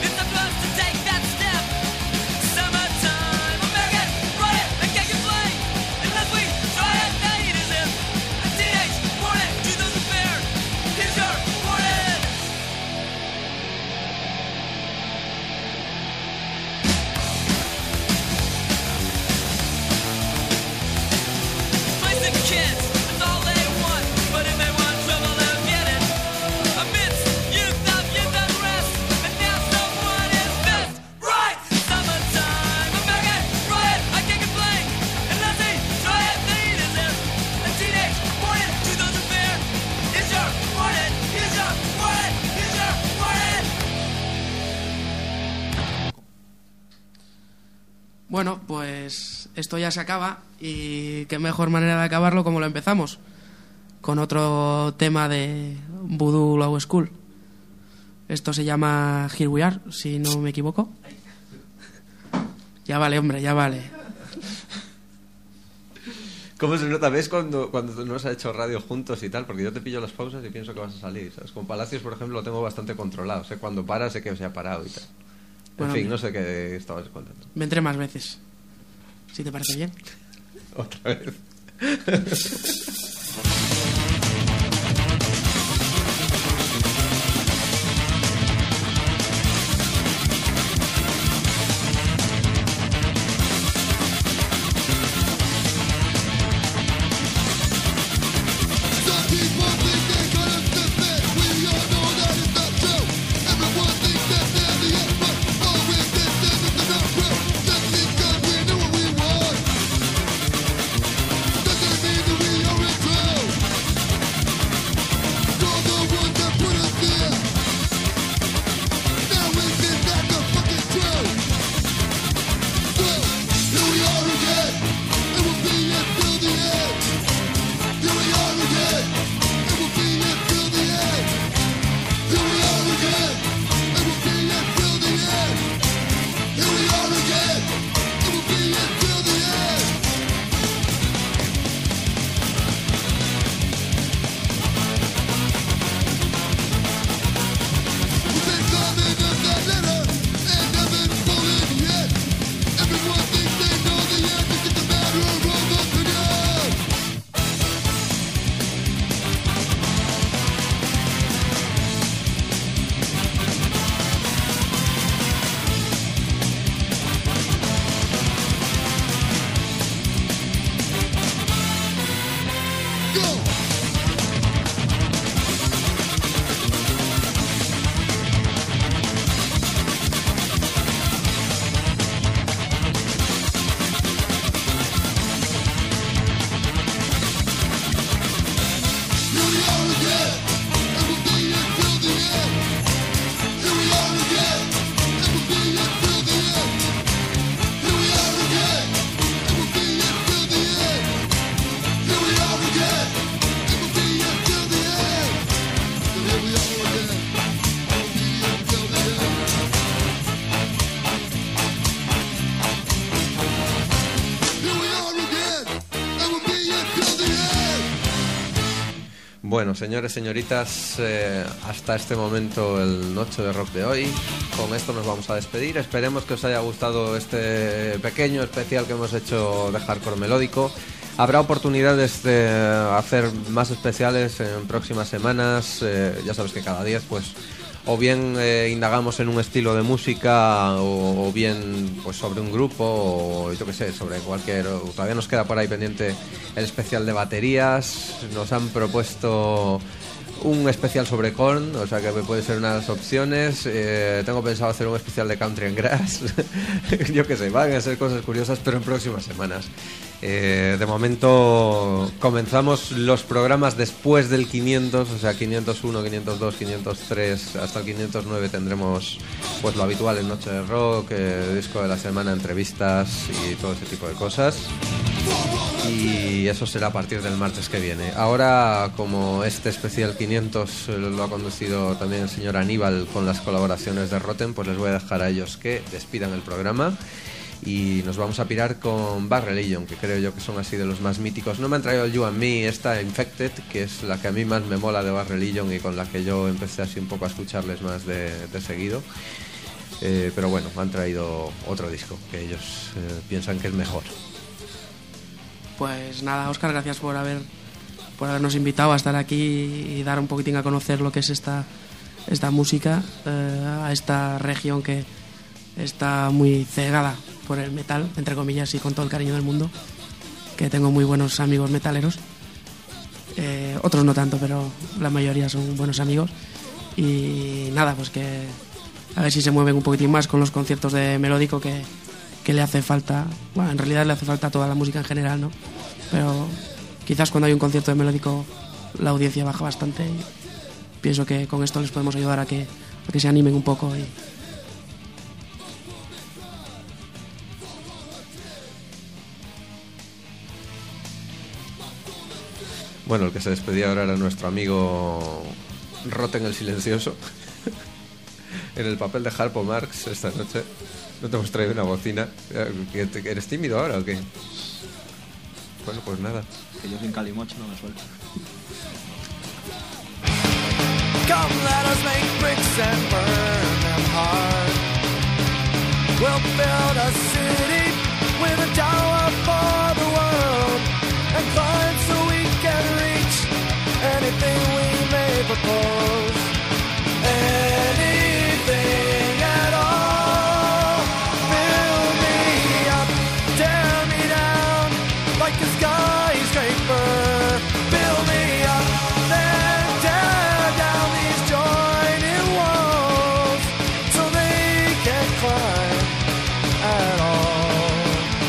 Bueno, pues esto ya se acaba y qué mejor manera de acabarlo como lo empezamos, con otro tema de Voodoo Low School. Esto se llama Here We Are, si no me equivoco. Ya vale, hombre, ya vale. ¿Cómo se nota? ¿Ves cuando nos ha hecho radio juntos y tal? Porque yo te pillo las pausas y pienso que vas a salir, ¿sabes? Con Palacios, por ejemplo, lo tengo bastante controlado. Sé cuando para, sé que se ha parado y tal. Bueno, en fin, no sé qué estabas contando. Vendré más veces, si te parece bien. Otra vez. Bueno, señores, señoritas, hasta este momento el Noche de Rock de hoy. Con esto nos vamos a despedir. Esperemos que os haya gustado este pequeño especial que hemos hecho de hardcore melódico. Habrá oportunidades de hacer más especiales en próximas semanas. Ya sabes que cada día pues o bien indagamos en un estilo de música o bien pues sobre un grupo o yo que sé, sobre cualquier... Todavía nos queda por ahí pendiente el especial de baterías. Nos han propuesto un especial sobre Korn, o sea que puede ser una de las opciones. Tengo pensado hacer un especial de Country and Grass. Yo que sé, van a ser cosas curiosas, pero en próximas semanas. De momento comenzamos los programas después del 500, o sea 501, 502, 503 hasta el 509 tendremos pues lo habitual en Noche de Rock, disco de la semana, entrevistas y todo ese tipo de cosas. Y eso será a partir del martes que viene. Ahora, como este especial 500 lo ha conducido también el señor Aníbal con las colaboraciones de Rotten, pues les voy a dejar a ellos que despidan el programa. Y nos vamos a pirar con Bad Religion, que creo yo que son así de los más míticos. No me han traído el You and Me, esta Infected, que es la que a mí más me mola de Bad Religion y con la que yo empecé así un poco a escucharles más de seguido. Pero bueno, me han traído otro disco que ellos piensan que es mejor. Pues nada, Óscar, gracias por habernos invitado a estar aquí y dar un poquitín a conocer lo que es esta música a esta región que está muy cegada por el metal, entre comillas, y con todo el cariño del mundo, que tengo muy buenos amigos metaleros, otros no tanto, pero la mayoría son buenos amigos. Y nada, pues que a ver si se mueven un poquitín más con los conciertos de melódico que le hace falta. Bueno, en realidad le hace falta a toda la música en general, ¿no? Pero quizás cuando hay un concierto de melódico la audiencia baja bastante y pienso que con esto les podemos ayudar a que se animen un poco. Bueno, el que se despedía ahora era nuestro amigo Rotten el Silencioso. En el papel de Harpo Marx esta noche. No te hemos traído una bocina. ¿Eres tímido ahora o qué? Bueno, pues nada. Que yo sin Calimoch no me suelto. Come, let us make bricks and burn them hard. We'll build a city with a tower for the world and climb so we can reach anything we may propose. Anything at all. Build me up, tear me down like a skyscraper. Build me up, then tear down these joining walls so they can't climb at all.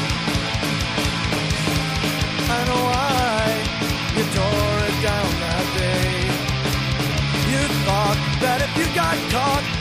I know why you tore it down that day. You thought that if you got caught